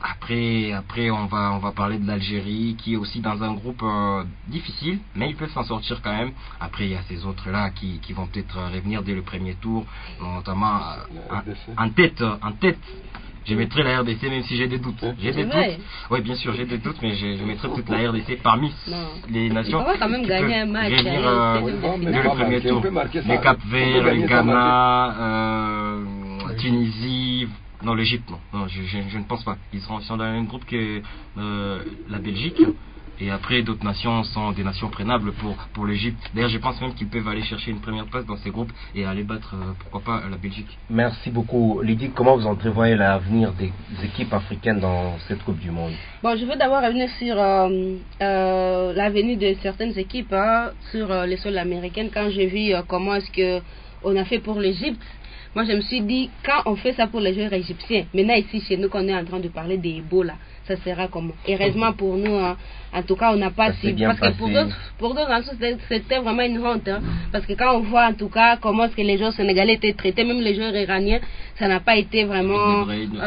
[SPEAKER 4] Après on va parler de l'Algérie qui est aussi dans un groupe difficile, mais ils peuvent s'en sortir quand même. Après il y a ces autres là qui vont peut-être revenir dès le premier tour, notamment en tête. Je mettrai la RDC même si j'ai des doutes. Oui, bien sûr, j'ai des doutes, mais je mettrai peut-être la RDC parmi les nations.
[SPEAKER 5] On va quand même gagner un match.
[SPEAKER 4] Dès le premier tour. Le Cap-Vert, le Ghana, Tunisie. Non, l'Égypte, non, je ne pense pas. Ils sont dans le même groupe que la Belgique. Et après, d'autres nations sont des nations prenables pour l'Égypte. D'ailleurs, je pense même qu'ils peuvent aller chercher une première place dans ces groupes et aller battre, pourquoi pas, la Belgique.
[SPEAKER 1] Merci beaucoup. Lydie, comment vous entrevoyez l'avenir des équipes africaines dans cette Coupe du Monde?
[SPEAKER 5] Bon, je veux d'abord revenir sur l'avenir de certaines équipes sur les sols américains. Quand j'ai vu comment est-ce qu'on a fait pour l'Égypte, moi je me suis dit, quand on fait ça pour les joueurs égyptiens, maintenant ici chez nous qu'on est en train de parler des Ebola, ça sera comment? Heureusement pour nous, en tout cas on n'a pas si... Parce que pour d'autres c'était vraiment une honte. Parce que quand on voit en tout cas comment est-ce que les joueurs sénégalais étaient traités, même les joueurs iraniens, ça n'a pas été vraiment...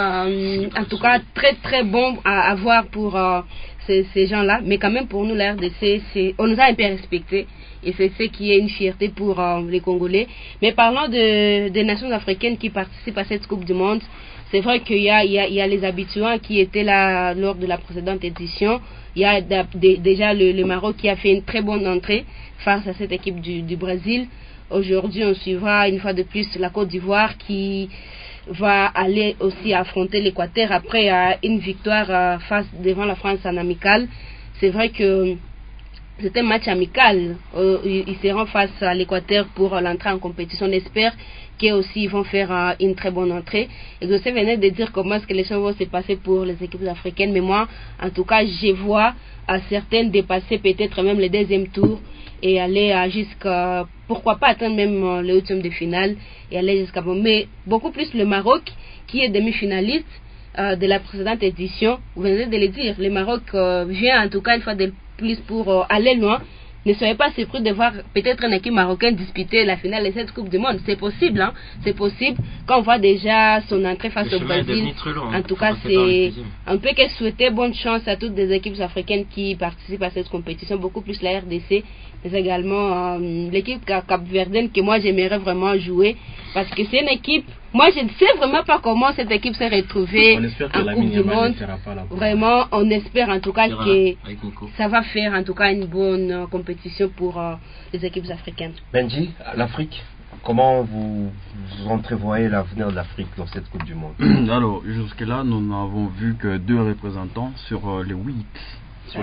[SPEAKER 5] en tout cas très très bon à voir pour ces gens-là. Mais quand même pour nous la RDC, on nous a un peu respectés. Et c'est ce qui est une fierté pour les Congolais. Mais parlant des nations africaines qui participent à cette Coupe du Monde, c'est vrai qu'il y a les habitués qui étaient là lors de la précédente édition. Il y a déjà le Maroc qui a fait une très bonne entrée face à cette équipe du Brésil. Aujourd'hui, on suivra une fois de plus la Côte d'Ivoire qui va aller aussi affronter l'Équateur après une victoire devant la France en amical. C'est vrai que c'est un match amical. Ils seront face à l'Équateur pour l'entrée en compétition. On espère qu'ils aussi vont faire une très bonne entrée. Et je venais de dire comment est-ce que les choses vont se passer pour les équipes africaines. Mais moi, en tout cas, je vois certaines dépasser peut-être même le deuxième tour et aller jusqu'à, pourquoi pas atteindre même le huitième de finale et aller jusqu'à... Mais beaucoup plus le Maroc qui est demi-finaliste de la précédente édition. Vous venez de le dire, le Maroc vient en tout cas une fois de plus pour aller loin. Ne soyez pas surpris de voir peut-être une équipe marocaine disputer la finale de cette Coupe du Monde. C'est possible, c'est possible. Quand on voit déjà son entrée face au Brésil, en tout cas, on peut que souhaiter bonne chance à toutes les équipes africaines qui participent à cette compétition, beaucoup plus la RDC, mais également l'équipe cap-verdienne que moi j'aimerais vraiment jouer, parce que c'est une équipe. Moi, je ne sais vraiment pas comment cette équipe s'est retrouvée en Coupe du Monde. Vraiment, on espère en tout cas que ça va faire en tout cas une bonne compétition pour les équipes africaines.
[SPEAKER 1] Benji, l'Afrique, comment vous entrevoyez l'avenir de l'Afrique dans cette Coupe du Monde?
[SPEAKER 6] Alors, jusque-là, nous n'avons vu que 2 représentants sur les 8. Sur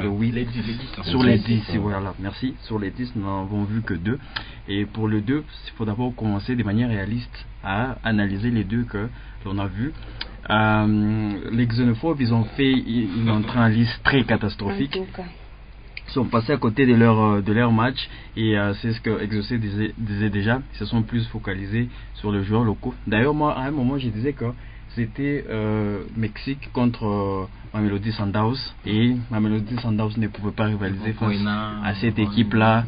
[SPEAKER 6] les 10, voilà, merci. Sur les 10, nous n'avons vu que 2. Et pour le 2, il faut d'abord commencer de manière réaliste à analyser les 2 que l'on a vus. Les xénophobes, ils ont fait une entrée en liste très catastrophique. Ils sont passés à côté de leur match et c'est ce que Exaucé disait déjà. Ils se sont plus focalisés sur les joueurs locaux. D'ailleurs, moi, à un moment, je disais que c'était Mexique contre Mamelodi Sundowns et Mamelodi Sundowns ne pouvait pas rivaliser face à cette équipe-là,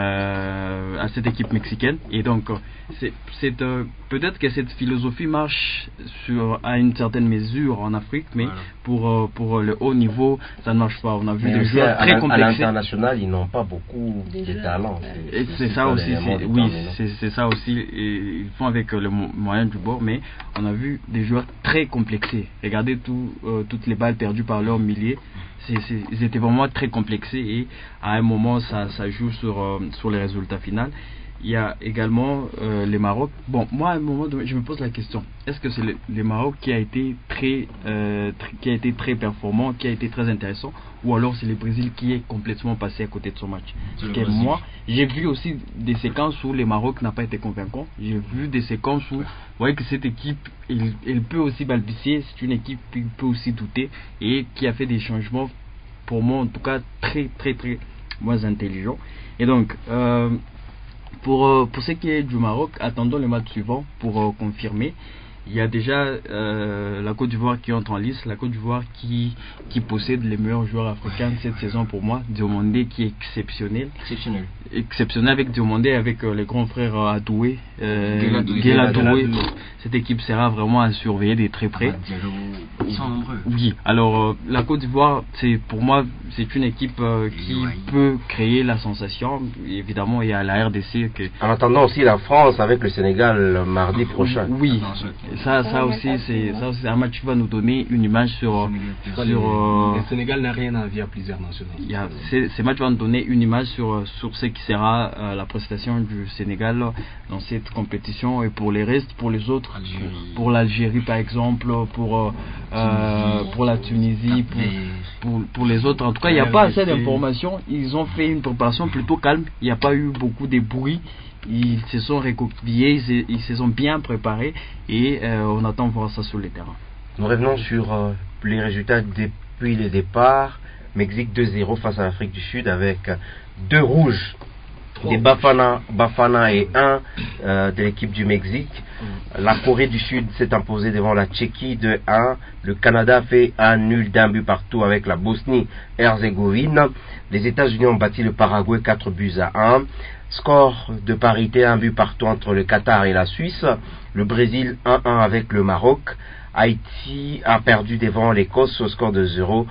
[SPEAKER 6] à cette équipe mexicaine. Et donc, peut-être que cette philosophie marche à une certaine mesure en Afrique, mais pour le haut niveau, ça ne marche pas. On a vu des joueurs très complexés.
[SPEAKER 1] À l'international, ils n'ont pas beaucoup de talent.
[SPEAKER 6] C'est ça aussi. C'est ça aussi. Ils font avec le moyen du bord, mais on a vu des joueurs très complexés. Regardez toutes les balles perdues par leur milliers. Ils étaient vraiment très complexés et à un moment ça joue sur les résultats finaux. Il y a également le Maroc. Bon, moi à un moment je me pose la question, est-ce que c'est le Maroc qui a été très performant, qui a été très intéressant, ou alors c'est le Brésil qui est complètement passé à côté de son match? Parce que moi j'ai vu aussi des séquences où le Maroc n'a pas été convaincant. J'ai vu des séquences où vous voyez que cette équipe elle peut aussi balbutier. C'est une équipe qui peut aussi douter et qui a fait des changements, pour moi en tout cas très très très moins intelligents. Et donc pour ce qui est du Maroc, attendons le match suivant pour confirmer. il y a déjà la Côte d'Ivoire qui entre en liste, la Côte d'Ivoire qui possède les meilleurs joueurs africains cette saison pour moi. Diomandé qui est exceptionnel avec Diomandé, avec les grands frères Adoué, Guéla Doué. Cette équipe sera vraiment à surveiller de très près.
[SPEAKER 4] Ils sont nombreux.
[SPEAKER 6] Oui, alors la Côte d'Ivoire, pour moi, c'est une équipe qui peut créer la sensation. Évidemment, il y a la RDC.
[SPEAKER 1] En attendant aussi la France avec le Sénégal mardi prochain.
[SPEAKER 6] Oui, ça aussi, c'est un match qui va nous donner une image sur
[SPEAKER 7] le Sénégal n'a rien à envier à plusieurs nationaux.
[SPEAKER 6] Ces matchs vont nous donner une image sur ce qui sera la prestation du Sénégal dans cette compétition, et pour les restes, pour les autres, pour l'Algérie par exemple, pour la Tunisie, pour les autres. En tout cas, il n'y a pas assez d'informations. Ils ont fait une préparation plutôt calme. Il n'y a pas eu beaucoup de bruit. Ils se sont recroquevillés, ils se sont bien préparés, et on attend voir ça sur le terrain.
[SPEAKER 1] Nous revenons sur les résultats depuis le départ. Mexique 2-0 face à l'Afrique du Sud avec 2 rouges des Bafana et 1 de l'équipe du Mexique. La Corée du Sud s'est imposée devant la Tchéquie 2-1. Le Canada fait un nul d'1 but partout avec la Bosnie-Herzégovine. Les États-Unis ont battu le Paraguay 4-1. Score de parité, 1 but partout entre le Qatar et la Suisse. Le Brésil 1-1 avec le Maroc. Haïti a perdu devant l'Écosse au score de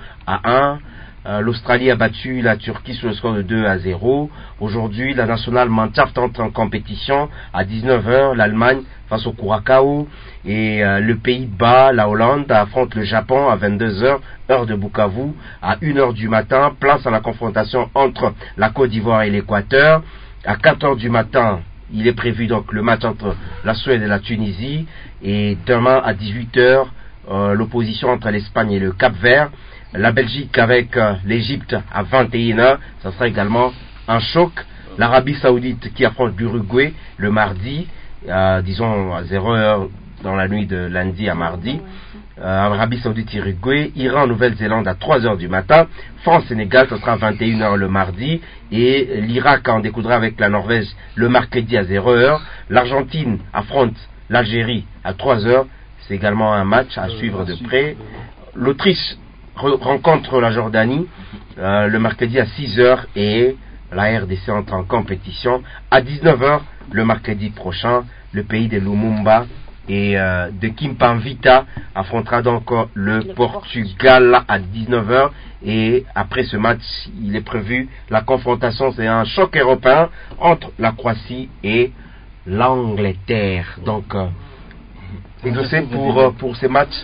[SPEAKER 1] 0-1. L'Australie a battu la Turquie sur le score de 2-0. Aujourd'hui, la nationale Mannschaft entre en compétition à 19h. L'Allemagne face au Curaçao, et le Pays-Bas, la Hollande affronte le Japon à 22h, heure de Bukavu. À 1h du matin, place à la confrontation entre la Côte d'Ivoire et l'Équateur. À 4h du matin, il est prévu donc le match entre la Suède et la Tunisie. Et demain à 18h, l'opposition entre l'Espagne et le Cap-Vert. La Belgique avec l'Égypte à 21h, ça sera également un choc. L'Arabie Saoudite qui affronte l'Uruguay le mardi, disons à 0h dans la nuit de lundi à mardi. Arabie Saoudite, Uruguay. Iran, Nouvelle-Zélande à 3h du matin. France-Sénégal, ça sera à 21h le mardi. Et l'Irak en découdra avec la Norvège le mercredi à 0h. L'Argentine affronte l'Algérie à 3h. C'est également un match à suivre de près. L'Autriche rencontre la Jordanie le mercredi à 6h, et la RDC entre en compétition à 19h le mercredi prochain. Le pays de Lumumba et de Kimpamvita affrontera donc le Portugal à 19h, et après ce match il est prévu la confrontation, c'est un choc européen entre la Croatie et l'Angleterre. Donc exaucé pour ces matchs,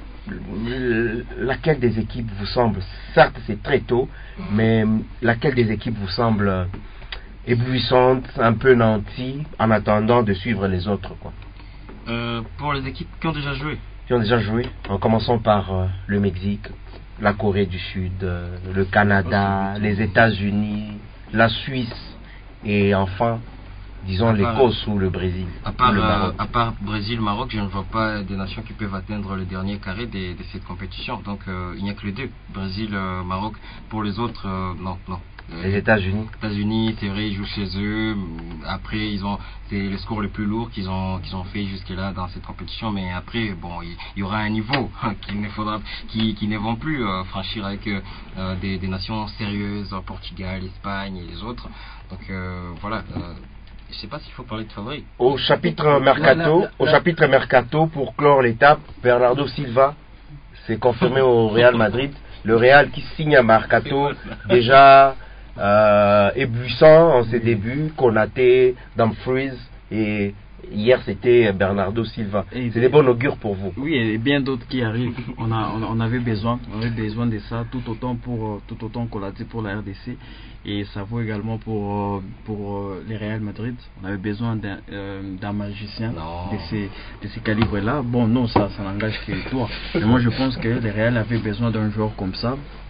[SPEAKER 1] laquelle des équipes vous semble, certes c'est très tôt, mais laquelle des équipes vous semble éblouissante, un peu nantie, en attendant de suivre les autres, quoi?
[SPEAKER 4] Pour les équipes qui ont déjà joué,
[SPEAKER 1] en commençant par le Mexique, la Corée du Sud, le Canada, les États-Unis, la Suisse, et enfin disons l'Écosse ou le Brésil.
[SPEAKER 4] À part Brésil, Maroc, je ne vois pas des nations qui peuvent atteindre le dernier carré de cette compétition. Donc il n'y a que les deux, Brésil, Maroc. Pour les autres, non.
[SPEAKER 1] Les États-Unis,
[SPEAKER 4] c'est vrai, ils jouent chez eux. Après, c'est le score le plus lourd qu'ils ont fait jusque-là dans cette compétition. Mais après, bon, il y aura un niveau qui ne vont plus franchir avec des nations sérieuses, Portugal, Espagne et les autres. Donc voilà. Je ne sais pas s'il faut parler de favoris.
[SPEAKER 1] Au chapitre mercato, pour clore l'étape, Bernardo Silva s'est confirmé au Real Madrid. Le Real qui signe un mercato déjà éblouissant en ses débuts. Konaté, Dumfries, et hier c'était Bernardo Silva. C'est des bons augures pour vous.
[SPEAKER 6] Oui, et bien d'autres qui arrivent. On avait besoin de ça, tout autant qu'on l'a dit pour la RDC, et ça vaut également pour les Real Madrid. On avait besoin d'un magicien de ces calibres-là. Bon, non, ça n'engage que toi. Mais moi, je pense que les Real avaient besoin d'un joueur comme ça.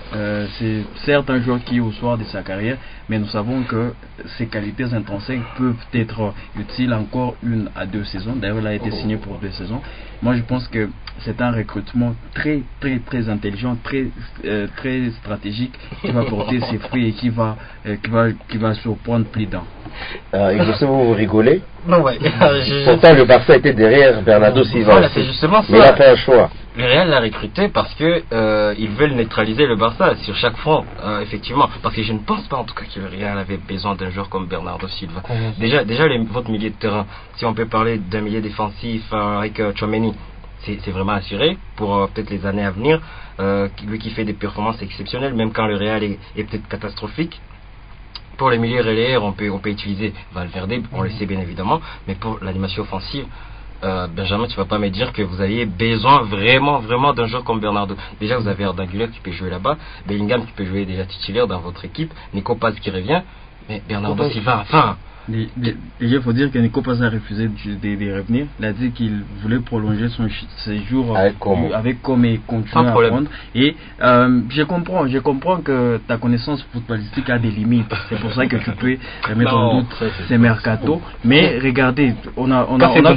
[SPEAKER 6] C'est certes un joueur qui est au soir de sa carrière, mais nous savons que ses qualités intrinsèques peuvent être utiles encore 1 à 2 saisons. D'ailleurs, il a été signé pour 2 saisons. Moi, je pense que c'est un recrutement très intelligent, très stratégique, qui va porter ses fruits et qui va surprendre plus d'un.
[SPEAKER 1] Je sais vous rigolez.
[SPEAKER 4] Non, ouais.
[SPEAKER 1] Pourtant, le Barça était derrière Bernardo Silva.
[SPEAKER 4] Voilà, c'est justement ça.
[SPEAKER 1] Mais il a fait un choix.
[SPEAKER 4] Le Real l'a recruté parce que ils veulent neutraliser le Barça sur chaque front, effectivement. Parce que je ne pense pas en tout cas que le Real avait besoin d'un joueur comme Bernardo Silva. Déjà votre milieu de terrain, si on peut parler d'un milieu défensif avec Tchouaméni, c'est vraiment assuré pour peut-être les années à venir. Lui qui fait des performances exceptionnelles, même quand le Real est peut-être catastrophique. Pour les milieux relayeurs, on peut utiliser Valverde, on le sait bien évidemment, mais pour l'animation offensive, Benjamin, tu vas pas me dire que vous aviez besoin vraiment d'un joueur comme Bernardo. Déjà, vous avez Arda Güler qui peut jouer là-bas, Bellingham qui peut jouer déjà titulaire dans votre équipe, Nico Paz qui revient, mais Bernardo Silva, enfin...
[SPEAKER 6] Il faut dire que Nico Paz a refusé de revenir. Il a dit qu'il voulait prolonger son séjour avec Como et continuer à apprendre. Et je comprends que ta connaissance footballistique a des limites. C'est pour ça que tu peux mettre en doute ces mercato. Mais regardez, on a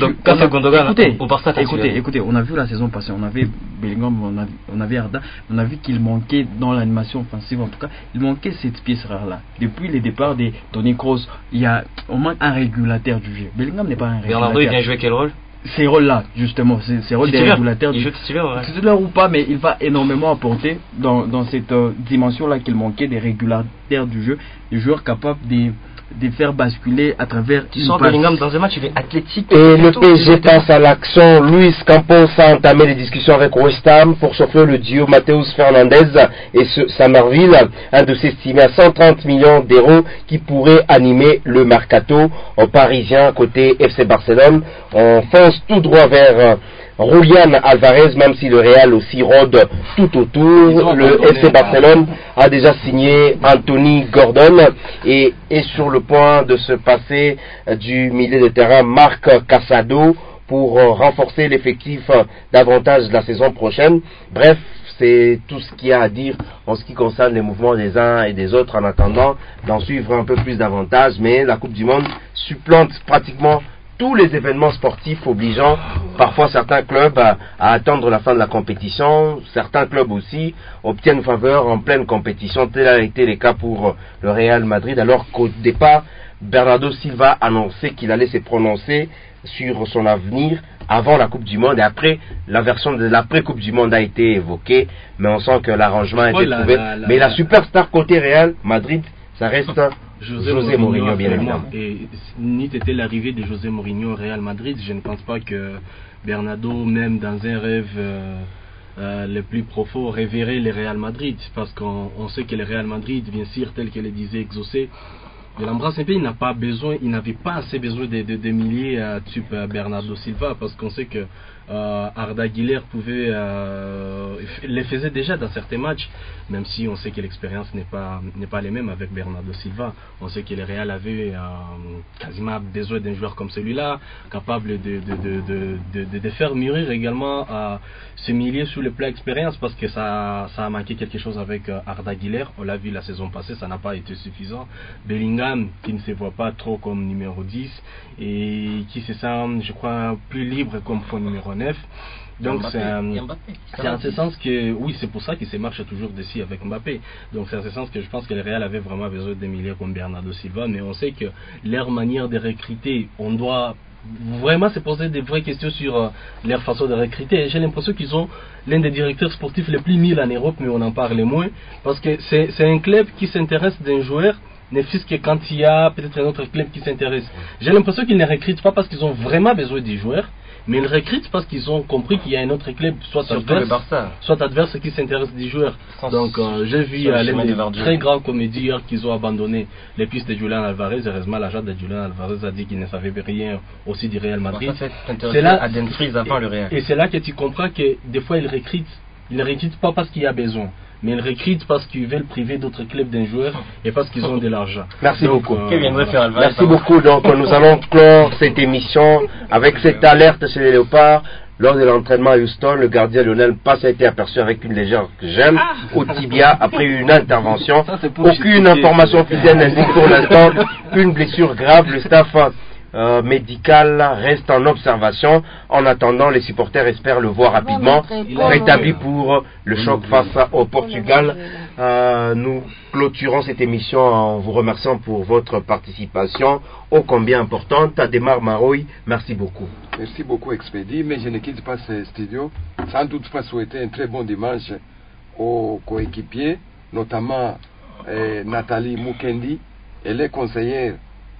[SPEAKER 6] écoutez, on a vu la saison passée, on avait Bellingham, on avait Arda, on a vu qu'il manquait dans l'animation offensive, en tout cas, il manquait cette pièce rare-là. Depuis le départ de Toni Kroos, il y a au moins un régulateur du jeu. Bellingham n'est pas un régulateur.
[SPEAKER 4] Bernardo, il vient jouer quel rôle?
[SPEAKER 6] Ces rôles-là, justement, ces rôles des régulateurs.
[SPEAKER 4] Il joue titulaire
[SPEAKER 6] ou pas, mais il va énormément apporter dans cette dimension-là qu'il manquait des régulateurs du jeu, des joueurs capables de faire basculer à travers
[SPEAKER 4] une passe. Bellingham dans un match, il est athlétique.
[SPEAKER 1] Et le PSG passe à l'action. Luis Campos a entamé les discussions avec West Ham pour s'offrir le duo Mateus Fernandez et Samarville, un dossier estimé à 130 millions d'euros qui pourrait animer le mercato parisien côté FC Barcelone. On fonce tout droit vers Julián Alvarez, même si le Real aussi rôde tout autour. Le FC Barcelone a déjà signé Anthony Gordon et est sur le point de se passer du milieu de terrain Marc Casado pour renforcer l'effectif davantage la saison prochaine. Bref, c'est tout ce qu'il y a à dire en ce qui concerne les mouvements des uns et des autres en attendant d'en suivre un peu plus davantage. Mais la Coupe du Monde supplante pratiquement tous les événements sportifs, obligeant parfois certains clubs à attendre la fin de la compétition. Certains clubs aussi obtiennent faveur en pleine compétition. Tel a été le cas pour le Real Madrid, alors qu'au départ, Bernardo Silva annonçait qu'il allait se prononcer sur son avenir avant la Coupe du Monde, et après la version de l'après-Coupe du Monde a été évoquée, mais on sent que l'arrangement a été trouvé. Mais la superstar côté Real Madrid, ça reste José Mourinho, bien évidemment.
[SPEAKER 7] Et ni était l'arrivée de José Mourinho au Real Madrid, je ne pense pas que Bernardo, même dans un rêve le plus profond, rêverait le Real Madrid, parce qu'on sait que le Real Madrid, bien sûr, tel que le disait Exaucé, de l'embrasse un peu, il n'avait pas assez besoin de milliers type Bernardo Silva, parce qu'on sait que Arda Güler les faisait déjà dans certains matchs, même si on sait que l'expérience n'est pas les mêmes avec Bernardo Silva. On sait que le Real avait quasiment besoin d'un joueur comme celui-là, capable de faire mûrir également ce milieu sous le plan expérience, parce que ça a manqué quelque chose avec Arda Güler. On l'a vu la saison passée, ça n'a pas été suffisant. Bellingham, qui ne se voit pas trop comme numéro 10 et qui se sent, je crois, plus libre comme faux numéro 9. Donc c'est en ce sens que, oui, c'est pour ça qu'il se marche toujours dessus avec Mbappé. Donc c'est en ce sens que je pense que le Real avait vraiment besoin de milieux comme Bernardo Silva, mais on sait que leur manière de recruter, on doit vraiment se poser des vraies questions sur leur façon de recruter. J'ai l'impression qu'ils ont l'un des directeurs sportifs les plus mis en Europe, mais on en parle moins, parce que c'est un club qui s'intéresse d'un joueur, ne fût-ce que quand il y a peut-être un autre club qui s'intéresse. J'ai l'impression qu'ils ne recrutent pas parce qu'ils ont vraiment besoin des joueurs, mais ils recrutent parce qu'ils ont compris qu'il y a un autre club, soit adverse qui s'intéresse des joueurs. Donc j'ai vu l'un des très grands comédiens qu'ils ont abandonné les pistes de Julián Alvarez. Heureusement, l'agent de Julián Alvarez a dit qu'il ne savait rien aussi du Real Madrid.
[SPEAKER 4] C'est là,
[SPEAKER 7] et c'est là que tu comprends que des fois ils ne recrutent pas parce qu'il y a besoin, mais ils recrutent parce qu'ils veulent priver d'autres clubs d'un joueur et parce qu'ils ont de l'argent.
[SPEAKER 1] Merci beaucoup. Merci beaucoup. Donc nous allons clore cette émission avec cette alerte chez les Léopards. Lors de l'entraînement à Houston, le gardien Lionel Pass a été aperçu avec une légère gêne au tibia après une intervention. Aucune information officielle n'indique pour l'instant une blessure grave. Le staff médical reste en observation. En attendant, les supporters espèrent le voir rapidement rétabli pour le choc face au Portugal. Nous clôturons cette émission en vous remerciant pour votre participation ô combien importante. Ademar Maroy, merci beaucoup.
[SPEAKER 2] Merci beaucoup Expédie, mais je ne quitte pas ce studio sans toutefois souhaiter un très bon dimanche aux coéquipiers, notamment Nathalie Mukendi, elle est conseillère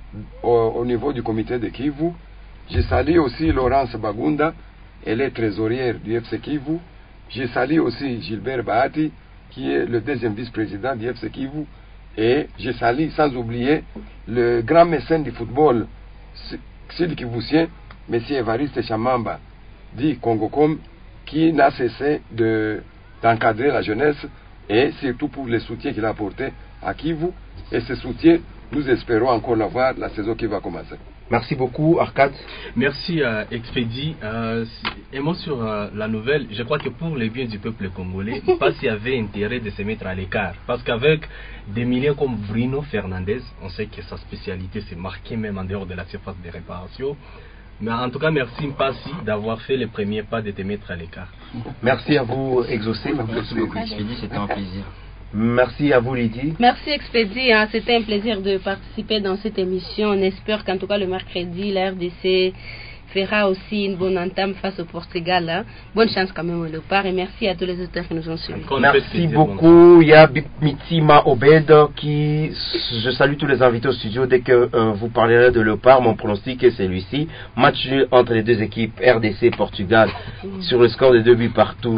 [SPEAKER 2] au niveau du comité de Kivu. Je salue aussi Laurence Bagunda, elle est trésorière du FC Kivu. Je salue aussi Gilbert Bahati, qui est le deuxième vice-président du FC Kivu. Et je salue sans oublier le grand mécène du football sud-kivusien, M. Evariste Chamamba, dit Congocom, qui n'a cessé d'encadrer la jeunesse et surtout pour le soutien qu'il a apporté à Kivu. Et ce soutien, nous espérons encore l'avoir la saison qui va commencer.
[SPEAKER 1] Merci beaucoup, Arcade.
[SPEAKER 7] Merci à Expédie. Un mot sur la nouvelle. Je crois que pour le bien du peuple congolais, Passi avait intérêt de se mettre à l'écart. Parce qu'avec des milieux comme Bruno Fernandes, on sait que sa spécialité c'est marquée même en dehors de la surface de réparation. Mais en tout cas, merci Passi d'avoir fait le premier pas de te mettre à l'écart.
[SPEAKER 1] Merci à vous, Exaucé.
[SPEAKER 4] Merci beaucoup, Expédie, c'était un plaisir.
[SPEAKER 1] Merci à vous, Lydie.
[SPEAKER 5] Merci, Expédie. C'était un plaisir de participer dans cette émission. On espère qu'en tout cas, le mercredi, la RDC fera aussi une bonne entame face au Portugal. Bonne chance quand même au Léopard. Et merci à tous les auteurs qui nous ont suivis.
[SPEAKER 1] Merci beaucoup. Il y a Mitima Obed qui... Je salue tous les invités au studio. Dès que vous parlerez de Léopard, mon pronostic est celui-ci. Match nul entre les deux équipes, RDC-Portugal, sur le score de 2 buts partout.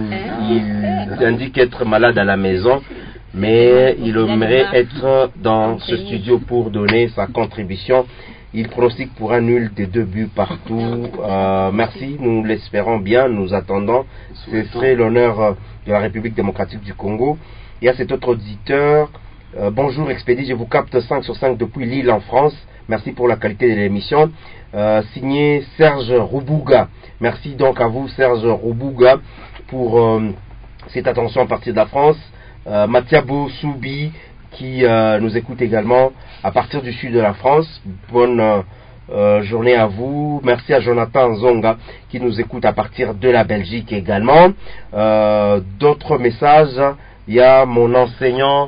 [SPEAKER 1] Il indique être malade à la maison, mais il aimerait être dans ce studio pour donner sa contribution. Il pronostique pour un nul de 2 buts partout. Merci, nous l'espérons bien, nous attendons. Ce serait l'honneur de la République démocratique du Congo. Il y a cet autre auditeur. Bonjour Expédie, je vous capte 5 sur 5 depuis Lille en France. Merci pour la qualité de l'émission. Signé Serge Roubouga. Merci donc à vous Serge Roubouga pour cette attention à partir de la France. Mathiabo Soubi qui nous écoute également à partir du sud de la France. Bonne journée à vous. Merci à Jonathan Zonga qui nous écoute à partir de la Belgique également. D'autres messages. Il y a mon enseignant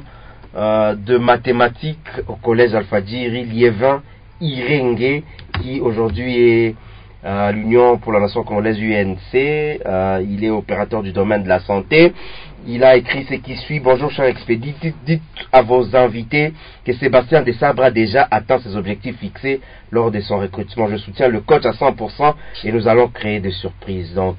[SPEAKER 1] de mathématiques au collège Alpha-Djiri, Liévin Irenge, qui aujourd'hui est à l'Union pour la Nation congolaise UNC. Il est opérateur du domaine de la santé. Il a écrit ce qui suit. Bonjour cher Expédie, dites à vos invités que Sébastien Desabre a déjà atteint ses objectifs fixés lors de son recrutement. Je soutiens le coach à 100% et nous allons créer des surprises. Donc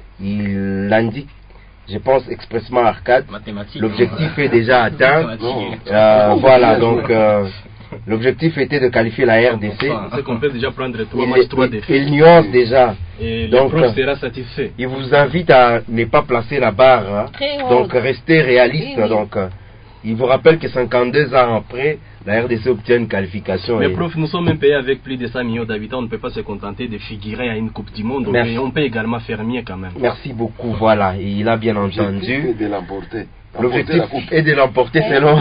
[SPEAKER 1] il indique, je pense expressement Arcade, l'objectif est déjà atteint. Voilà, donc l'objectif était de qualifier la RDC.
[SPEAKER 7] C'est qu'on peut déjà prendre 3 matchs, 3 défaites.
[SPEAKER 1] Il nuance déjà.
[SPEAKER 7] Et
[SPEAKER 1] donc,
[SPEAKER 7] le prof sera satisfait.
[SPEAKER 1] Il vous invite à ne pas placer la barre. Donc, restez réaliste. Donc, il vous rappelle que 52 ans après, la RDC obtient une qualification.
[SPEAKER 7] Mais prof, nous sommes un pays avec plus de 5 millions d'habitants. On ne peut pas se contenter de figurer à une Coupe du Monde. Mais on peut également faire mieux quand même.
[SPEAKER 1] Merci beaucoup. Voilà, il a bien entendu.
[SPEAKER 2] De l'emporter.
[SPEAKER 1] L'objectif est de l'emporter selon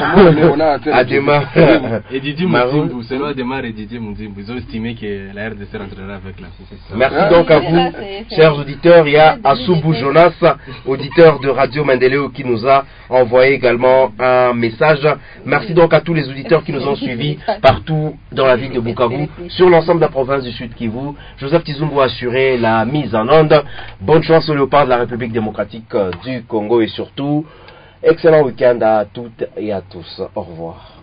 [SPEAKER 1] Ademar
[SPEAKER 7] et Didier Mouzimbu. Selon Ademar et Didier Mouzimbu, ils ont estimé que la RDC rentrera avec la CCC.
[SPEAKER 1] Merci donc à vous, chers auditeurs. Il y a Assoubou Jonas, auditeur de Radio Mendeleo, qui nous a envoyé également un message. Merci donc à tous les auditeurs qui nous ont suivis partout dans la ville de Bukavu, sur l'ensemble de la province du Sud Kivu. Joseph Tizumbu a assuré la mise en onde. Bonne chance au Léopard de la République démocratique du Congo et surtout, excellent week-end à toutes et à tous. Au revoir.